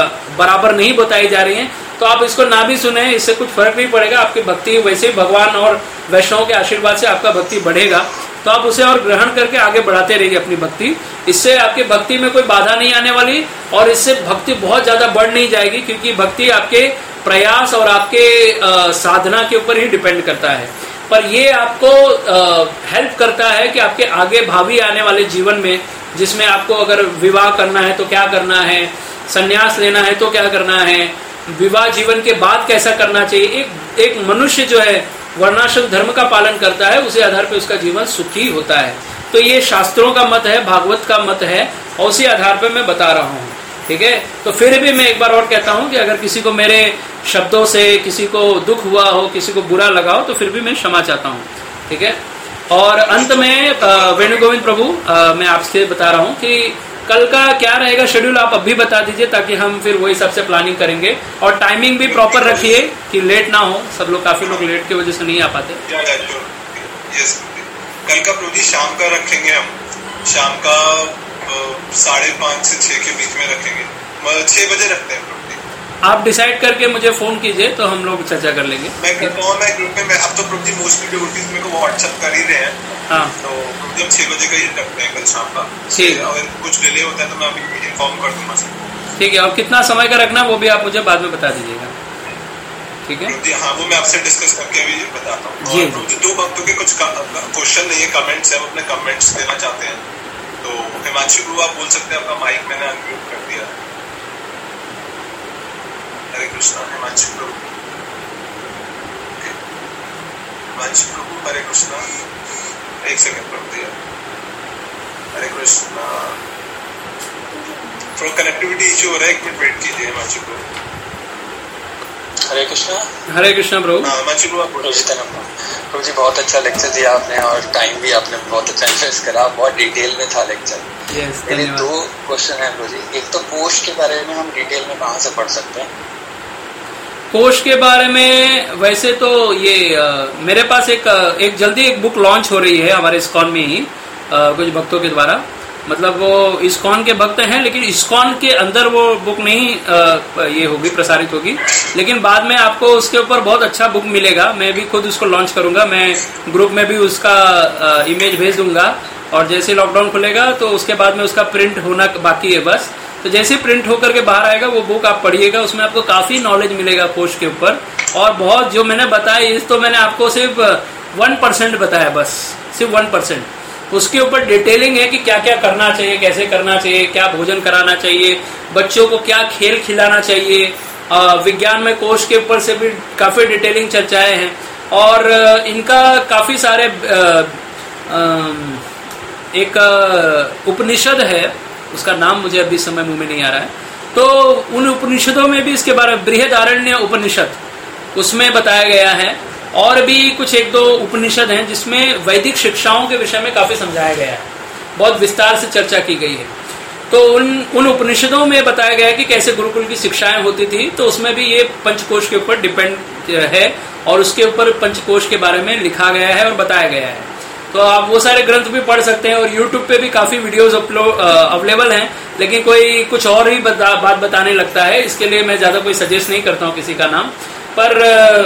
बराबर नहीं बताई जा रही हैं तो आप इसको ना भी सुने, इससे कुछ फर्क नहीं पड़ेगा। आपकी भक्ति वैसे ही भगवान और वैष्णव के आशीर्वाद से आपका भक्ति बढ़ेगा, तो आप उसे और ग्रहण करके आगे बढ़ाते रहिए अपनी भक्ति। इससे आपकी भक्ति में कोई बाधा नहीं आने वाली और इससे भक्ति बहुत ज्यादा बढ़ नहीं जाएगी, क्योंकि भक्ति आपके प्रयास और आपके आ, साधना के ऊपर ही डिपेंड करता है। पर ये आपको हेल्प करता है कि आपके आगे भावी आने वाले जीवन में, जिसमें आपको अगर विवाह करना है तो क्या करना है, संन्यास लेना है तो क्या करना है, विवाह जीवन के बाद कैसा करना चाहिए। एक एक मनुष्य जो है वर्णाश्रम धर्म का पालन करता है, उसी आधार पर उसका जीवन सुखी होता है। तो ये शास्त्रों का मत है, भागवत का मत है, और उसी आधार पर मैं बता रहा हूँ। ठीक है, तो फिर भी मैं एक बार और कहता हूँ कि अगर किसी को मेरे शब्दों से किसी को दुख हुआ हो, किसी को बुरा लगा हो, तो फिर भी मैं क्षमा चाहता हूँ। ठीक है, और अंत में वेणु गोविंद प्रभु आ, मैं आपसे बता रहा हूँ कि कल का क्या रहेगा शेड्यूल आप अभी बता दीजिए, ताकि हम फिर वही हिसाब से प्लानिंग करेंगे। और टाइमिंग भी प्रॉपर रखिए कि लेट ना हो, सब लोग काफी लोग लेट की वजह से नहीं आ पाते। कल का प्रभु जी शाम का रखेंगे, हम शाम का साढ़े पाँच से छह के बीच में रखेंगे, छह बजे रखते हैं प्रभु जी। आप डिसाइड करके मुझे फोन कीजिए तो हम लोग चर्चा कर लेंगे। मैं करता हूँ, मैं ग्रुप में मैं अब तो प्रभु जी मोस्टली डिवोटीज मेरे को व्हाट्सएप कर ही रहे हैं, हाँ। तो हम छह बजे का ही रखते हैं कल शाम का। ठीक। अगर कुछ डिले होता है तो मैं अभी इन्फॉर्म कर दूंगा सर। ठीक है, और कितना समय का रखना वो भी आप मुझे बाद में बता दीजिएगा, ठीक है? जी हाँ, वो मैं आपसे डिस्कस करके अभी बताता हूँ। जी। और जो दो भक्तों के कुछ क्वेश्चन नहीं है, कमेंट्स है, वो अपने कमेंट्स देना चाहते हैं। तो हिमांशु प्रभु आप बोल सकते हैं, आपका माइक मैंने अनम्यूट कर दिया। हरे कृष्णा। हिमांशु प्रभु, हिमांशु प्रभु, हरे कृष्णा। एक सेकंड कर दिया। हरे कृष्णा। थोड़ा कनेक्टिविटी इशू हो रहा है, एक मिनट वेट कीजिए हिमांशु प्रभु। हरे कृष्णा। हरे कृष्णा प्रभु। हाँ हिमांशु प्रभु आप बोलो। प्रभु जी बहुत अच्छा लेक्चर दिया आपने, और टाइम भी आपने बहुत अच्छा इन्वेस्ट करा, बहुत डिटेल में था लेक्चर। यस, मेरे दो क्वेश्चन है प्रभु जी। एक तो कोश के बारे में हम डिटेल में कहाँ से पढ़ सकते हैं? कोश के बारे में वैसे तो ये आ, मेरे पास एक एक जल्दी एक बुक लॉन्च हो रही है हमारे इस्कॉन में ही, आ, कुछ भक्तों के द्वारा। मतलब वो इस्कॉन के भक्त हैं, लेकिन इस्कॉन के अंदर वो बुक नहीं आ, ये होगी, प्रसारित होगी, लेकिन बाद में आपको उसके ऊपर बहुत अच्छा बुक मिलेगा। मैं भी खुद उसको लॉन्च करूंगा, मैं ग्रुप में भी उसका आ, इमेज भेज दूंगा, और जैसे लॉकडाउन खुलेगा तो उसके बाद में उसका प्रिंट होना बाकी है बस। तो जैसे प्रिंट होकर के बाहर आएगा वो बुक आप पढ़िएगा, उसमें आपको काफी नॉलेज मिलेगा कोश के ऊपर। और बहुत जो मैंने बताया, इस तो मैंने आपको सिर्फ वन परसेंट बताया, बस सिर्फ वन परसेंट। उसके ऊपर डिटेलिंग है कि क्या क्या करना चाहिए, कैसे करना चाहिए, क्या भोजन कराना चाहिए, बच्चों को क्या खेल खिलाना चाहिए। विज्ञान में कोश के ऊपर से भी काफी डिटेलिंग चर्चाएं हैं, और इनका काफी सारे आ, आ, एक उपनिषद है, उसका नाम मुझे अभी समय मुंह में नहीं आ रहा है। तो उन उपनिषदों में भी इसके बारे में, बृहदारण्य उपनिषद, उसमें बताया गया है। और भी कुछ एक दो उपनिषद हैं जिसमें वैदिक शिक्षाओं के विषय में काफी समझाया गया है, बहुत विस्तार से चर्चा की गई है। तो उन उन उपनिषदों में बताया गया है कि कैसे गुरुकुल की शिक्षाएं होती थी। तो उसमें भी ये पंचकोश के ऊपर डिपेंड है, और उसके ऊपर पंचकोश के बारे में लिखा गया है और बताया गया है। तो आप वो सारे ग्रंथ भी पढ़ सकते हैं, और यूट्यूब पे भी काफी वीडियोस अपलोड अवेलेबल हैं। लेकिन कोई कुछ और ही बता, बात बताने लगता है, इसके लिए मैं ज्यादा कोई सजेस्ट नहीं करता हूँ किसी का नाम। पर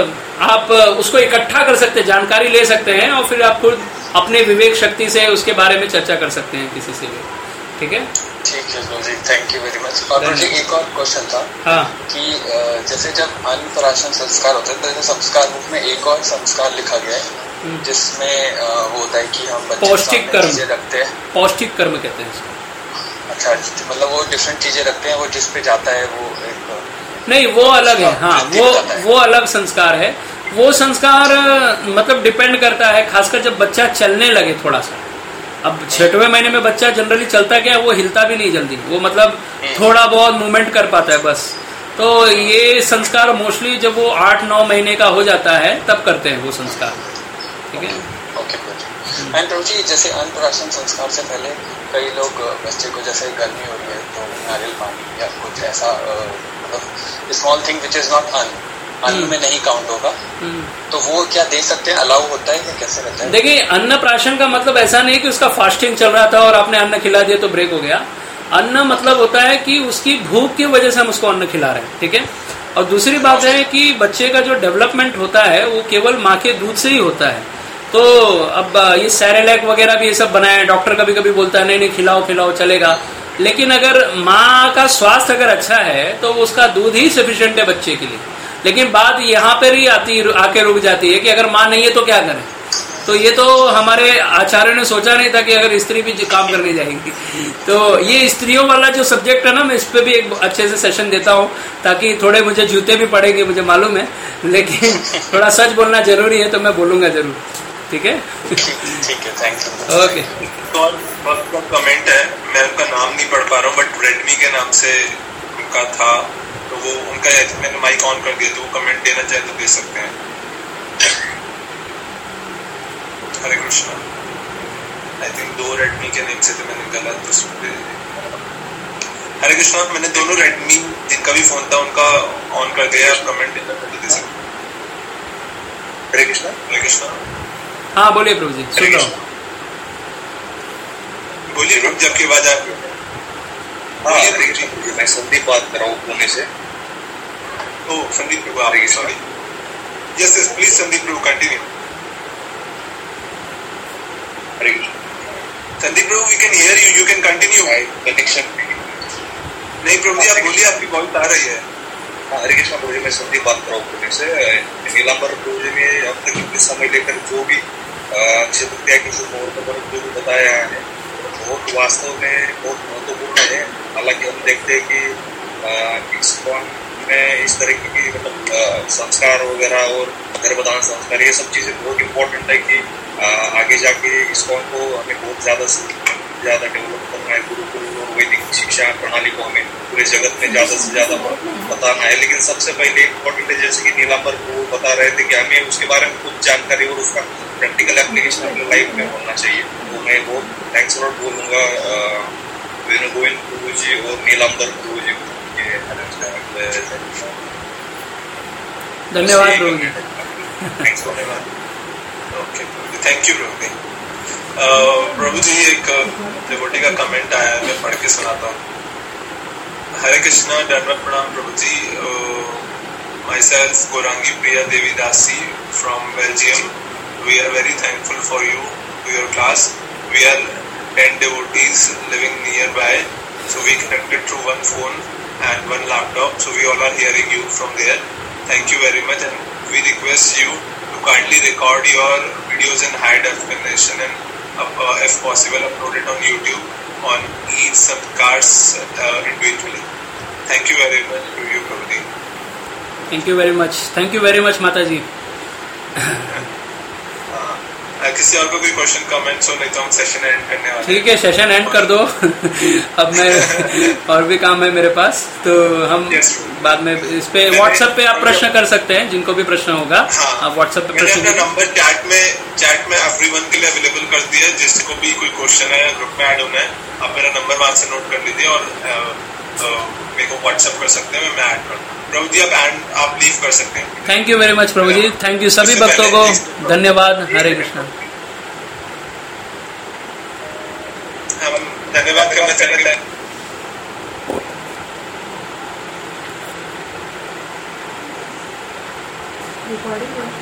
आप उसको इकट्ठा कर सकते हैं, जानकारी ले सकते हैं, और फिर आप खुद अपने विवेक शक्ति से उसके बारे में चर्चा कर सकते हैं किसी से भी। ठीक है, ठीक है जी, थैंक यू वेरी मच। और मुझे एक और क्वेश्चन था। हाँ। कि जैसे जब अन्नप्राशन संस्कार होता है, तो संस्कार बुक में एक और संस्कार लिखा गया है जिसमें वो होता है कि हम पौष्टिक कर्म रखते हैं। पौष्टिक कर्म कहते हैं इसको। अच्छा, मतलब वो डिफरेंट चीजें रखते हैं, वो जिस पे जाता है वो एक नहीं, वो अलग है। हाँ, वो वो अलग संस्कार है। वो संस्कार मतलब डिपेंड करता है, खासकर जब बच्चा चलने लगे थोड़ा सा। अब छठवें महीने में बच्चा जनरली चलता क्या है, वो हिलता भी नहीं जल्दी, वो मतलब थोड़ा बहुत मूवमेंट कर पाता है बस। तो ये संस्कार मोस्टली जब वो आठ नौ महीने का हो जाता है तब करते हैं वो संस्कार। ठीक है, ओके प्रभु। एंड प्रभु जी, जैसे अन्नप्राशन संस्कार से पहले कई लोग बच्चे को, जैसे गर्मी हो रही है तो नारियल पानी या कुछ ऐसा, मतलब small thing which is not अन्न अन्न में नहीं काउंट होगा, तो वो क्या दे सकते हैं? अलाउ होता है या कैसे रहता है? देखिए, अन्नप्राशन का मतलब ऐसा नहीं कि उसका फास्टिंग चल रहा था और आपने अन्न खिला दिया तो ब्रेक हो गया। अन्न मतलब होता है कि उसकी भूख की वजह से हम उसको अन्न खिला रहे हैं। ठीक है, और दूसरी बात है कि बच्चे का जो डेवलपमेंट होता है वो केवल माँ के दूध से ही होता है। तो अब ये सैरेलैक वगैरह भी ये सब बनाए, डॉक्टर कभी कभी बोलता है नहीं नहीं खिलाओ खिलाओ चलेगा, लेकिन अगर माँ का स्वास्थ्य अगर अच्छा है तो उसका दूध ही सफिशिएंट है बच्चे के लिए। लेकिन बात यहाँ पर ही आती आके रुक जाती है कि अगर माँ नहीं है तो क्या करें। तो ये तो हमारे आचार्यों ने सोचा नहीं था कि अगर स्त्री भी काम करने जाएंगी। तो ये स्त्रियों वाला जो सब्जेक्ट है ना, मैं इस पे भी एक अच्छे से सेशन देता हूँ, ताकि थोड़े मुझे जूते भी पड़ेंगे, मुझे मालूम है, लेकिन थोड़ा सच बोलना जरूरी है, तो मैं बोलूंगा जरूर। ठीक है, ठीक है, थैंक यू। ओके। तो और कमेंट है, मैं उनका नाम नहीं पढ़ पा रहा हूँ, बट रेडमी के नाम से उनका था, तो वो उनका मैंने माइक ऑन कर दिया, तो वो कमेंट देना चाहे तो दे सकते हैं। हरे कृष्णा। आई थिंक दो रेडमी के नेम से थे, मैंने गलत उस पे। हरे कृष्णा, मैंने दोनों रेडमी जिनका भी फोन था उनका ऑन कर दिया, आप कमेंट देना चाहे तो दे सकते हैं। हरे कृष्णा। हरे कृष्णा। हाँ बोलिए प्रभु जी, सुन रहा हूँ। बोलिए प्रभु जी, आपकी आवाज आ रही है। हाँ, हरे कृष्णा। मैं संदीप बात कर रहा हूँ पुणे से। ओ संदीप प्रभु, आप sorry. Yes yes, please Sandeep प्रभु कंटिन्यू। हरे कृष्ण। संदीप प्रभु, we can hear you, you can continue. Connection नहीं प्रभु जी, आप बोलिए, आपकी वॉइस आ रही है। हरे कृष्ण प्रभु जी, मैं संदीप बात कर रहा हूँ पुणे से। नीलांबर प्रभु जी ने अब तक इतने समय लेकर जो भी क्षेत्र त्याग के मुहूर्त पर जो भी बताया है बहुत वास्तव में बहुत महत्वपूर्ण है। हालांकि हम देखते हैं कि इस्कॉन में इस तरह की मतलब संस्कार वगैरह और गर्भधारण संस्कार ये सब चीजें बहुत इम्पोर्टेंट है कि आगे जाके इस्कॉन को हमें बहुत ज्यादा से ज्यादा डेवलप करना है। गुरुकुल और वैदिक शिक्षा प्रणाली को हमें पूरे जगत में ज्यादा से ज्यादा बताना है। लेकिन सबसे पहले इम्पोर्टेंट है, जैसे कि नीलांबर को बता रहे थे कि हमें उसके बारे में कुछ जानकारी और उसका प्रैक्टिकल एप्लीकेशन अपने लाइफ में होना चाहिए। तो मैं बहुत थैंक्स और बोलूंगा वेणु गोविंद प्रभु जी और नीलांबर प्रभु जी को। धन्यवाद प्रभु जी। थैंक्स धन्यवाद। ओके थैंक यू प्रभु जी। प्रभु जी, एक डिवोटी का कमेंट आया है, मैं पढ़ के सुनाता हूँ। हरे कृष्णा, दंडवत प्रणाम प्रभु जी। My self Gaurangi Priya Devi Dasi from Belgium. We are very thankful for you to your class. We are ten devotees living nearby, so we connected through one phone and one laptop, so we all are hearing you from there. Thank you very much, and we request you to kindly record your videos in high definition and uh, if possible upload it on YouTube on each samskars uh, individually. Thank you very much to you Prabhuji. Thank you very much. Thank you very much माता जी। Uh, किसी और को कोई question comments हो, नहीं तो हम session and करने वाले। ठीक है, सेशन एंड कर दो। अब मैं और भी काम है मेरे पास, तो हम yes, बाद में इस पे व्हाट्सएप पे आप प्रश्न कर सकते हैं, जिनको भी प्रश्न होगा। हाँ, आप व्हाट्सएप पे प्रश्न। मैंने अपना नंबर चैट में चैट में एवरीवन के लिए अवेलेबल कर दिया है। जिसको भी कोई क्वेश्चन है, ग्रुप में ऐड होना है, आप मेरा नंबर वहां से नोट कर लीजिए और मेरे को व्हाट्सएप कर सकते हैं, मैं ऐड कर दूँ। प्रभु जी आप एंड आप लीव कर सकते हैं। थैंक यू वेरी मच प्रभु जी। थैंक यू सभी भक्तों को धन्यवाद। हरे कृष्णा। हम धन्यवाद करना चाहते हैं। रिकॉर्डिंग